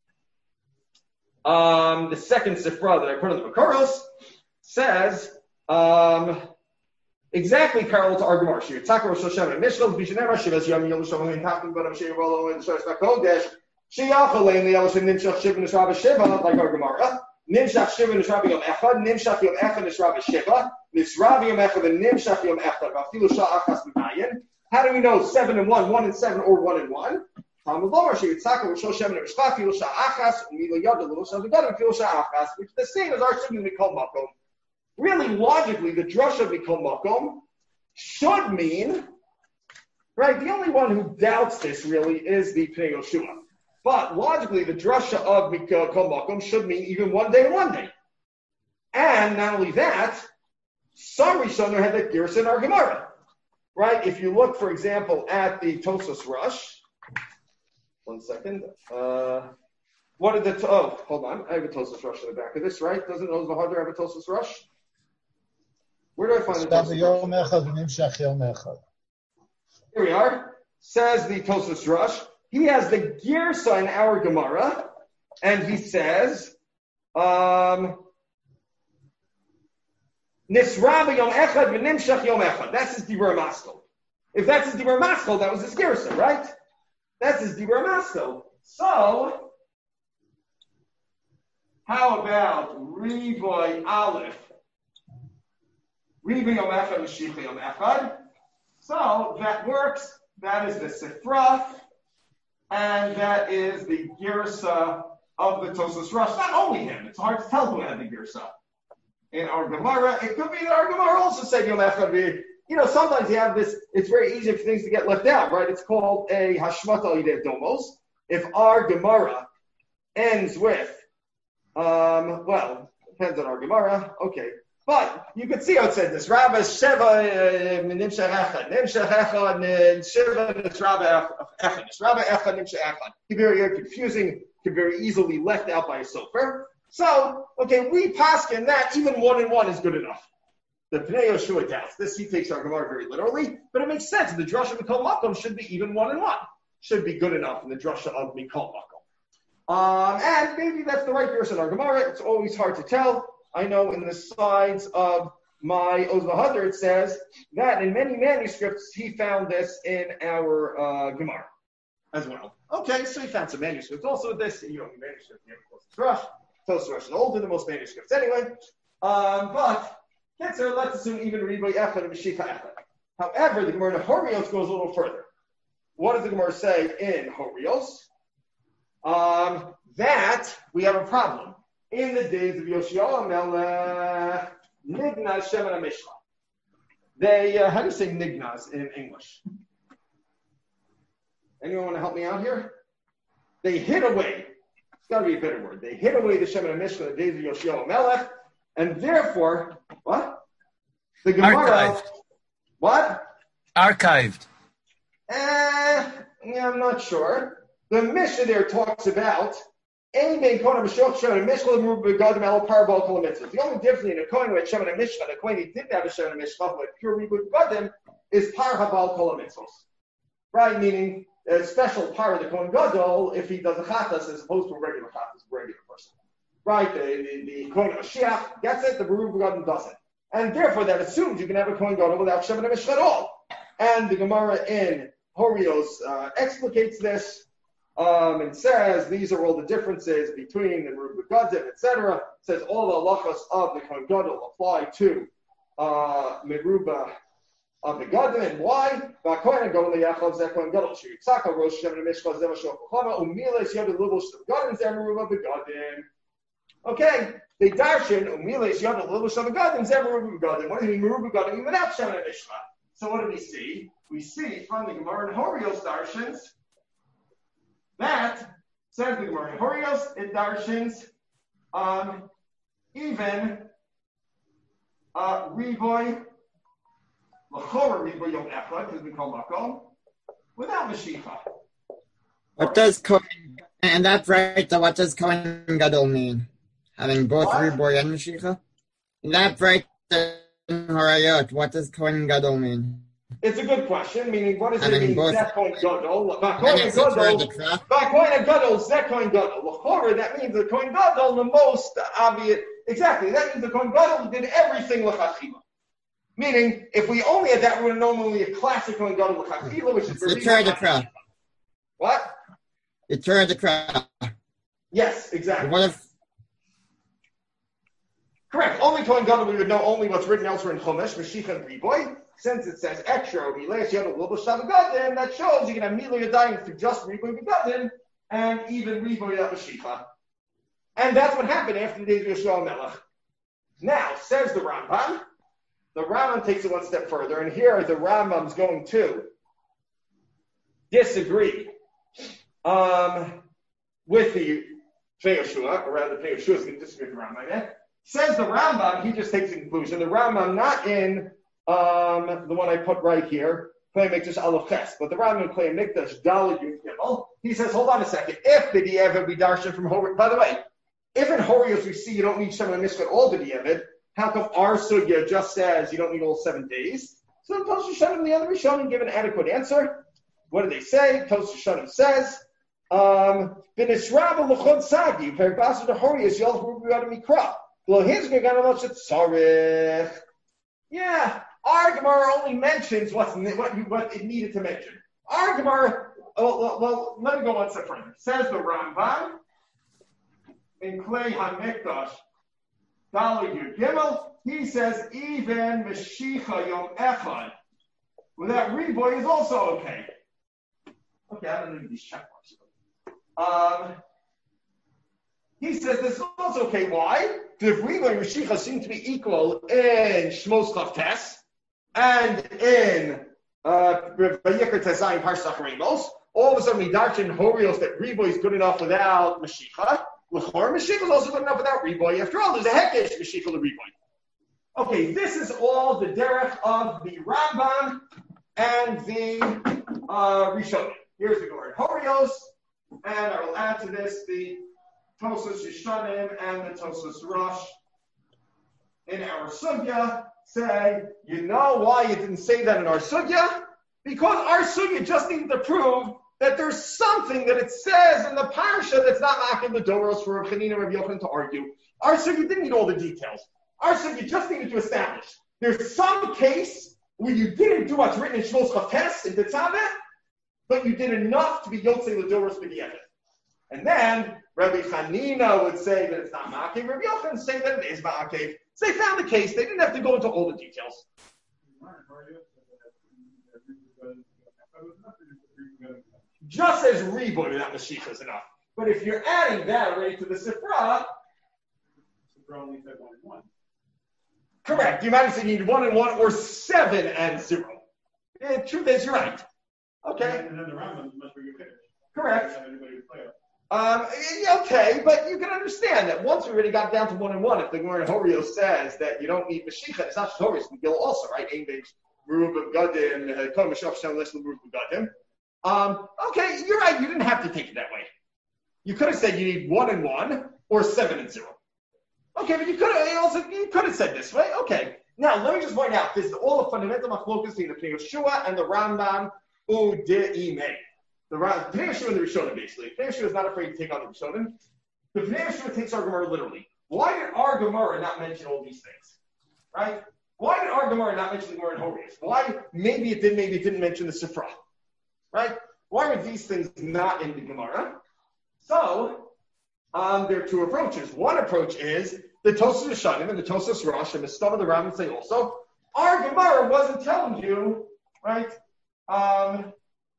um, the second Sifra that I put on the Makoros says um, exactly parallel to our Gemara. Shiyitzak Rosh Hashanah and Mishkal B'Shnei Shivas Yom Yom Shalom and Tachim Badam Shei Rolo and Shosh Bakodesh Sheyachalein Li'Elosh Nimshach Shiva Nishrava Shiva like our Gemara. Nimshach Shiva Nishrava Yom Echad Nimshach Yom Echad Nishrava Shiva Nishrava Yom Echad and Nimshach Yom Echad Vafilu Sha'achas B'Mayin. How do we know seven and one, one and seven, or one and one? Which is the same as our Sugi Mikol Makom. Really, logically, the drush of Mikol Makom should mean, right? The only one who doubts this really is the Pnei Yoshua. But logically, the drasha of Mikol Makom should mean even one day and one day. And not only that, Some Rishonim had that Girsa in our Gemara. Right? If you look, for example, at the Tosfos Rush, one second. Uh, what did the, oh, hold on. I have a Tosfos Rush in the back of this, right? Doesn't Oz V'Hadar have a Tosfos Rush? Where do I find the Tosfos Rush? Here we are. Says the Tosfos Rush. He has the Girsa in our Gemara, and he says, um, Nisraba Yom Echad v'Nimshach Yom Echad. That's his Dibur Maskal. If that's his Dibur Maskal, that was his Girsa, right? That's his Dibur Maskal. So, how about Rivoy Aleph? Rivoy Yom Echad v'Shicha Yom Echad. So, that works. That is the Sifra. And that is the Girsa of the Tosfos Rush. Not only him. It's hard to tell who had the Girsa. In our Gemara, it could be that our Gemara also said Yom Echad. You know, sometimes you have this, it's very easy for things to get left out, right? It's called a Hashmata Yidei Domos. If our Gemara ends with, um, well, depends on our Gemara, okay. But you could see how it said this. Rabba Sheva Nimshach Echad. Nimshach Echad, Sheva Nisraba Echad. Nisraba Echad, Nimshach Echad. It can be very confusing, can be very easily left out by a sofer. So, okay, we paskin that even one and one is good enough. The Pnei Yoshua doubts this. He takes our Gemara very literally, but it makes sense. The drasha Mikol Makom should be even one and one. Should be good enough in the drasha of Mikol Makom. Um, and maybe that's the right person in our Gemara. It's always hard to tell. I know in the sides of my Oz V'Hadar it says that in many manuscripts he found this in our uh, Gemara as well. Okay, so he found some manuscripts also with this. You don't need manuscripts, you have a Tosfos Rush. Tosfos Rush is older than most manuscripts anyway. Um, but, Ketzer, let's assume even Riboy Echad and Mashicha Echad. However, the Gemara in Horios goes a little further. What does the Gemara say in Horios? Um, that we have a problem. In the days of Yoshiyahu Melech, Nignaz Shemen HaMishcha. They, uh, how do you say Nignaz in English? Anyone want to help me out here? They hid away. It's got to be a better word. They hid away the Shemen HaMishcha in the days of Yoshiyahu Melech, and therefore, what? The Gemara. Archived. What? Archived. Uh, yeah, I'm not sure. The Mishnah there talks about the only difference in a coin with Shemen HaMishcha, the coin he didn't have a Shemen HaMishcha, but pure Ribud Gadim, is Par Habal Kol HaMitzvos. Right? Meaning, a special par of the Kohen Gadol if he does a Chatas as opposed to a regular Chatas, a regular person. Right? The, the, the Kohen Mashiach gets it, the Ribud Gadim doesn't. And therefore, that assumes you can have a Kohen Gadol without Shemen HaMishcha at all. And the Gemara in Horios uh, explicates this. Um, and says these are all the differences between the Merubah Gadim, et cetera. Says all the halachas of the Kohen Gadol apply to uh, Merubah of the Gadim. And why? Kohen Gadol liyachav zeh Kohen Gadol sheitzaka rosh shemen mishcha zeh mashal kochama umiles yad lubush Gadim zeh Merubah begadim. Okay, they darshan umiles yad lubush Gadim zeh Merubah begadim. What does it mean Merubah Gadim even without shemen mishcha? So what do we see? We see from the Gemara and Horios darshans. That, says the Gemara in Horios, it darshins um, even uh, Rivoy, L'chora Rivoy Yom Echad, because we call Makom, without Mashiach. What does Kohen, and that's right, so what does Kohen Gadol mean? Having both what? Riboy and Mashiach? And that's right, in Horayot, what does Kohen Gadol mean? It's a good question, meaning what does I it mean, mean, Zeh Kohen Gadol? Kohen Gadol, Kohen Gadol, Zeh Kohen Gadol. L'chora, that means the Kohen Gadol, the most obvious, exactly, that means the Kohen Gadol did everything l'chachila. Meaning, if we only had that, we would have known only a classic Kohen Gadol l'chachila, which is... It's the Torah. What? It's Torah. Yes, exactly. What if... Correct. Only Kohen Gadol, we would know only what's written elsewhere in Chumash, Mashiach and Riboy. Since it says extra, that shows you can have Milo Yadayim through just Riboy Begadim and even Riboy Mashiach. And that's what happened after the days of Yeshua Melech. Now, says the Rambam, the Rambam takes it one step further, and here the Rambam's going to disagree um, with the Pnei Yoshua, or rather the Pnei Yoshua is going to disagree with the Rambam. Says the Rambam, he just takes the conclusion. The Rambam, not in um, the one I put right here, Klei Mikdash Aleph Ches, but the Rambam Klei Mikdash Daled Yud Gimel. He says, hold on a second. If the B'diavad we darshan from Horios, by the way, if in Horios we see you don't need Shem and Mishkat all B'diavad, how come our sugya just says you don't need all seven days? So the Tosh Hashanim, the other Rishonim, give an adequate answer. What do they say? Tosh Hashanim says, um, B'nishrab l'chod sagi, v'erbasu d'Horios yol h'rubu mikra. Lo hizgir gana lo shetzarech. Yeah, our Gemara only mentions what's, what, what it needed to mention. Our Gemara, oh, well, well, let me go one step further. Says the Rambam in Klei HaMikdash, Daled Yud Gimel, he says even Meshicha Yom Echad without Riboy is also okay. Okay, I don't need these check marks. Um, he says this is also okay. Why? Because if Riboy and Meshicha seem to be equal in Shmos Chavtes and in Vayikra Tezayim Parshach Ramos, all of a sudden we darshan Horios that Riboy is good enough without Meshicha. L'chor, Meshicha is also good enough without Riboy. After all, there's a heckish Meshicha to Riboy. Okay, this is all the derech of the Rambam and the uh, Rishonim. Here's the Gemara Horios, and I will add to this the Tosos Yishanim and the Tosos Rosh. In our sugya, say, you know why you didn't say that in our sugya? Because our sugya just needed to prove that there's something that it says in the parsha that's not making the doros for Rav Chanina and Rav Yochanan to argue. Our sugya didn't need all the details. Our sugya just needed to establish there's some case where you didn't do what's written in Shmos Chavtes in Tetzaveh, but you did enough to be Yotzei L'Doros B'Diavad. And then Rabbi Chanina would say that it's not Ma'akev. Rabbi Yochanan would say that it is Ma'akev. So they found the case. They didn't have to go into all the details. Just as Riboy without Mashiach is enough. But if you're adding that already to the Sifra, Sifra only said one and one. Correct. You might have said you need one and one or seven and zero. The truth is, you're right. Okay. And then the Rambam must be finished. Correct. Everybody would play it. Um, okay, but you can understand that once we already got down to one and one, if the Gemara in Horios says that you don't need Mashiach, it's not just Horios, Megillah also, right? Ein beis Merubah Gadim, Kol Mashiach Shem Lesh Merubah Gadim. Um, okay, you're right. You didn't have to take it that way. You could have said you need one and one or seven and zero. Okay, but you could have also you could have said this way. Okay, now let me just point out this is all the fundamental machlokas between the Pnei Yehoshua and the Rambam Udeimei. The Pnei Yehoshua and the Rishonim basically. Pnei Yehoshua is not afraid to take on the Rishonim. The Pnei Yehoshua takes our Gemara literally. Why did our Gemara not mention all these things? Right? Why did our Gemara not mention the Gemara in Horios? Why? Maybe it did. Maybe it didn't mention the Sifra. Right? Why are these things not in the Gemara? So, um, there are two approaches. One approach is the Tosos Yishanim and the Tosos Rosh and the Stam of the Rambam say also, our Gemara wasn't telling you, right? Um,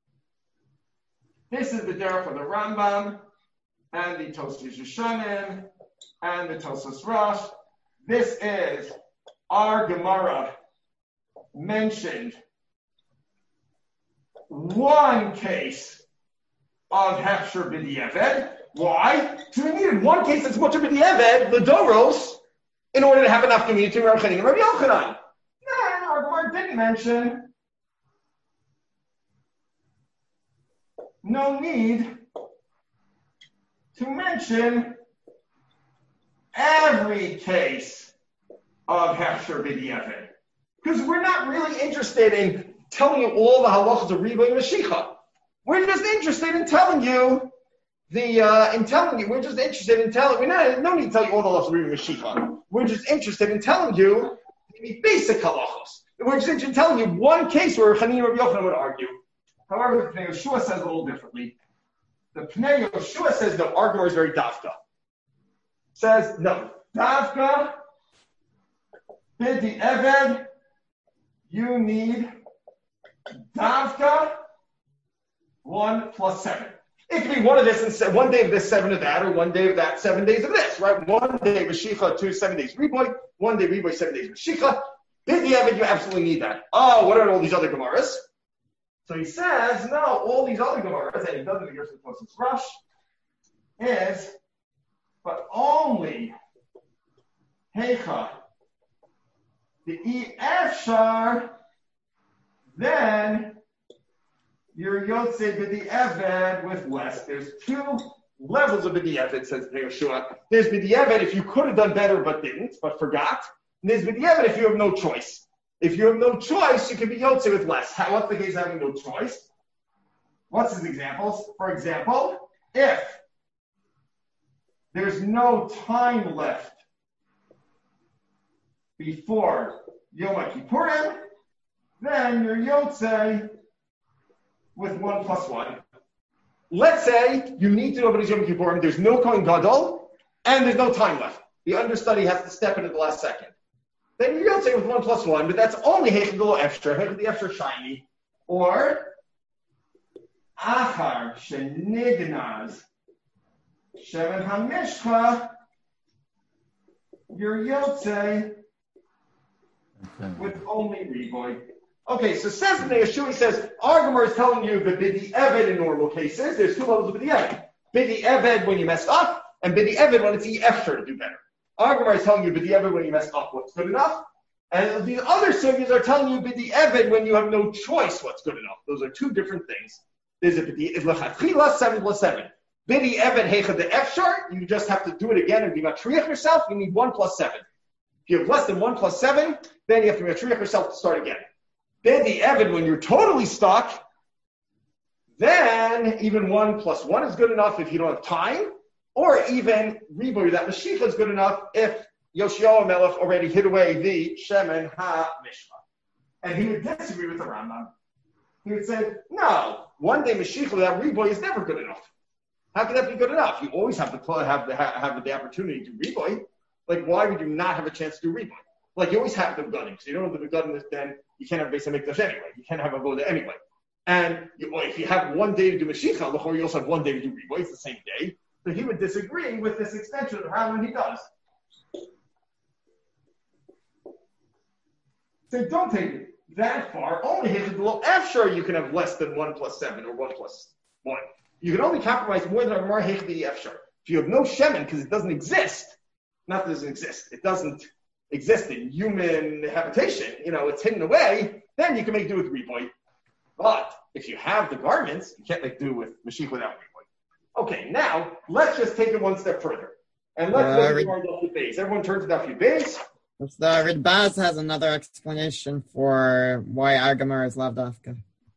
this is the derech of the Rambam and the Tosos Yishanim and the Tosos Rosh. This is our Gemara mentioned one case of Hefsher B'diavad. Why? Because we needed one case that's much of B'diavad, the Doros, in order to have enough community to Rav Chanina and Rav Yochanan. Then our Gemara didn't mention no need to mention every case of Hefsher B'diavad. Because we're not really interested in telling you all the halachas of Riboy and Mashiach. We're just interested in telling you the uh, in telling you. We're just interested in telling. We no no need to tell you all the halachas of Riboy and Mashiach. We're just interested in telling you the basic halachas. We're just interested in telling you one case where Chanina and Rav Yochanan would argue. However, the Pnei Yehoshua says a little differently. The Pnei Yehoshua says no. Our Gemara is very dafka. Says no. Dafka b'di eved. You need Davka, one plus seven. It could be one of this and se- one day of this, seven of that, or one day of that, seven days of this, right? One day Mashiach, two, seven days Riboy, one day Riboy, seven days Mashiach. B'diavad, you absolutely need that. Oh, what are all these other Gemaras? So he says, no, all these other Gemaras, and he doesn't agree with the Tosos Rosh, is, but only Heicha. The E Efshar, then you're Yotze B'di Eved with less. There's two levels of B'di Eved, says Yeshua. There's B'di Eved if you could have done better but didn't, but forgot. And there's B'di Eved if you have no choice. If you have no choice, you can be Yotze with less. How, what's the case of having no choice? What's his examples? For example, if there's no time left before Yom Kippurim, then you're Yotze with one plus one. Let's say you need to know about Yom Kippurim, there's no Kohen Gadol, and there's no time left. The understudy has to step in at the last second. Then you're Yotze with one plus one, but that's only Heichad Lo Efshar, Heichad the Efshar shiny, or Achar Shenignaz Shemen HaMishcha, you're Yotze with only Riboy. Okay, so says the Yeshua, he says, Argamar is telling you that B'di Eved in normal cases, there's two levels of B'di Eved. B'di Eved when you messed up, and B'di Eved when it's the Efshar to do better. Argamar is telling you B'di Eved when you messed up what's good enough, and these other sugyas are telling you B'di Eved when you have no choice what's good enough. Those are two different things. There's a B'di Eved, seven plus seven. B'di Eved Heichad the Efshar, you just have to do it again and be matriach yourself, you need one plus seven. If you have less than one plus seven, then you have to matriach yourself to start again. B'di Eved, when you're totally stuck, then even one plus one is good enough if you don't have time, or even Riboy, that Mashiach is good enough if Yoshiyahu Melech already hid away the Shemen HaMishcha. And he would disagree with the Rambam. He would say, no, one day Mashiach without Riboy is never good enough. How can that be good enough? You always have to have the, have the opportunity to Riboy. Like, why would you not have a chance to do Riboy? Like, you always have the begunning. So you don't have the begunning, then you can't have Beis HaMikdash anyway. You can't have a Avodah anyway. And you, well, if you have one day to do Mashiach, you also have one day to do Riboy. It's the same day. So he would disagree with this extension of Rambam he does. So don't take it that far. Only Heichad Lo Efshar you can have less than one plus seven or one plus one. You can only compromise more than a Mar Heichad Efshar. If you have no Shemen because it doesn't exist, not that it doesn't exist, it doesn't exist in human habitation, you know, it's hidden away, then you can make do with Riboy. But if you have the garments, you can't make do with Mashiach without Riboy. Okay, now let's just take it one step further. And let's uh, look at our Daf Yud. Everyone turn to Daf Yud. The Ridbaz has another explanation for why Argamar is Lav Dafka.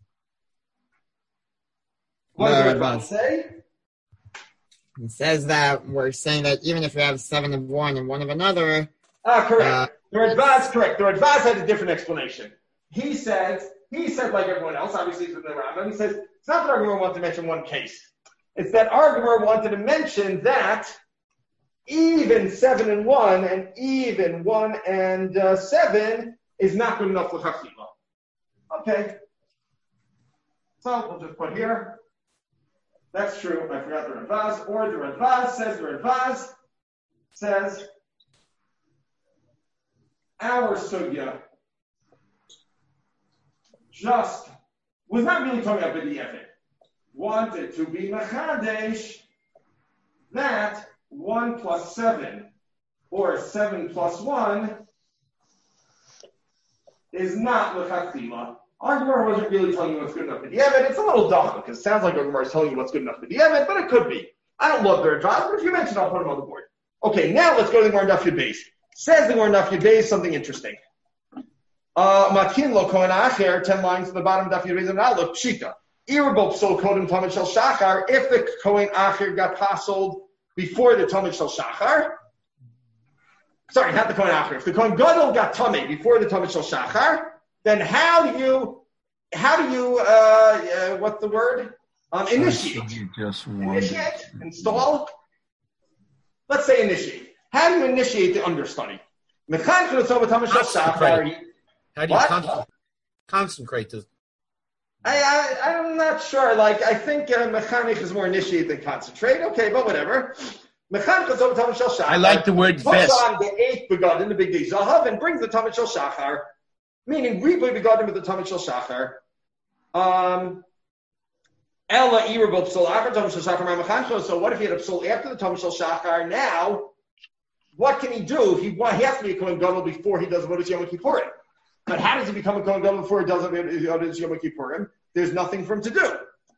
What does Ridbaz say? He says that we're saying that even if we have seven of one and one of another. Ah, correct. Uh, the Ridbaz, correct. The Ridbaz had a different explanation. He said, he said like everyone else, obviously he's in the Rambam, he says, it's not that Argamar wanted to mention one case. It's that Argamar wanted to mention that even seven and one and even one and uh, seven is not good enough for Chafila. Okay. So we'll just put here. That's true. I forgot the Ridbaz. Or the Ridbaz says, the Ridbaz says, our sugya just was not really talking about B'di Eved. Wanted to be Mechadesh that one plus seven or seven plus one is not L'chachila. Our Gemara wasn't really telling you what's good enough for the Eved. It's a little dumb because it sounds like our Gemara is telling you what's good enough for the Eved, but it could be. I don't love their advice, but if you mention it, I'll put them on the board. Okay, now let's go to the Gemara Daf Yud Beis. Says the Gemara Daf Yud Beis something interesting. Matkin lo kohen acher, ten lines at the bottom of Daf Yud Beis and now look pshita. Irabol psol kodem tamid shel shachar. If the kohen acher got passoled before the tamid shel shachar, sorry, not the kohen acher. If the kohen gadol got tamid before the tamid shel shachar, then how do you, how do you, uh, uh what's the word? Um, initiate. Just initiate? Install? Let's say initiate. How do you initiate the understudy? Concentrate. How do you What? con- concentrate this? I, I, I'm not sure. Like, I think uh, mechanic is more initiate than concentrate. Okay, but whatever. I like the word Puts best. on the eighth begotten, the big day zahav, and brings the Tamid Shel Shachar, meaning Riboy begotten with the Tamid Shel Shachar. Um, Ella Irabel Psal after Tamid Shel Shachar Ma'amachancho. So what if he had a Psal after the Tamid Shel Shachar? Now, what can he do? He, well, he has to be a Kohen Gadol before he does Avodas Yom Kippurim. But how does he become a Kohen Gadol before he does Avodas Yom Kippurim? There's nothing for him to do.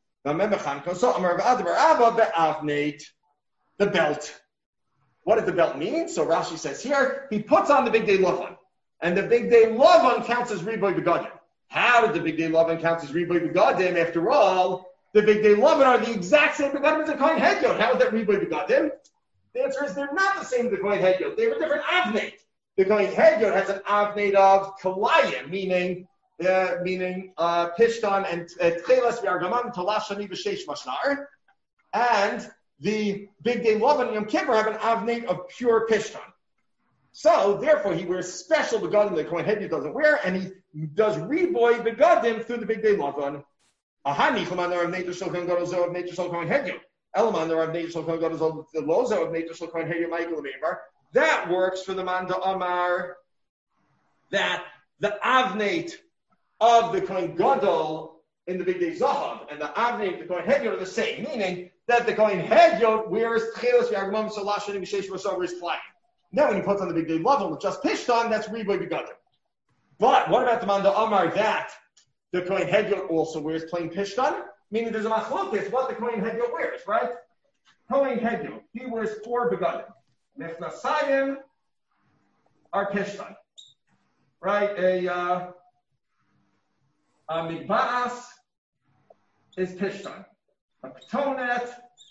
The belt. What does the belt mean? So Rashi says here, he puts on the Big Day Lavan. And the Big Day Lavan counts as Riboy Begadim. How did the Big Day Lavan count as Riboy Begadim? After all, the Big Day Lavan are the exact same Begadim as the Kohen Hedyot. How is that Riboy Begadim? The answer is they're not the same as the Kohen Hedyot. They have a different avnate. The Kohen Hedyot has an avnate of Kalayim, meaning uh, meaning uh, Pishtan and Tchelas V'Argaman Talashani V'Sheish Mashnar. And the Big Day Lavan and Yom Kippur have an avnate of pure Pishtan. So, therefore, he wears special begadim that the Kohen Hedyot doesn't wear, and he does reboy begadim through the Big Day Lavan. Ahani chaman there of nature shel Kohen Gadol zo of nature shel Kohen Hedyot. Elaman there of nature shel Kohen Gadol zo the lozo of nature shel Kohen Hedyot Michael Amar. That works for the man da Amar that the avnate of the Kohen Gadol in the Big Day Zahav and the avnate of the Kohen Hedyot are the same, meaning that the Kohen Hedyot wears tchelos v'argmam salashin and v'sheish v'sover is flying. Now, when he puts on the Big Day Lavan with just Pishtan, that's Riboy Begadim. But what about the man da Amar that the Kohen Hedyot also wears plain Pishtan? Meaning there's a machlokes what the Kohen Hedyot wears, right? Kohen Hedyot, he wears four Begadim. Mechnasayim are Pishtan. Right? A, uh, a Migba'as is Pishtan. A Petonet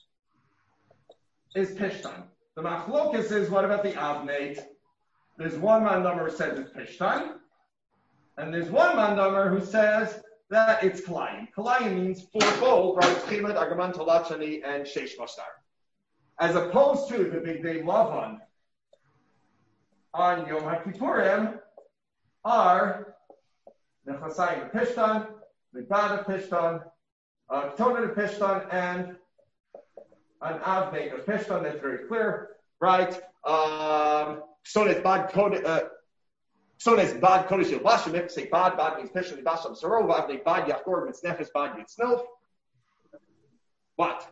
is Pishtan. The machlokas is, what about the avnate? There's one man number who says it's Pishtan, and there's one man number who says that it's Kalayim. Kalayim means fourfold, right? Chimad, Agaman, Talachani, and Sheish Mashtar. As opposed to the Big Day Lavan on Yom HaKippurim are Nechasayim Pishtan, Migbad Pishtan, Ketonet Pishtan, and an avnate of Pishtan, that's very clear, right? Um, Sones bad kodesh, Sones bad kodesh yilbashim. If say bad, bad means Pishtan, yilbashim sarov, avnate bad yachgor, mitznefes bad yitznof. What?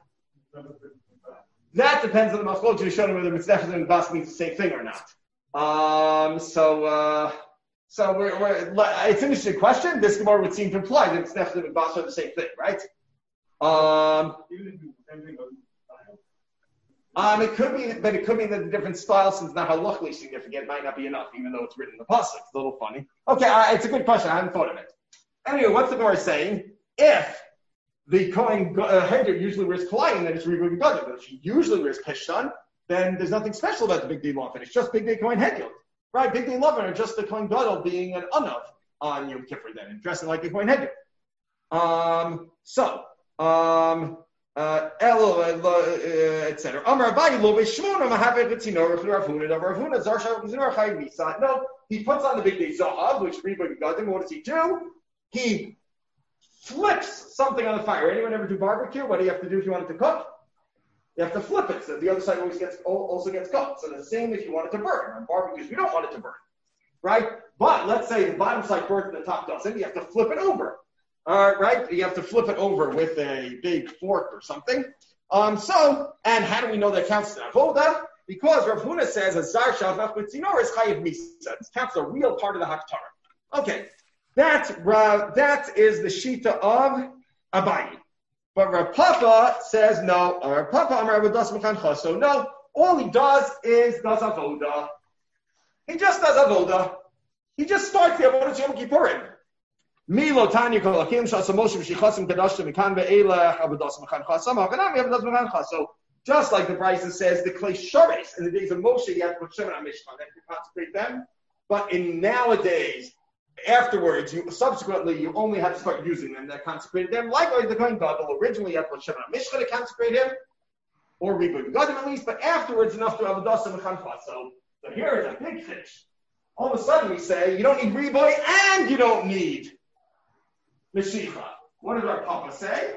That depends on the machlokes to show whether mitznefes and bas means the same thing or not. Um, so, uh, so we're, we're, it's an interesting question. This Gemara would seem to imply that mitznefes and bas are the same thing, right? Um. Um, it could be, but it could be that the different style, since not halachically significant, might not be enough, even though it's written in the pasuk. It's a little funny. Okay, uh, it's a good question. I hadn't thought of it. Anyway, what's the Gemara saying? If the Kohen uh, Hedyot usually wears Kalayim, then it's Riboy Begadim. But if she usually wears Pishtan, then there's nothing special about the Big Day Lavan. It's just Big Day Kohen Hedyot, right? Big Day Lavan are just the Kohen Gadol being an Anav on Yom Kippur then, and dressing like a Kohen Hedyot. Um, so, um. Uh, et cetera. Amar Abaye lo b'shmona mahavet v'tzinor v'Rav Huna. Rav Huna zarsha v'tzinor chayiv misa. No, he puts on the Big Day Zahav, which Riboy Begadim. What does he do? He flips something on the fire. Anyone ever do barbecue? What do you have to do if you want it to cook? You have to flip it so the other side always gets also gets cooked. So the same if you want it to burn. On barbecues, we don't want it to burn, right? But let's say the bottom side burns and the top doesn't. You have to flip it over. Uh, right? You have to flip it over with a big fork or something. Um, so, and how do we know that counts as avoda? Because Rav Huna says a zar shavach b'tzinor is chayiv misa. It counts a real part of the haktarah. Okay, that uh, that is the shita of Abaye. But Rav Papa says no. Uh, Rav Papa amar avodas mechan chaso. No, all he does is does avoda. He just does avoda. He just starts the avodah Yom Kippurim. Milo Tanya Kolakim Shasamoshim Shichasim Kadashim Mikan Ve'ela Avodas Mechan Chasam Havanami Avodas Mechan Chasam. So just like the Brisa says, the Klei Shares in the days of Moshe, you have to put Shemen on Mishkan, that you consecrate them. But in nowadays, afterwards, you subsequently you only have to start using them that consecrated them. Likewise, the Kohen Gadol originally you have to put Shemen on Mishkan to consecrate him, or Riboy Begadim at least. But afterwards, enough to Avodas Mechan Chasam. So here is a big fish. All of a sudden, we say you don't need Riboy and you don't need Meshicha. What did our Papa say?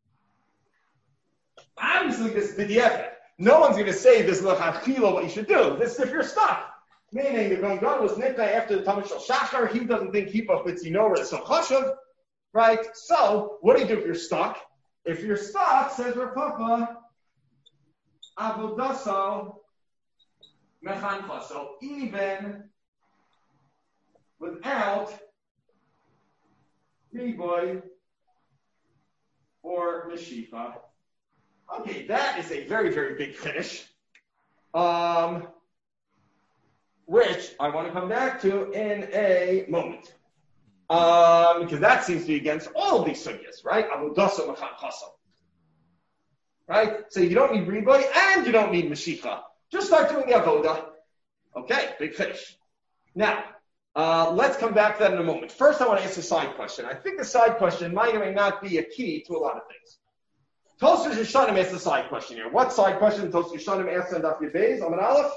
Obviously, this is b'diavad. No one's going to say this is l'chachila what you should do. This is if you're stuck. Meaning, the Kohen Gadol was nitna after the Talmud Shel Shachar. He doesn't think kippah b'tzinor is so chashuv, right? So, what do you do if you're stuck? If you're stuck, says our Papa, avodaso mechancha. So even without riboy or meshicha. Okay, that is a very, very big finish, um, which I want to come back to in a moment. Um, because that seems to be against all of these sugyas, right? Avodaso mechanchaso. Right? So you don't need riboy and you don't need meshicha. Just start doing the avoda. Okay, big finish. Now, uh, let's come back to that in a moment. First, I want to ask a side question. I think the side question might or may not be a key to a lot of things. Tosfos Yeshanim asks a side question here. What side question Tosfos Yeshanim asks on Daf Yudbeis, Amud Aleph?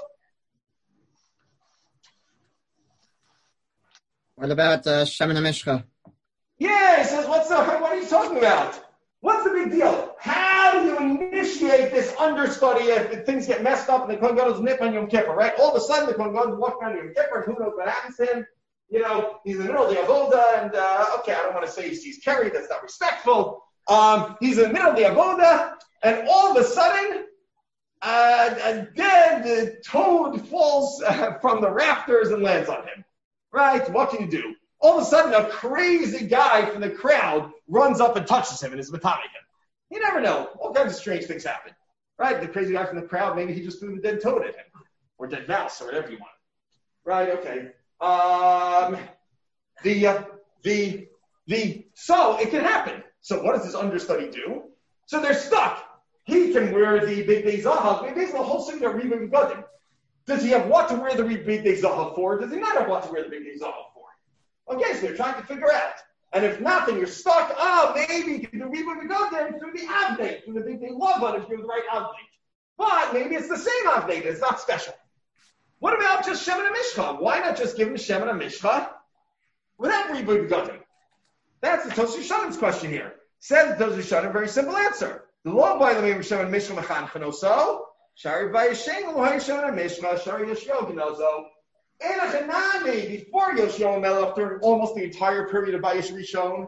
What about uh, Shemin HaMishcha? Yeah, he says, what's the, what are you talking about? What's the big deal? How do you initiate this understudy if things get messed up and the Kohen Gadol's nip on Yom Kippur, right? All of a sudden, the Kohen Gadol's walking on Yom Kippur, who knows what happens to him? You know, he's in the middle of the Avoda, and, uh, okay, I don't want to say he sees Kerry, that's not respectful. Um, he's in the middle of the Avoda, and all of a sudden, uh, a dead toad falls uh, from the rafters and lands on him. Right? What can you do? All of a sudden, a crazy guy from the crowd runs up and touches him and is matamic him. You never know. All kinds of strange things happen. Right? The crazy guy from the crowd, maybe he just threw the dead toad at him. Or dead mouse, or whatever you want. Right? Okay. Um, the, uh, the, the, so it can happen. So what does this understudy do? So they're stuck. He can wear the big day zahav. Basically, the whole thing that Reba Begadim. Does he have what to wear the big day zahav for? Does he not have what to wear the big day zahav for? Okay, so they're trying to figure out. And if not, then you're stuck. Oh, maybe you can do Reba Begadim through the avnei, through the big day love if you're the right avnei. But maybe it's the same avnei. It's not special. What about just Shemin HaMishcha? Why not just give him Shemin HaMishcha without Reba Begadim? That's the Tosfos Yeshanim's question here. Says the Tosfos Yeshanim, very simple answer. The law, by the way, was Shemin HaMishcha Mechan Chanoso. Shari Vayishen Lohay Shemin HaMishcha. Shari Yoshio Gnozo. Enachanami, before Yoshio Melech, during almost the entire period of Bayish Rishon,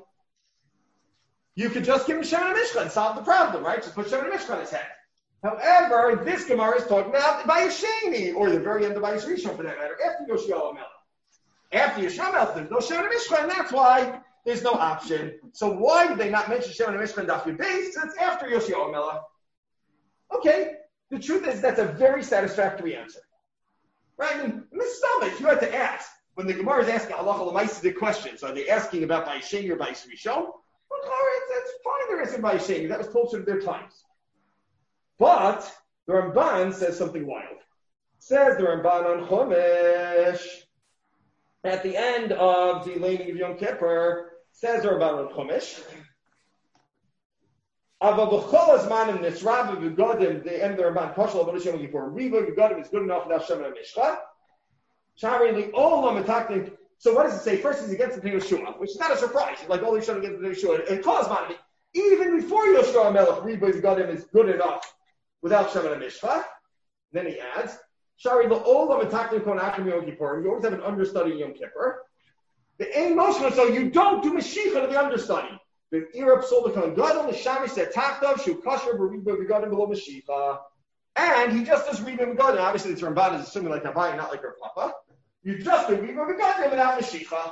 you could just give him Shemin HaMishcha and solve the problem, right? Just put Shemin HaMishcha on his head. However, this Gemara is talking about Bayisheni, or the very end of Bayish Rishon for that matter, after Yoshio Melech. After Yoshio Melech, there's no Shemin HaMishcha, and that's why there's no option. So why did they not mention Shemin HaMishcha and Daf Yudbeis? Because it's after Yoshio Melech. Okay, the truth is that's a very satisfactory answer. Right? I mean, Miz Stomach, you had to ask. When the Gemara is asking halacha l'maisa questions, are they asking about Bayisheni or Bayis Rishon? Well, that's fine, they're asking Bayisheni. That was closer to their times. But the Ramban says something wild. Says the Ramban on Chumash, at the end of the laning of Yom Kippur, says the Ramban on Chumash, Ava b'chol hazmanim nisrav v'godim, the end of the Ramban, Koshel Avodah Shem Kippur, Riva v'godim is good enough without Shemin HaMishcha. Shari li'olam ataknim. So what does it say? First, he's against the Yoshua, which is not a surprise. He's like, oh, he's against the Yoshua. And Kol hazmanim, even before Yoshua Melech, Riva v'godim is good enough without Shemin HaMishcha. Then he adds, Shari li'olam ataknim kon achim Yom Kippur. You always have an understudy in Yom Kippur. The ain motion, so you don't do Mashiach of the understudy. The Irab sold the Kohen Gadol, the Shamish said Tachtav, Shu Kasher, B'Riba Begadim below Mashiach. And he just does Riba Begadim. Obviously, the Ramban is assuming like Havai, not like her Papa. You just do Riba Begadim without Mashiach.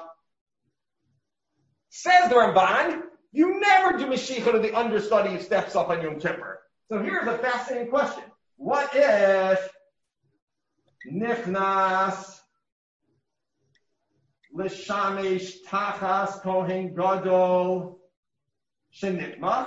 Says the Ramban, you never do Mashiach to the understudy who steps up on Yom Kippur. So here's a fascinating question. What if Nichnas L'Shamish Tachas Kohen Gadol Shenitma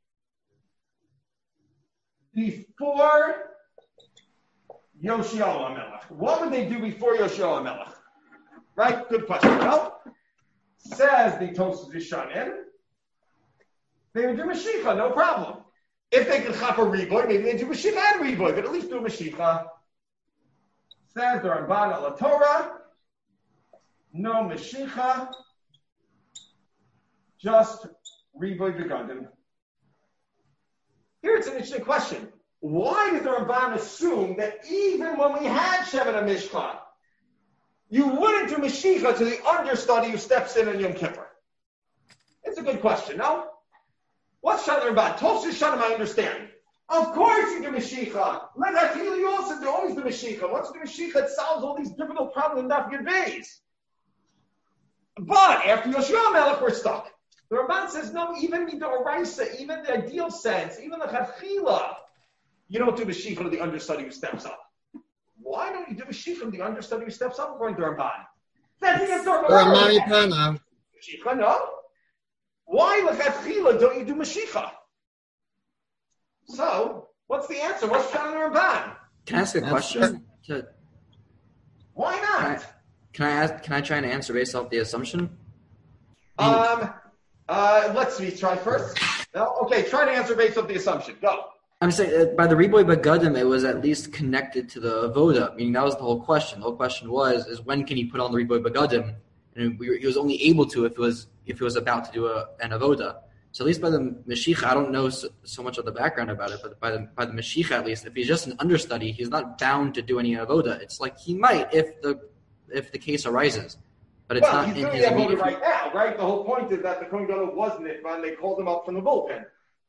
before Yoshio HaMelech? What would they do before Yoshio HaMelech? Right? Good question. Well, says the Tosfos Yeshanim, they would do Mashiach, no problem. If they could chop a Riboy, maybe they do Mashiach and Riboy, but at least do Mashiach. Says the Ramban al Torah, no Mashiach, just Riboy Begadim. Here it's an interesting question. Why does the Ramban assume that even when we had Shemin HaMishcha, you wouldn't do Mashiach to the understudy who steps in on Yom Kippur? It's a good question, no? What's Shana Ramban? Tosfos Yeshanim I understand. Of course you do Mashicha. L'chachila you also do always do Mashicha. Once you do Mashicha, it solves all these difficult problems in Daf Yud Beis. But after Yoshua Melech, we're stuck. The Ramban says, no, even the Oraisa, even the ideal sense, even the Chachila, you don't do Mashicha to the understudy who steps up. Why don't you do Mashicha to the understudy who steps up according to Ramban? That's the answer. Ramari Pana. Mashicha, no. Why L'chachila don't you do Mashicha? So, what's the answer? What's John and Ramban? Can I ask a question? To, Why not? Can I, can I ask? Can I try and answer based off the assumption? Um, uh, let's see. Try first. No? Okay, try to answer based off the assumption. Go. I'm saying uh, by the Riboy Begadim, it was at least connected to the Avoda. Meaning that was the whole question. The whole question was: is when can he put on the Riboy Begadim? And we were, he was only able to if it was if he was about to do a, an Avoda. So at least by the Mashiach, I don't know so, so much of the background about it, but by the by the Mashiach at least, if he's just an understudy, he's not bound to do any avoda. It's like he might if the if the case arises, but it's well, not he's in doing his the avoda immediate. right now, right? The whole point is that the Kohen Gadol wasn't it, and they called him up from the bullpen.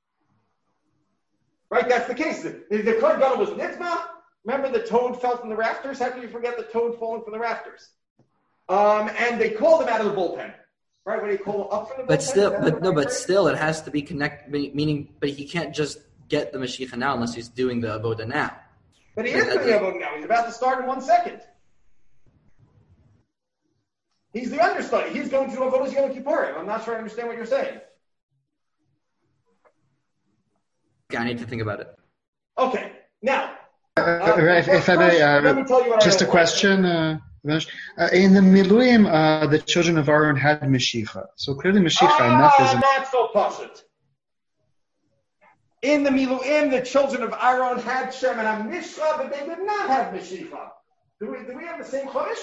Right, that's the case. The, the Kohen Gadol was nitma. Remember the toad fell from the rafters? How can you forget the toad falling from the rafters? Um, and they called him out of the bullpen. Right, when he called up from the But bullpen, still, that's but what no, I but heard. still, it has to be connect. Meaning, but he can't just get the Mashiach now unless he's doing the avoda now. But he But is that doing the does- avoda now. He's about to start in one second. He's the understudy. He's going to do avodas Yom Kippurim. I'm not sure I understand what you're saying. Okay, I need to think about it. Okay, now. Uh, Uh, if, if I may, first, let me uh, tell you what I just a know. question. Uh, Ganesh. uh, in the Miluim, uh, the children of Aaron had Mashicha. So clearly Mashicha enough Ah, is a not so pashut. In the Miluim, the children of Aaron had Shem and Mishcha, but they did not have Mashicha. Do we, do we have the same Chodesh?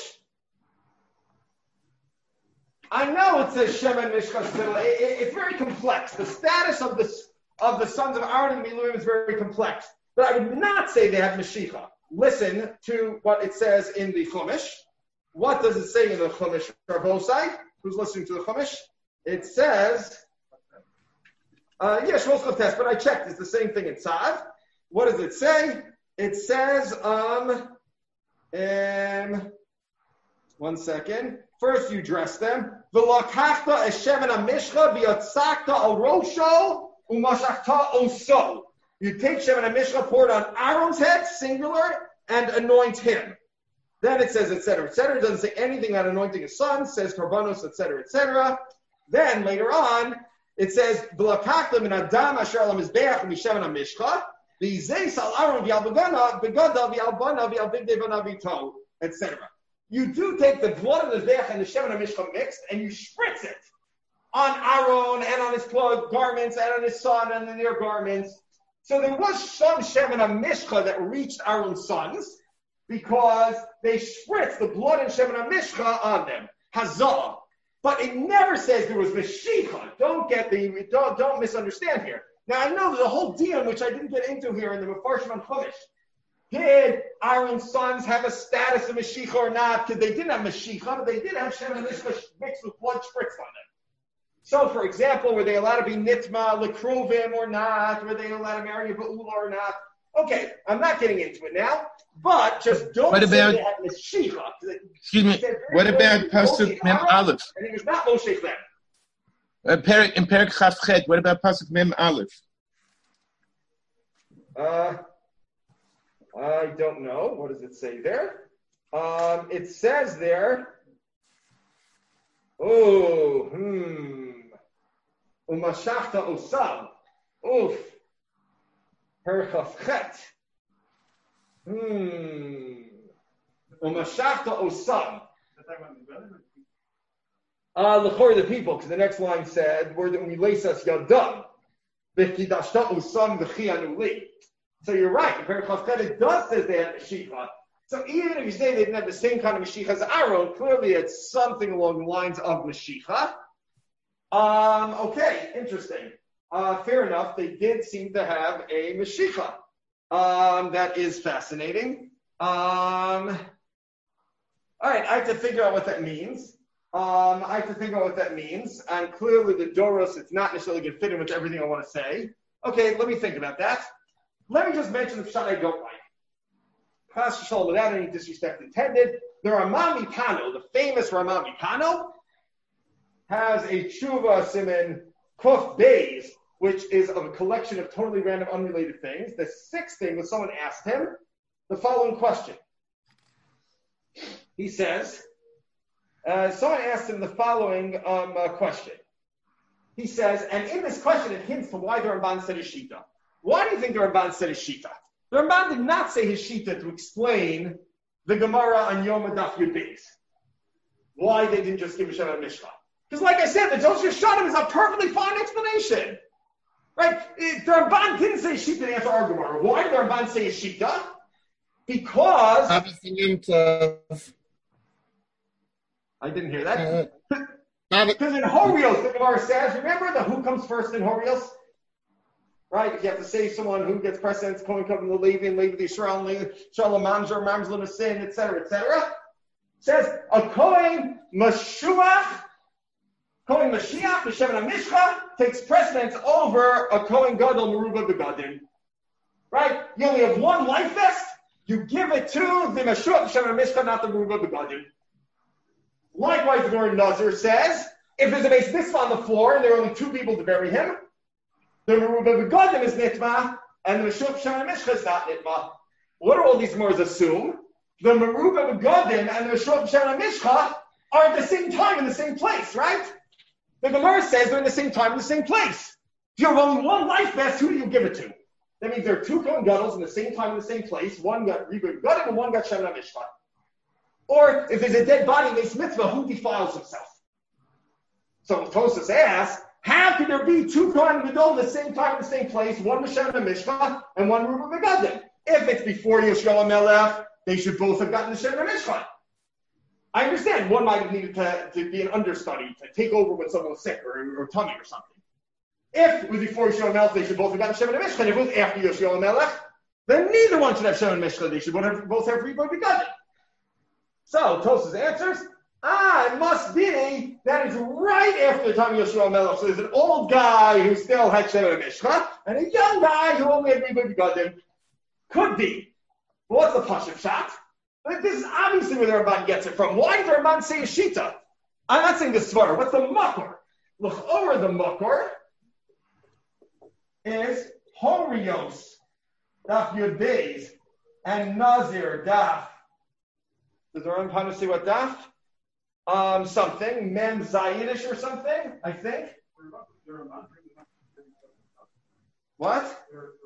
I know it says Shem and Mishcha still. It, it, it's very complex. The status of the, of the sons of Aaron and Miluim is very complex. But I would not say they have Mashicha. Listen to what it says in the Chumash. What does it say in the Chumash, Rabosai? Who's listening to the Chumash? It says, uh, yeah, Shmos test, but I checked. It's the same thing in Tzav. What does it say? It says, um, um, one second. First, you dress them. V'lakachta eshemen hamishcha v'yatzakta al rosho u'mashachta oso. You take Shemen HaMishcha, pour it on Aaron's head, singular, and anoint him. Then it says, et cetera, et cetera. It doesn't say anything about anointing his son. It says karbanos, et cetera, et cetera. Then later on, it says, V'lakachta min adam asher al mizbeach u'mishemen HaMishcha v'yizei sal Aaron v'yal begana begada v'yal bana v'yal bigdei bana v'ito, et cetera. You do take the blood of the mizbeach and the Shemen HaMishcha mixed, and you spritz it on Aaron and on his clothes, garments, and on his son and on their garments. So there was some Shemen HaMishcha that reached Aaron's sons because they spritzed the blood and Shemen HaMishcha on them. Hazah. But it never says there was Mashicha. Don't get the, don't, don't misunderstand here. Now I know there's a whole deal which I didn't get into here in the Mefarshim on Chumash. Did Aaron's sons have a status of Mashicha or not? Because they didn't have Mashicha, but they did have Shemen HaMishcha mixed with blood spritzed on them. So, for example, were they allowed to be nitma, lekrovim or not? Were they allowed to marry a ba'ula or not? Okay, I'm not getting into it now, but just don't What say about- they had Mashiach. Excuse me. What about Pasuk Mem Aleph? And he was not Moshe Chlem. Uh, Perik- in Perik Chaf Chet, what about Pasuk Mem Aleph? Uh, I don't know. What does it say there? Um, it says there, oh, hmm. Umashachta osam. Oof. Herchafchet. Hmm. Umashachta osam. Uh, L'chor the people, because the next line said, where we lace us yadam. V'kidashta osam v'chianu li. So you're right. Herchafchet, it does say they had Mashiach. So even if you say they didn't have the same kind of Mashiach as Aaron, clearly it's something along the lines of Mashiach. Um, okay, interesting. Uh, fair enough. They did seem to have a Mashiach. Um, that is fascinating. Um, all right, I have to figure out what that means. Um, I have to figure out what that means. And clearly the Doros, it's not necessarily going to fit in with everything I want to say. Okay, let me think about that. Let me just mention the pshat I don't like. Chas v'shalom, without any disrespect intended, the Rama MiPano, the famous Rama MiPano, has a tshuva siman kuf beis, which is of a collection of totally random, unrelated things. The sixth thing was someone asked him the following question. He says, uh, someone asked him the following um, uh, question. He says, and in this question it hints to why the Ramban said his shita. Why do you think the Ramban said his shita? The Ramban did not say his shita to explain the Gemara on Yom Daf Yud Beis. Why they didn't just give a Shem Mishcha? Because like I said, the Tosh Yeshanim is a perfectly fine explanation. Right? The Ramban didn't say shita to answer our Gemara. Why did the Ramban say his shita? Because I didn't hear that. Because in Horios, the Gemara says, remember the who comes first in Horios? Right? If you have to say someone who gets precedence, Kohen Kohen the Levi, and Levi the Yisrael, and Levi Shalom Mamzer, Mamzer the Sin, et cetera, et cetera. Says a Kohen Mashuach, Kohen Mashiach, the Shemin HaMishcha, takes precedence over a Kohen Gadol Meruba Begadim. Right? You only have one life vest. You give it to the Mashuach, the Shemin HaMishcha, not the Meruba Begadim. Likewise, the Gemara Nazir says, if there's a base mitzvah on the floor and there are only two people to bury him, the Meruba Begadim is nitma, and the Mashuach Shemin HaMishcha is not nitma. What do all these Gemars assume? The Meruba Begadim and the Mashuach Shemin HaMishcha are at the same time in the same place, right? The Gemara says they're in the same time in the same place. If you have only one life vest, who do you give it to? That means there are two Kohen Gadol in the same time in the same place. One got Meruba Begadim and one got Shemin HaMishcha. Or if there's a dead body in this mitzvah, who defiles himself? So Tosas asks, how could there be two Kohen Gadol in the same time in the same place, one Shemin HaMishcha and one Meruba Begadim? If it's before Yoshua HaMelech, they should both have gotten the Shemin HaMishcha. I understand one might have needed to, to be an understudy, to take over when someone was sick or, or tummy or something. If it was before Yoshua HaMelech, they should both have gotten Shemin HaMishcha. And if it was after Yoshua HaMelech, then neither one should have Shemin HaMishcha. They should both have, both have Meruba Begadim. So Tosas answers, ah, it must be that it's right after the time of Yoshua HaMelech. So there's an old guy who still had Shemin HaMishcha, and a young guy who only had Meruba Begadim. Could be. But what's the Pashup shot? This is obviously where the Ramban gets it from. Why did the Ramban say a shita? I'm not saying the Svara. What's the Makor? Look over the Makor is Horios, Daf Yud Beis, and Nazir, Daf. Does the Ramban say what Daf? Um, something. Mem Zayidish or something, I think. What?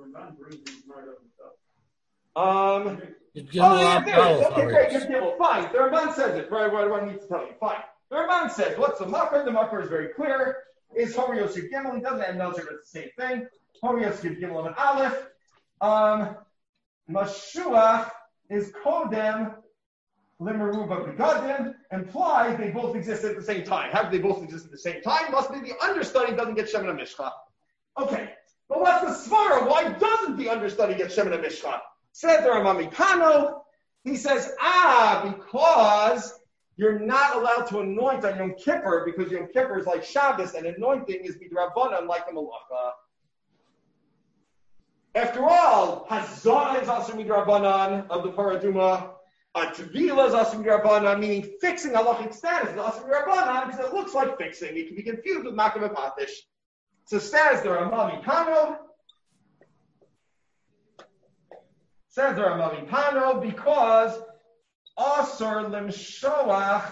Um, oh, yeah, there it is. Okay, great. Yes, well, fine. The Ramban says it. Right, what do I need to tell you? Fine. The Ramban says, what's the Makar? The Makar is very clear. Is Horios Yud Gimel. He doesn't have Nazir, but it's the same thing. Horios Yud Gimel and Aleph. Um, Mashuach is Kodem Limeruba Begadim. Implies they both exist at the same time. How do they both exist at the same time? Must be the understudy doesn't get Shemin HaMishcha. Okay. But what's the Svara? Why doesn't the understudy get Shemin HaMishcha? Said the Rama MiPano, he says, ah, because you're not allowed to anoint on Yom Kippur, because Yom Kippur is like Shabbos, and anointing is midrabanan like a malacha. After all, Hazah is also midrabanan of the Paraduma, a Tvila is also midrabanan, meaning fixing halachic status is also midrabanan, because it looks like fixing. It can be confused with Makam Patish. So says the Rama MiPano, Says the Rama MiPano, because Asur Limshoach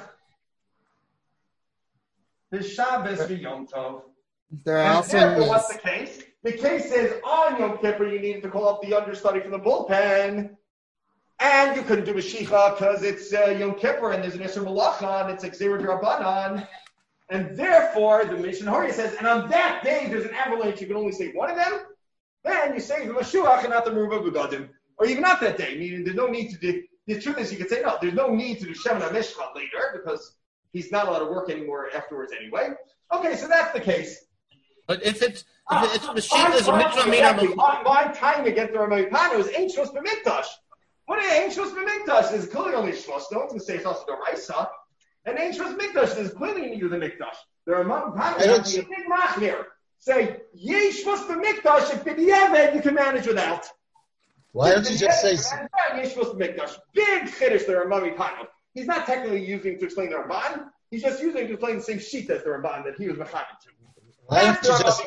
B'Shabbos V'Yom Tov. And therefore, what's the case? The case is on Yom Kippur you needed to call up the understudy from the bullpen, and you couldn't do a shicha because it's uh, Yom Kippur and there's an Isser Malacha and it's like Zera Drabanan, and therefore the Mishnah Hori says, and on that day there's an avalanche, you can only say one of them. Then you say the Mashuach and not the Meruba Begadim. Or even not that day, meaning there's no need to do, the truth is you could say, no, there's no need to do Shemin HaMishcha later, because he's not allowed to work anymore afterwards anyway. Okay, so that's the case. But if it's, if it's, the sheet is a mitzvah, exactly. My time against the Rama MiPano is Ain't Shvus B'Mikdash. What is Ain't Shvus B'Mikdash? There's clearly only Shvus, no one's going to say Shvus D'Oraisa, and Ain't Shvus B'Mikdash, there's clearly need of the Mikdash. The Rama MiPano has to be a big mach here. Say, Yeh Shvus B'Mikdash, if B'Diavad you can manage without. Why don't you just say? You're supposed to make Mikdash. Big chiddush the Rambam Pano. He's not technically using to explain the Ramban. He's just using to explain the same sheet as the Ramban that he was mechamed to. Why don't you just?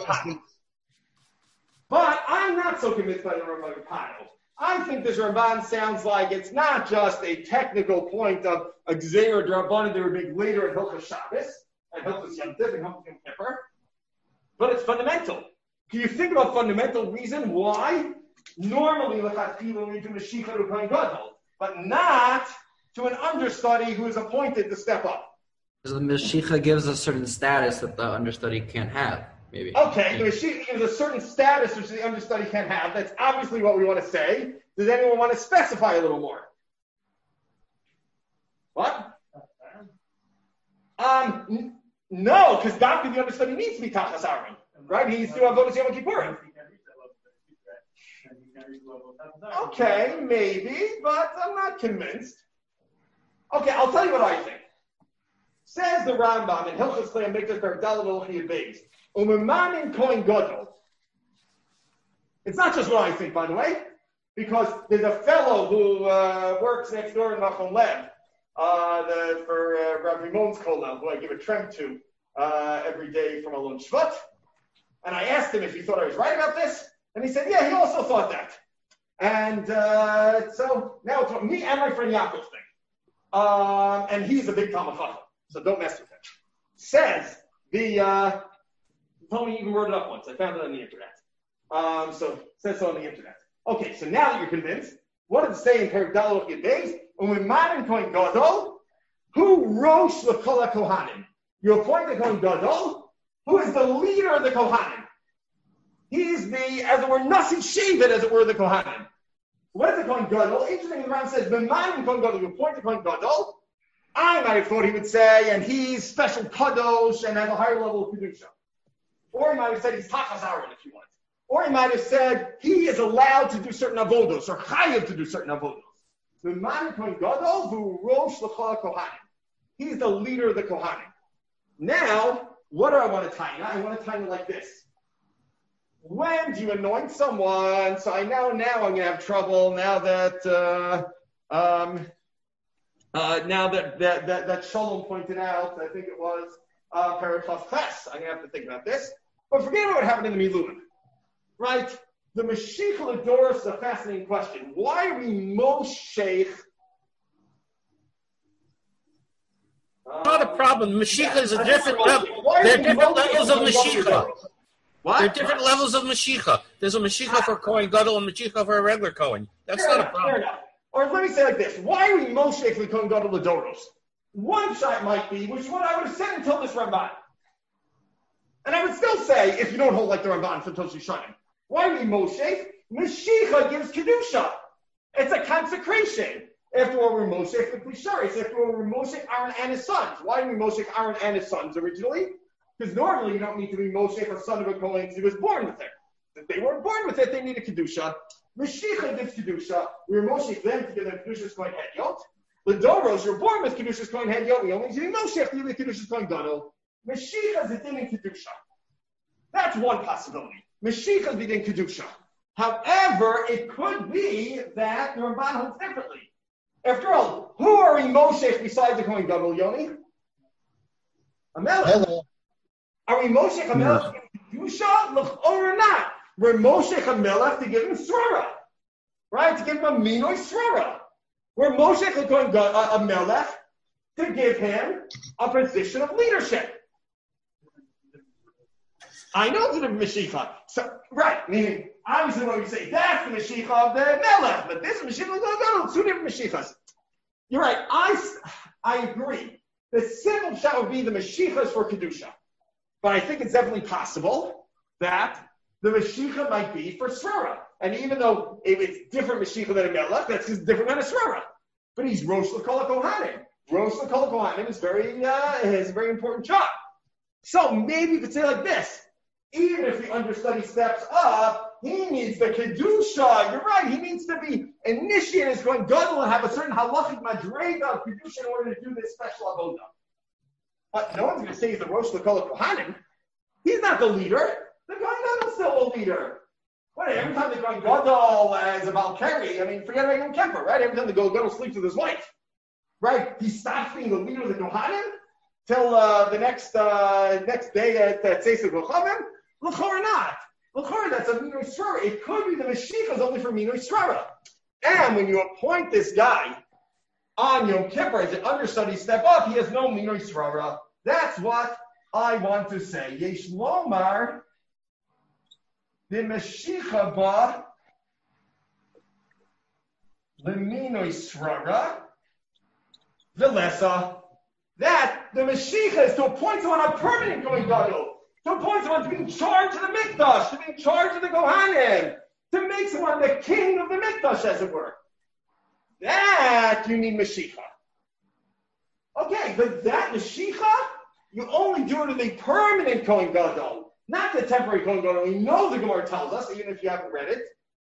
But I'm not so convinced by the Rambam Pano. I think this Ramban sounds like it's not just a technical point of a Gzeir Drabanan they would make later in Hilchos Shabbos and Hilchos Yom Tov and Hilchos Yom Kippur, but it's fundamental. Can you think about fundamental reason why normally L'chachila we do Mashiach to Kohen Gadol, but not to an understudy who is appointed to step up? Because the Mashiach gives a certain status that the understudy can't have. Maybe. Okay, the Mashiach gives a certain status which the understudy can't have. That's obviously what we want to say. Does anyone want to specify a little more? What? Um, n- no, because Doctor the understudy needs to be Tachas Aaron, right? He needs to do Avodas Yom Kippurim. Okay, maybe, but I'm not convinced. Okay, I'll tell you what I think. Says the Rambam in Hilchos Klei Mikdash Bergdal L'Chiyah Beis. Umemanin Kohen Gadol. It's not just what I think, by the way, because there's a fellow who uh, works next door in Nachon Lev uh, the, for uh, Rabbi Mon's Kollel, who I give a trem to uh, every day from Alon Shvat. And I asked him if he thought I was right about this, and he said, yeah, he also thought that. And uh, so now it's what me and my friend Yaakov think. Um, and he's a big Talmud Chacham, so don't mess with him. Says the... Uh, Tony even wrote it up once. I found it on the internet. Um, so it says so on the internet. Okay, so now that you're convinced, what does it say in Perek Daled Yud Beis? U'mimanin Kohen Gadol, who rosh l'kol Kohanim. You appoint the Kohen Gadol, who is the leader of the Kohanim. He's the, as it were, Nasi Shevet, as it were, the Kohanim. What is the Kohen Gadol? Interesting, the Ram says, U'mimanin Kohen Gadol, you appoint the Kohen Gadol. I might have thought he would say, and he's special kadosh and has a higher level of kedusha. Or he might have said he's Tachas Aaron, if you want. Or he might have said he is allowed to do certain avodos, or chayav to do certain avodos. The man Kohen Gadol who rosh l'chol Kohanim. He's the leader of the Kohanim. Now, what do I want to tie? I want to tie it like this. When do you anoint someone? So I know now I'm going to have trouble now that uh, um, uh, now that that, that that Shalom pointed out. I think it was uh, Paraklaf Ches. I'm going to have to think about this. But forget about what happened in the Miluim. Right? The Mashiach L'Doros is a fascinating question. Why are we Mosheich? Not a problem. Mashiach is a different level. There are different levels of Mashiach. What? There are different levels of Mashiach. There's a Mashiach for Kohen Gadol and Mashiach for a regular Kohen. That's fair not enough, a problem. Fair enough. Or let me say it like this. Why are we Mosheich L'Kohen Gadol L'Doros? One shot might be, which is what I would have said until this Ramban. And I would still say, if you don't hold like the Ramban from Toshi Shanim, why are we Moshe? Mashiach gives Kedusha. It's a consecration. After all, we're Moshe the Klisharis. After all, we're Moshe Aaron and his sons. Why do we Moshe Aaron and his sons originally? Because normally you don't need to be Moshe, a son of a Kohen, because he was born with it. If they weren't born with it, they needed Kedusha. Mashiach gives Kedusha. We were Moshe them to give them Kedusha's Kohen Hedyot. The Doros, you're born with Kedusha's Kohen Hedyot. We only need to be Moshe to give the Kedusha's Kohen Gadol. Mashiach is a din in Kedusha. That's one possibility. Mashiach is in Kedusha. However, it could be that the Ramban holds differently. After all, who are we Moshe besides the Kohen Gadol, Yoni? A melech. Hello. Are we Moshe a melech in Kedusha? Or not? We're Moshe a melech to give him Srara. Right? To give him a Minoi Srara. We're Moshe a Kohen Gadol, a melech, to give him a position of leadership. I know it's a Mashiach. So, right, meaning, obviously when we say that's the Mashiach of the Melech, but this is Mashiach of the two different Mashiachas. You're right, I, I agree. The simple shot would be the Mashiachas for Kedusha. But I think it's definitely possible that the Mashiach might be for Srara. And even though if it's different Mashiach than a Melech, that's just different than a Srara. But he's Rosh L'Kol HaKohanim. Rosh L'Kol HaKohanim is very, uh, has a very important job. So maybe you could say like this. Even if the understudy steps up, he needs the Kedusha. You're right. He needs to be initiated as going Gadol and have a certain halachic madrega of Kedusha in order to do this special avodah. But no one's going to say he's the Rosh L'Kol HaKohanim. He's not the leader. The Kohen Gadol is still a leader. What, every time they're going Gadol as a Valkyrie, I mean, forget about Yom Kippur, right? Every time they go Gadol sleeps with his wife, right? He stops being the leader of the Kohanim till uh, the next uh, next day at at Seisei Kohanim. L'chora not. L'chora, that's a Minoi Srara. It could be the Mashiach is only for Minoi Srara. And when you appoint this guy on Yom Kippur as an understudy step up, he has no Minoi Srara. That's what I want to say. Yesh Lomar. The Mashiach ba leminoi srara velesa. That the Mashiach is to appoint someone on permanent going gadol, to appoint someone to be in charge of the mikdash, to be in charge of the kohanim, to make someone the king of the mikdash, as it were. That you need Mashiach. Okay, but that Mashiach you only do it to the permanent going gadol. Not the temporary Kohen Gadol. We know the Gemara tells us, even if you haven't read it.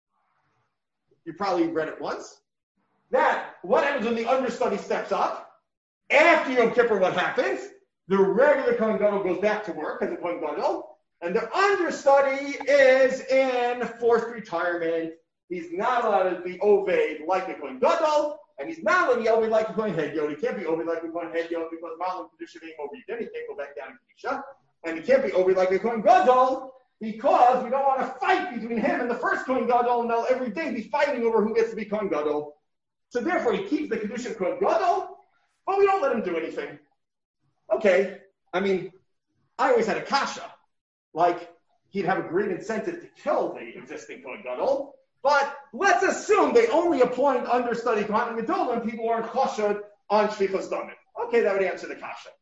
You probably read it once. That, what happens when the understudy steps up? After Yom Kippur, what happens? The regular Kohen Gadol goes back to work as a Kohen Gadol, and the understudy is in forced retirement. He's not allowed to be Oved like a Kohen Gadol, and he's not allowed to be Oved like a Kohen Hedyot. He can't be Oved like a Kohen Hedyot because Malam Kedusha being Oved. Then he can't go back down to Kedusha. And he can't be over like a Kohen Gadol because we don't want to fight between him and the first Kohen Gadol, and they'll every day be fighting over who gets to be Kohen Gadol. So therefore, he keeps the Kedusha Kohen Gadol, but we don't let him do anything. Okay, I mean, I always had a kasha, like he'd have a great incentive to kill the existing Kohen Gadol, but let's assume they only appoint understudy Kohen Gadol when people aren't chashad on Shvichas Damim. Okay, that would answer the kasha.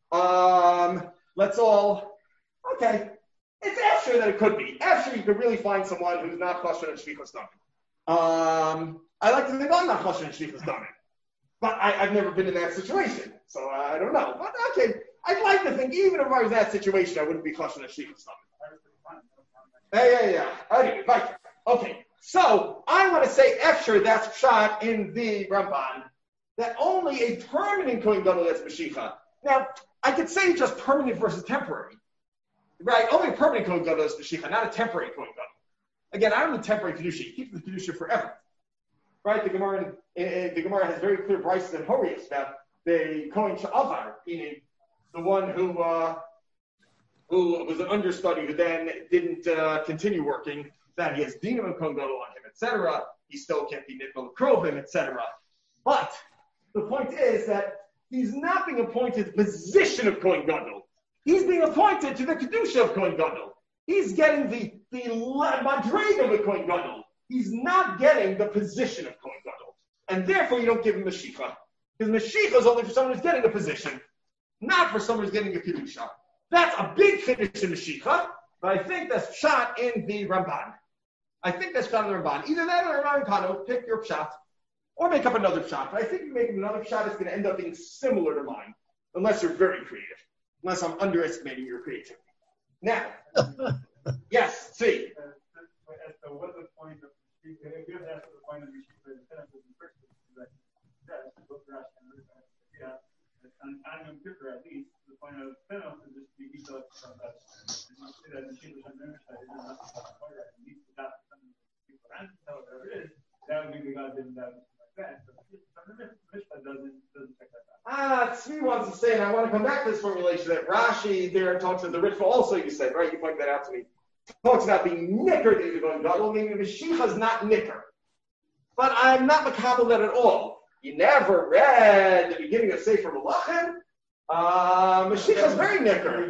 Um. Let's all, okay, it's after that it could be. After you could really find someone who's not chasher and shvichas damim. Um, I like to think I'm not chasher and shvichas damim. But I, I've never been in that situation, so I don't know. But okay, I'd like to think even if I was in that situation, I wouldn't be chasher and shvichas damim. Yeah, yeah, yeah. Anyway, right. Okay, so I want to say after that's shot in the Ramban, that only a permanent Kohen Gadol gets Mashiach. Now, I could say just permanent versus temporary, right? Only a permanent Kohen Gadol is Mashiach, not a temporary Kohen Gadol. Again, I don't mean temporary Kedusha. You keep the Kedusha forever, right? The Gemara, uh, the Gemara has very clear brises and Horius about the Kohen Sha'avar, meaning the one who uh, who was an understudy who then didn't uh, continue working, that he has Dinam and Kohen Gadol on him, et cetera. He still can't be Nitbal Krovim, et cetera. But the point is that he's not being appointed to the position of Kohen Gadol. He's being appointed to the Kedusha of Kohen Gadol. He's getting the, the Madrig of the Kohen Gadol. He's not getting the position of Kohen Gadol. And therefore, you don't give him Mashiach. Because Mashiach is only for someone who's getting a position, not for someone who's getting a Kedusha. That's a big finish in Mashiach, but I think that's shot in the Ramban. I think that's shot in the Ramban. Either that or Ramban Kano, pick your shot. Or make up another shot. But I think if you make another shot, it's going to end up being similar to mine. Unless you're very creative. Unless I'm underestimating your creativity. Now, yes, see. So what's the point of if you have to ask the point of Mashiach, the first is that yeah, on Yom Kippur at least, the point of Penos is just to be detailed from that. And you see that in Shibbush and Memishah, it is not the needs to adapt to some people and tell whatever it is. That would be the God didn't have like that. So Mishnah doesn't doesn't check that out. Ah, Tzvi wants to say, and I want to come back to this formulation that Rashi there talks about the Ritva also, you said, right? You pointed that out to me. Talks about being nicker to the Kohen Gadol, meaning the Mashiach is not nicker. But I'm not makabel that at all. You never read the beginning of Sefer Malachim. Uh, Mashiach is very nicker.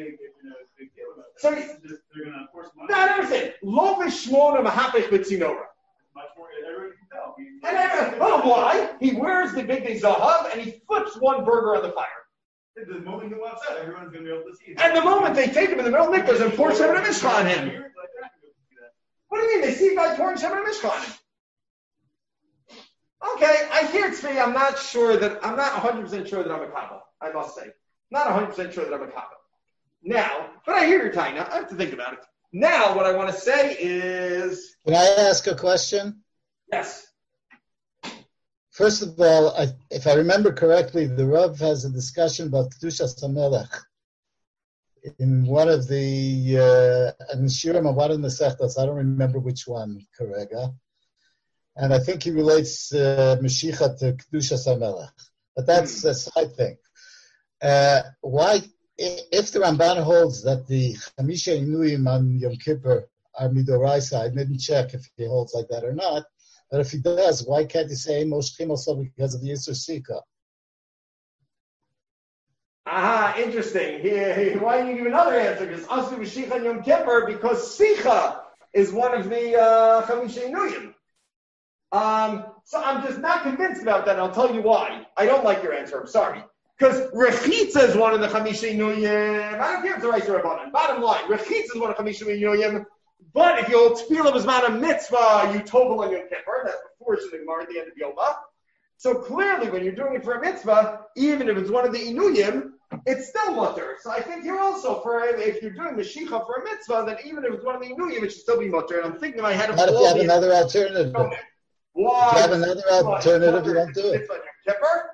So they're going to force money. No, everything. Lo v'shmona mahapech b'tzinora. Much more, everyone can tell. And everyone, oh, why? He wears the big big zahav and he flips one burger on the fire. The moment he walks out, everyone's going to be able to see it. And the moment they take him in the middle of Mikdash and pour Shemin HaMishcha on him. What do you mean? They see a guy pouring Shemin HaMishcha on him. Okay, I hear Tzvi. I'm not sure that, I'm not one hundred percent sure that I'm a Kabbal, I must say. Not one hundred percent sure that I'm a Kabbal. Now, but I hear your time now. I have to think about it. Now, what I want to say is... Can I ask a question? Yes. First of all, I, if I remember correctly, the Rav has a discussion about Kedushas HaMelech. in one of the uh, in Shirim of one of the Sechtas, I don't remember which one, Karega, and I think he relates uh, Mashiach to Kedushas HaMelech, but that's a side thing. Uh, why, if the Ramban holds that the Chamisha Inuyim on Yom Kippur are Midoraisa, I didn't check if he holds like that or not, but if he does, why can't he say Moshchim also because of the Yisur Sika? Aha, interesting. He, he, why didn't you give another answer? Because Asu Mashiach on Yom Kippur, because Sicha is one of the uh, Chamisha Inuyim. Um, so I'm just not convinced about that, and I'll tell you why. I don't like your answer, I'm sorry. Because Rechitza is one of the Chamisha Inuyim. I don't care if it's the right or Rabbanan. Bottom line, Rechitza is one of the Chamisha Inuyim. But if you'll Tefillah B'zman Mitzvah, you tovel on Yom Kippur. That's before it's in the Gemara at the end of Yoma. So clearly, when you're doing it for a mitzvah, even if it's one of the Inuyim, it's still mutter. So I think here also, for if you're doing Mashiach for a mitzvah, then even if it's one of the Inuyim, it should still be mutter. And I'm thinking in my head of what if all you have the another alternative? Why? If you have another alternative, you don't do it. Kippur?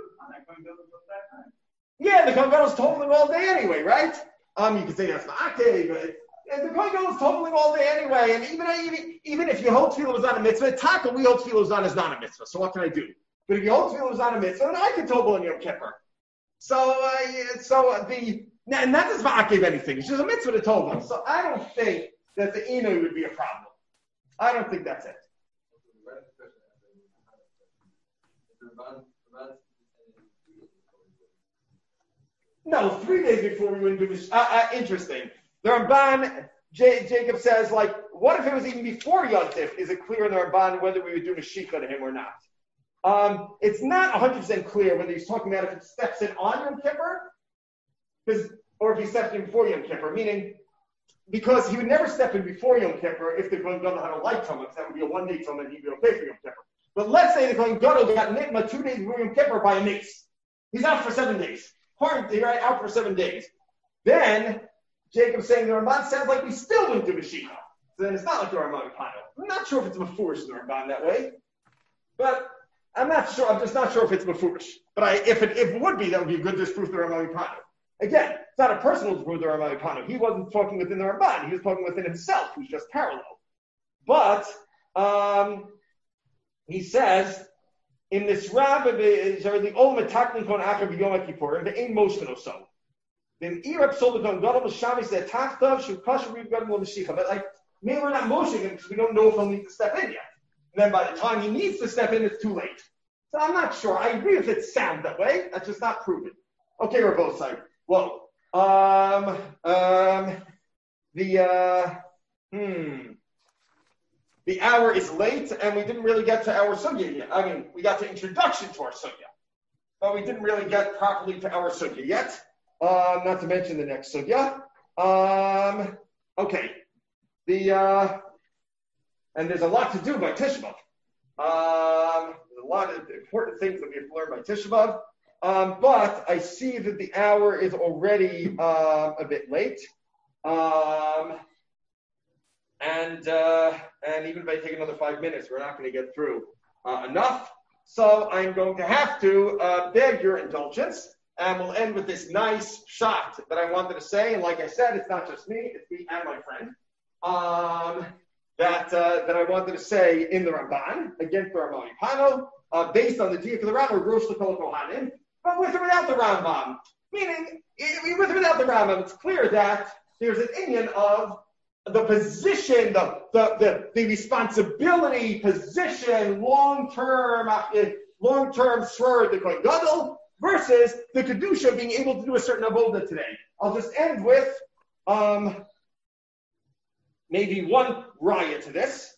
Yeah, the Kohen Gadol is totaling all day anyway, right? Um, you can say that's ma'akeh, but the Kohen Gadol is totaling all day anyway. And even even even if you hold tefillah was not a mitzvah, taka we hold tefillah was on is not a mitzvah. So what can I do? But if you hold tefillah was not a mitzvah, then I can total on Yom Kippur. So uh, so the and that does ma'akeh anything. It's just a mitzvah to total. So I don't think that the inu would be a problem. I don't think that's it. No, three days before we wouldn't do this. Uh, uh, interesting. The Ramban, J- Jacob says, like, what if it was even before Yontif? Is it clear in the Ramban whether we would do Mashiach to him or not? Um, it's not one hundred percent clear whether he's talking about if it steps in on Yom Kippur, or if he steps in before Yom Kippur, meaning, because he would never step in before Yom Kippur if the Kohen Gadol had a light tumah, because that would be a one-day tumah and he'd be okay for Yom Kippur. But let's say the Kohen Gadol got nitma two days before Yom Kippur by a mace. He's out for seven days. Quarantine, right? Out for seven days. Then, Jacob's saying the Ramban sounds like we still wouldn't do Mashiach. So then it's not like the Ramban Pano. I'm not sure if it's Mefurish in the Ramban that way. But I'm not sure. I'm just not sure if it's Mefurish. But I, if, it, if it would be, that would be a good disproof of the Ramban Pano. Again, it's not a personal disproof of the Ramban Pano. He wasn't talking within the Ramban. He was talking within himself, who's just parallel. But, um, he says, in this rabbi, the old metaklin kon acher b'yom kippurim, the ain't motion or so. Then irab sold the gadol b'shamis that tachtav shu kasher b'gadol l'mashiach. But like maybe we're not motioning him because we don't know if he'll need to step in yet. And then by the time he needs to step in, it's too late. So I'm not sure. I agree if it sounds that way. That's just not proven. Okay, we're both sides. Well, um, um, the uh, hmm. The hour is late, and we didn't really get to our sugya yet. I mean, we got to introduction to our sugya, but we didn't really get properly to our sugya yet. Um, not to mention the next sugya. Um, okay, the uh, and there's a lot to do by Tisha B'Av. Um, there's a lot of important things that we have to learn by Tisha B'Av. Um, but I see that the hour is already uh, a bit late. Um, And uh, and even if I take another five minutes, we're not going to get through uh, enough. So I'm going to have to uh, beg your indulgence, and we'll end with this nice shot that I wanted to say. And like I said, it's not just me; it's me and my friend um, that uh, that I wanted to say in the Ramban against the Ramban Pano, uh, based on the Diak of the Rambam, Rosh L'Kol Kohanim, but with or without the Rambam. Meaning, with or without the Rambam, it's clear that there's an inyan of the position, the, the, the, the responsibility, position, long-term, long-term swerve, the Kohen Gadol, versus the Kedusha being able to do a certain avoda today. I'll just end with um, maybe one riot to this,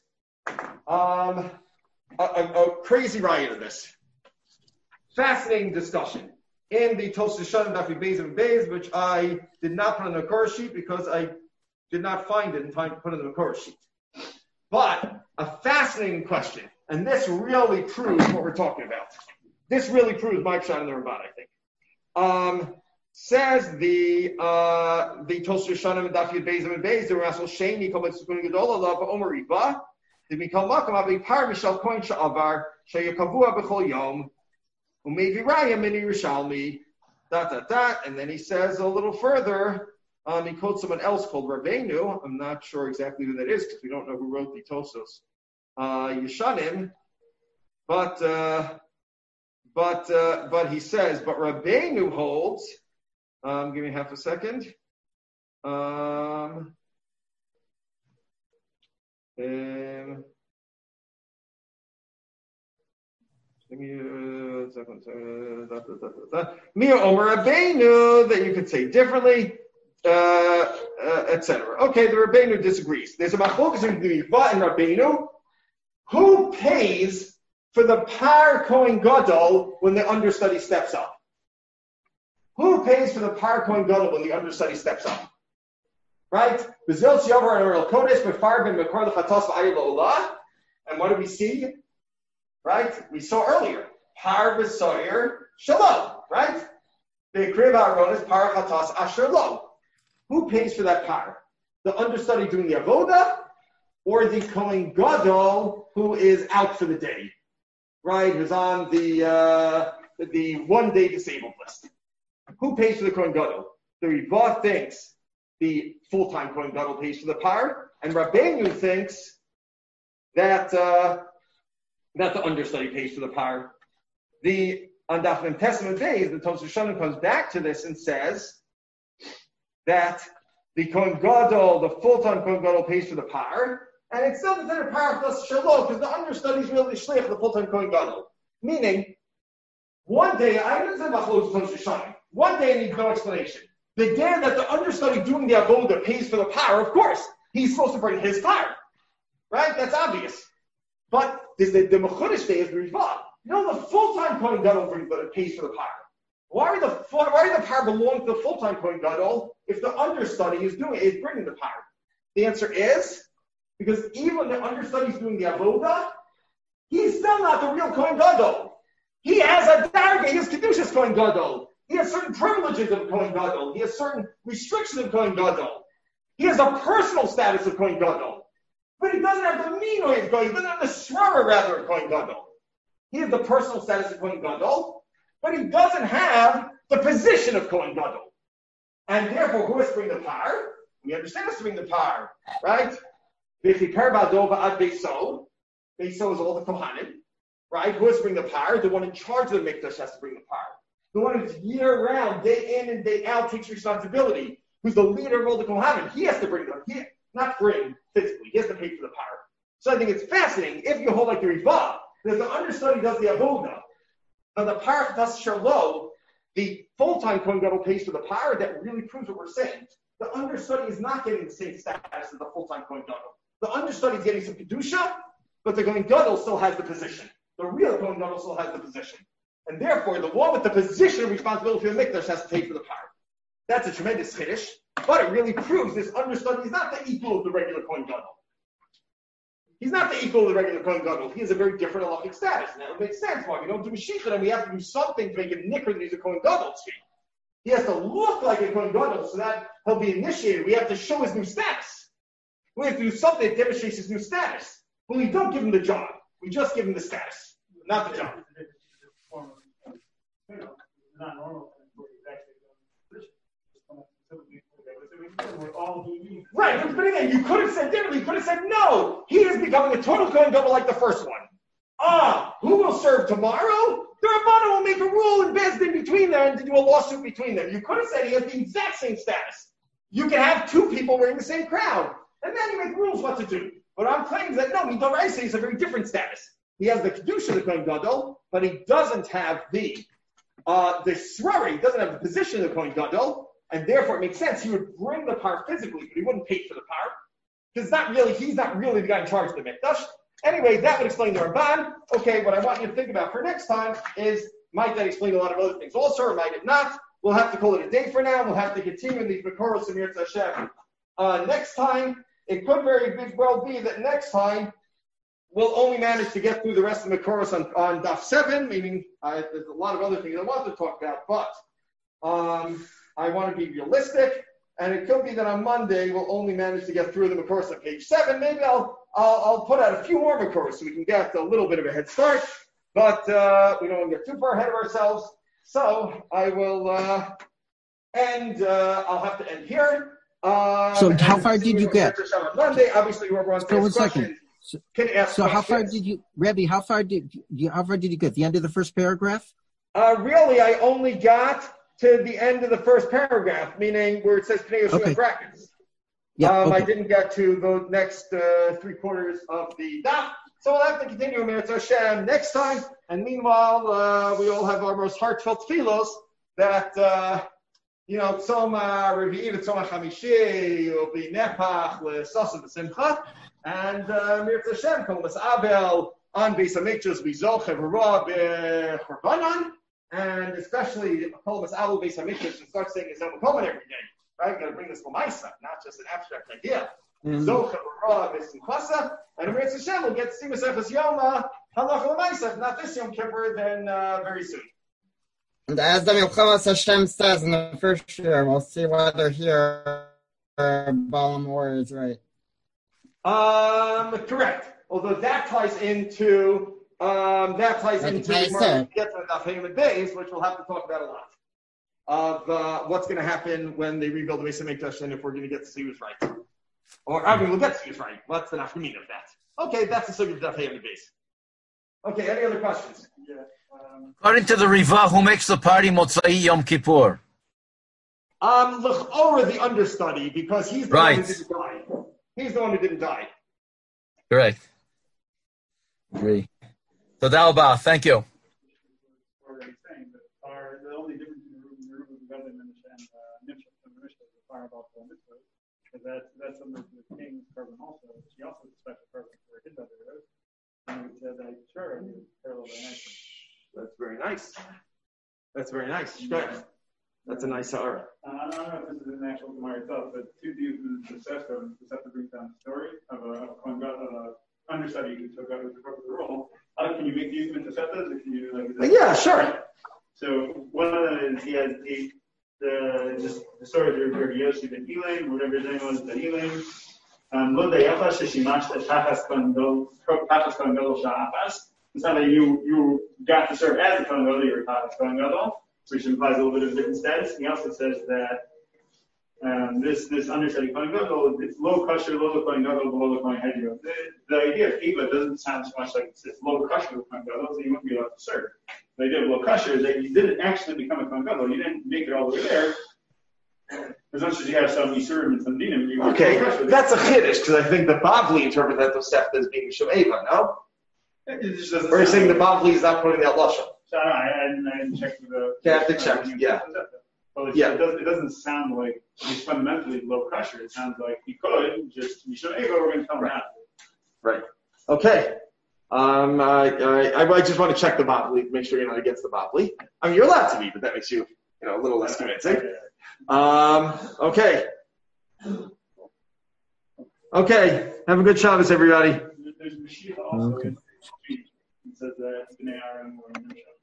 um, a, a, a crazy riot to this. Fascinating discussion in the Tosfos Shana Daf Beis and Beis, which I did not put on the Korah sheet because I did not find it in time to put it in the Korah sheet. But a fascinating question, and this really proves what we're talking about. This really proves my shot in the Ramban, I think. Um, says the uh, the Tosfos Shana Daf Beis and Beis, the Rasul Sheni Kol Mitzvah Gadol Allah Ba'Omer Riba, the Mikal Makam Abi Par Mishal Koin Sha'avar Sheyakavua B'Chol Yom Umevi Raya Mini Rishalmi. Dot dot dot, and then he says a little further. Um, he quotes someone else called Rabbeinu. I'm not sure exactly who that is because we don't know who wrote the Tosos uh, Yeshanim. But uh, but uh, but he says, but Rabbeinu holds. Um, give me half a second. Um, um, Mir Omer Rabbeinu, that you could say differently, uh, uh, et cetera. Okay, the Rabbeinu disagrees. There's a machlokas in the Riva and Rabbeinu. Who pays for the par Kohen Gadol when the understudy steps up? Who pays for the par Kohen Gadol when the understudy steps up? Right? And what do we see? Right? We saw earlier. Par v'soyer shalom. Right? The kriv aronis par chatas asher lo. Who pays for that par? The understudy doing the avoda, or the Kohen Gadol who is out for the day? Right? Who's on the uh, the one day disabled list? Who pays for the Kohen Gadol? The Riva thinks the full-time Kohen Gadol pays for the par, and Rabbeinu thinks that uh, that the understudy pays for the par. The on Daf Mem Testament days, the Tosos Yeshanim comes back to this and says that the Kohen Gadol, the full-time Kohen Gadol, pays for the par, and it's still the par plus shalom because the understudy is really shliach of the full-time Kohen Gadol. Meaning, one day I didn't say Machlokas Tosos Yeshanim. One day needs no explanation. The day that the understudy doing the avoda pays for the par, of course, he's supposed to bring his par. Right? That's obvious. But there's the, the Mechudesh day is the Riva. You know, the full-time Kohen Gadol brings the pays for the par. Why are the why are the par belong to the full-time Kohen Gadol if the understudy is doing is bringing the par? The answer is because even when the understudy is doing the avoda, he's still not the real Kohen Gadol. He has a darga. He has kedushas Kohen Gadol. He has certain privileges of Kohen Gadol. He has certain restrictions of Kohen Gadol. He has a personal status of Kohen Gadol. But he doesn't have the minoy of Kohen. He doesn't have the shvara, rather, of Kohen Gadol. He has the personal status of Kohen Gadol, but he doesn't have the position of Kohen Gadol. And therefore, who is to bring the par? We understand who's to bring the par, right? Beiso. Beiso is all the Kohanim, right? Who is to bring the par? The one in charge of the mikdash has to bring the par. The one who's year-round, day in and day out, takes responsibility, who's the leader of all the Kohanim, he has to bring them. He, not bring physically, he has to pay for the power. So I think it's fascinating, if you hold like the Riva, that the understudy does the avoda, and the power does shalom, the full-time Kohen Gadol pays for the power, that really proves what we're saying. The understudy is not getting the same status as the full-time Kohen Gadol. The understudy is getting some kedusha, but the Kohen Gadol still has the position. The real Kohen Gadol still has the position. And therefore, the one with the position of responsibility for the mikdash has to pay for the power. That's a tremendous chiddush, but it really proves this understudy is not the equal of the regular Kohen Gadol. He's not the equal of the regular Kohen Gadol. He has a very different halachic status. And that would make sense why we don't do Mashiach, and we have to do something to make it nicker that he's a Kohen Gadol. He has to look like a Kohen Gadol so that he'll be initiated. We have to show his new status. We have to do something that demonstrates his new status. Well, we don't give him the job. We just give him the status, not the job. Not normal. Right, but again, you could have said differently. You could have said, no, he is becoming a total Kohen Gadol like the first one. Ah, who will serve tomorrow? The Rabbanu will make a rule in Bezdin between them and do a lawsuit between them. You could have said he has the exact same status. You can have two people wearing the same crown, and then you make rules what to do. But I'm claiming that no, Midoraisa is a very different status. He has the kedusha of the Kohen Gadol, but he doesn't have the uh, the srari. He doesn't have the position of the Kohen Gadol. And therefore, it makes sense. He would bring the par physically, but he wouldn't pay for the par. Because not really, he's not really the guy in charge of the mikdash. Anyway, that would explain the Ramban. Okay, what I want you to think about for next time is, might that explain a lot of other things also, or might it not? We'll have to call it a day for now. We'll have to continue in these Makoros and Mirz Hashem. Uh, next time, it could very well be that next time, we'll only manage to get through the rest of the Makoros on, on Daf seven, meaning uh, there's a lot of other things I want to talk about, but um, I want to be realistic, and it could be that on Monday we'll only manage to get through the Makoros on page seven. Maybe I'll, I'll I'll put out a few more Makoros so we can get a little bit of a head start, but uh, we don't want to get too far ahead of ourselves. So I will uh, end. Uh, I'll have to end here. Um, So how and far see did you what get? Rosh Hashanah Monday, obviously, whoever wants to So ask one second. questions So, can ask so how far questions. did you, Rebbe? How far did you? How far did you get? The end of the first paragraph? Uh, really, I only got to the end of the first paragraph, meaning where it says Pnei Yeshua Okay. in brackets. Yeah. Um, okay. I didn't get to the next uh, three quarters of the daf. So we'll have to continue Meretz Hashem next time. And meanwhile, uh, we all have our most heartfelt tefillos that, uh, you know, Tzoma Revi'i v'Tzoma Chamishi will be Nepach l'Sasa v'Simcha. And uh, Meretz Hashem, Kol Abel on Beis HaMikdash v'Zoche v'Ra b'Churbanan. And especially Kol Abel Beis HaMikdash and start saying his own Koman every day. Right? We've got to bring this Lamaisa, not just an abstract idea. Zocha v'Ra b'Simchasa. And Meretz Hashem will get to see Masechus Yoma Halacha Lamaisa. If not this Yom Kippur, then uh, very soon. And as the Milchamas Hashem says in the first year, we'll see whether here uh, Balaam War is right. Um, correct. Although that ties into um, that ties Like into I the said. get to the Daf Heyman days, which we'll have to talk about a lot of uh, what's going to happen when they rebuild the Beis HaMikdash, and if we're going to get to see who's right, or I mean, we'll get to see who's right. What's the nafkamina of that? Okay, that's the subject of Daf Heyman days. Okay, any other questions? Yeah. Um, According to the Riva, who makes the party Motzai Yom Kippur? Um, L'chora, the understudy, because he's the Right. one who didn't die. He's the one who didn't die. Correct. Agree. So Dalba, thank you. already saying that are the only difference between the Reuben Gadim and uh, Nimshah and the Mishnah is the fire about the mitzvah, because that's that's something the king's carbon also. She also has a special carbon for his other road. And we said that sure, and he was parallel by nice. That's very nice. That's very nice. Good. That's a nice ha'ara. Uh, I don't know if this is an actual Gemara itself, but two dudes in the Sefta, the Sefta brings down the story of a, of a understudy who took out who took over the role. Uh, can you make use of the Seftas, or can you like? Uh, yeah, sure. So one of them is he has he, the just the story of Rabbi Yoshi ben Elam, whatever his name was, ben Elam. Um, Lo dayafa sheshimash tachas kohen gadol tachas kohen gadol sha'afas. It's not that you you got to serve as a kohen gadol, you were tachas kohen gadol, which implies a little bit of a different status. He also says that um, this this understudy kohen gadol, it's low kosher, low kohen gadol, below the kohen hedron. The, the idea of kiva doesn't sound so much like it's, it's low kosher with kohen gadol, so you wouldn't be allowed to serve. The idea of low kosher is that you didn't actually become a kohen gadol. You didn't make it all the way there. As much as you have some Yisurim and some Dinim, you Okay, that's a chiddush, because I think the Bavli interprets that Tosefta as being Shem'eva, no? It just doesn't. Or you're saying the Bavli is not putting that lashon? So I, don't know, I, I, didn't, I didn't check the. You have to check, yeah. Well, it, Yeah. it, does, it doesn't sound like he's fundamentally low pressure. It sounds like he could just Yishon Eva, we're going to tell him that. Right. Okay. Um, I, I, I just want to check the Bavli, make sure you're not against the Bavli. I mean, you're allowed to be, but that makes you, you know, a little less convincing. Um, okay. Okay. Have a good Shabbos, everybody. There's Mashiach also. Okay. It says that it's Bnei Aaron or Nimshah.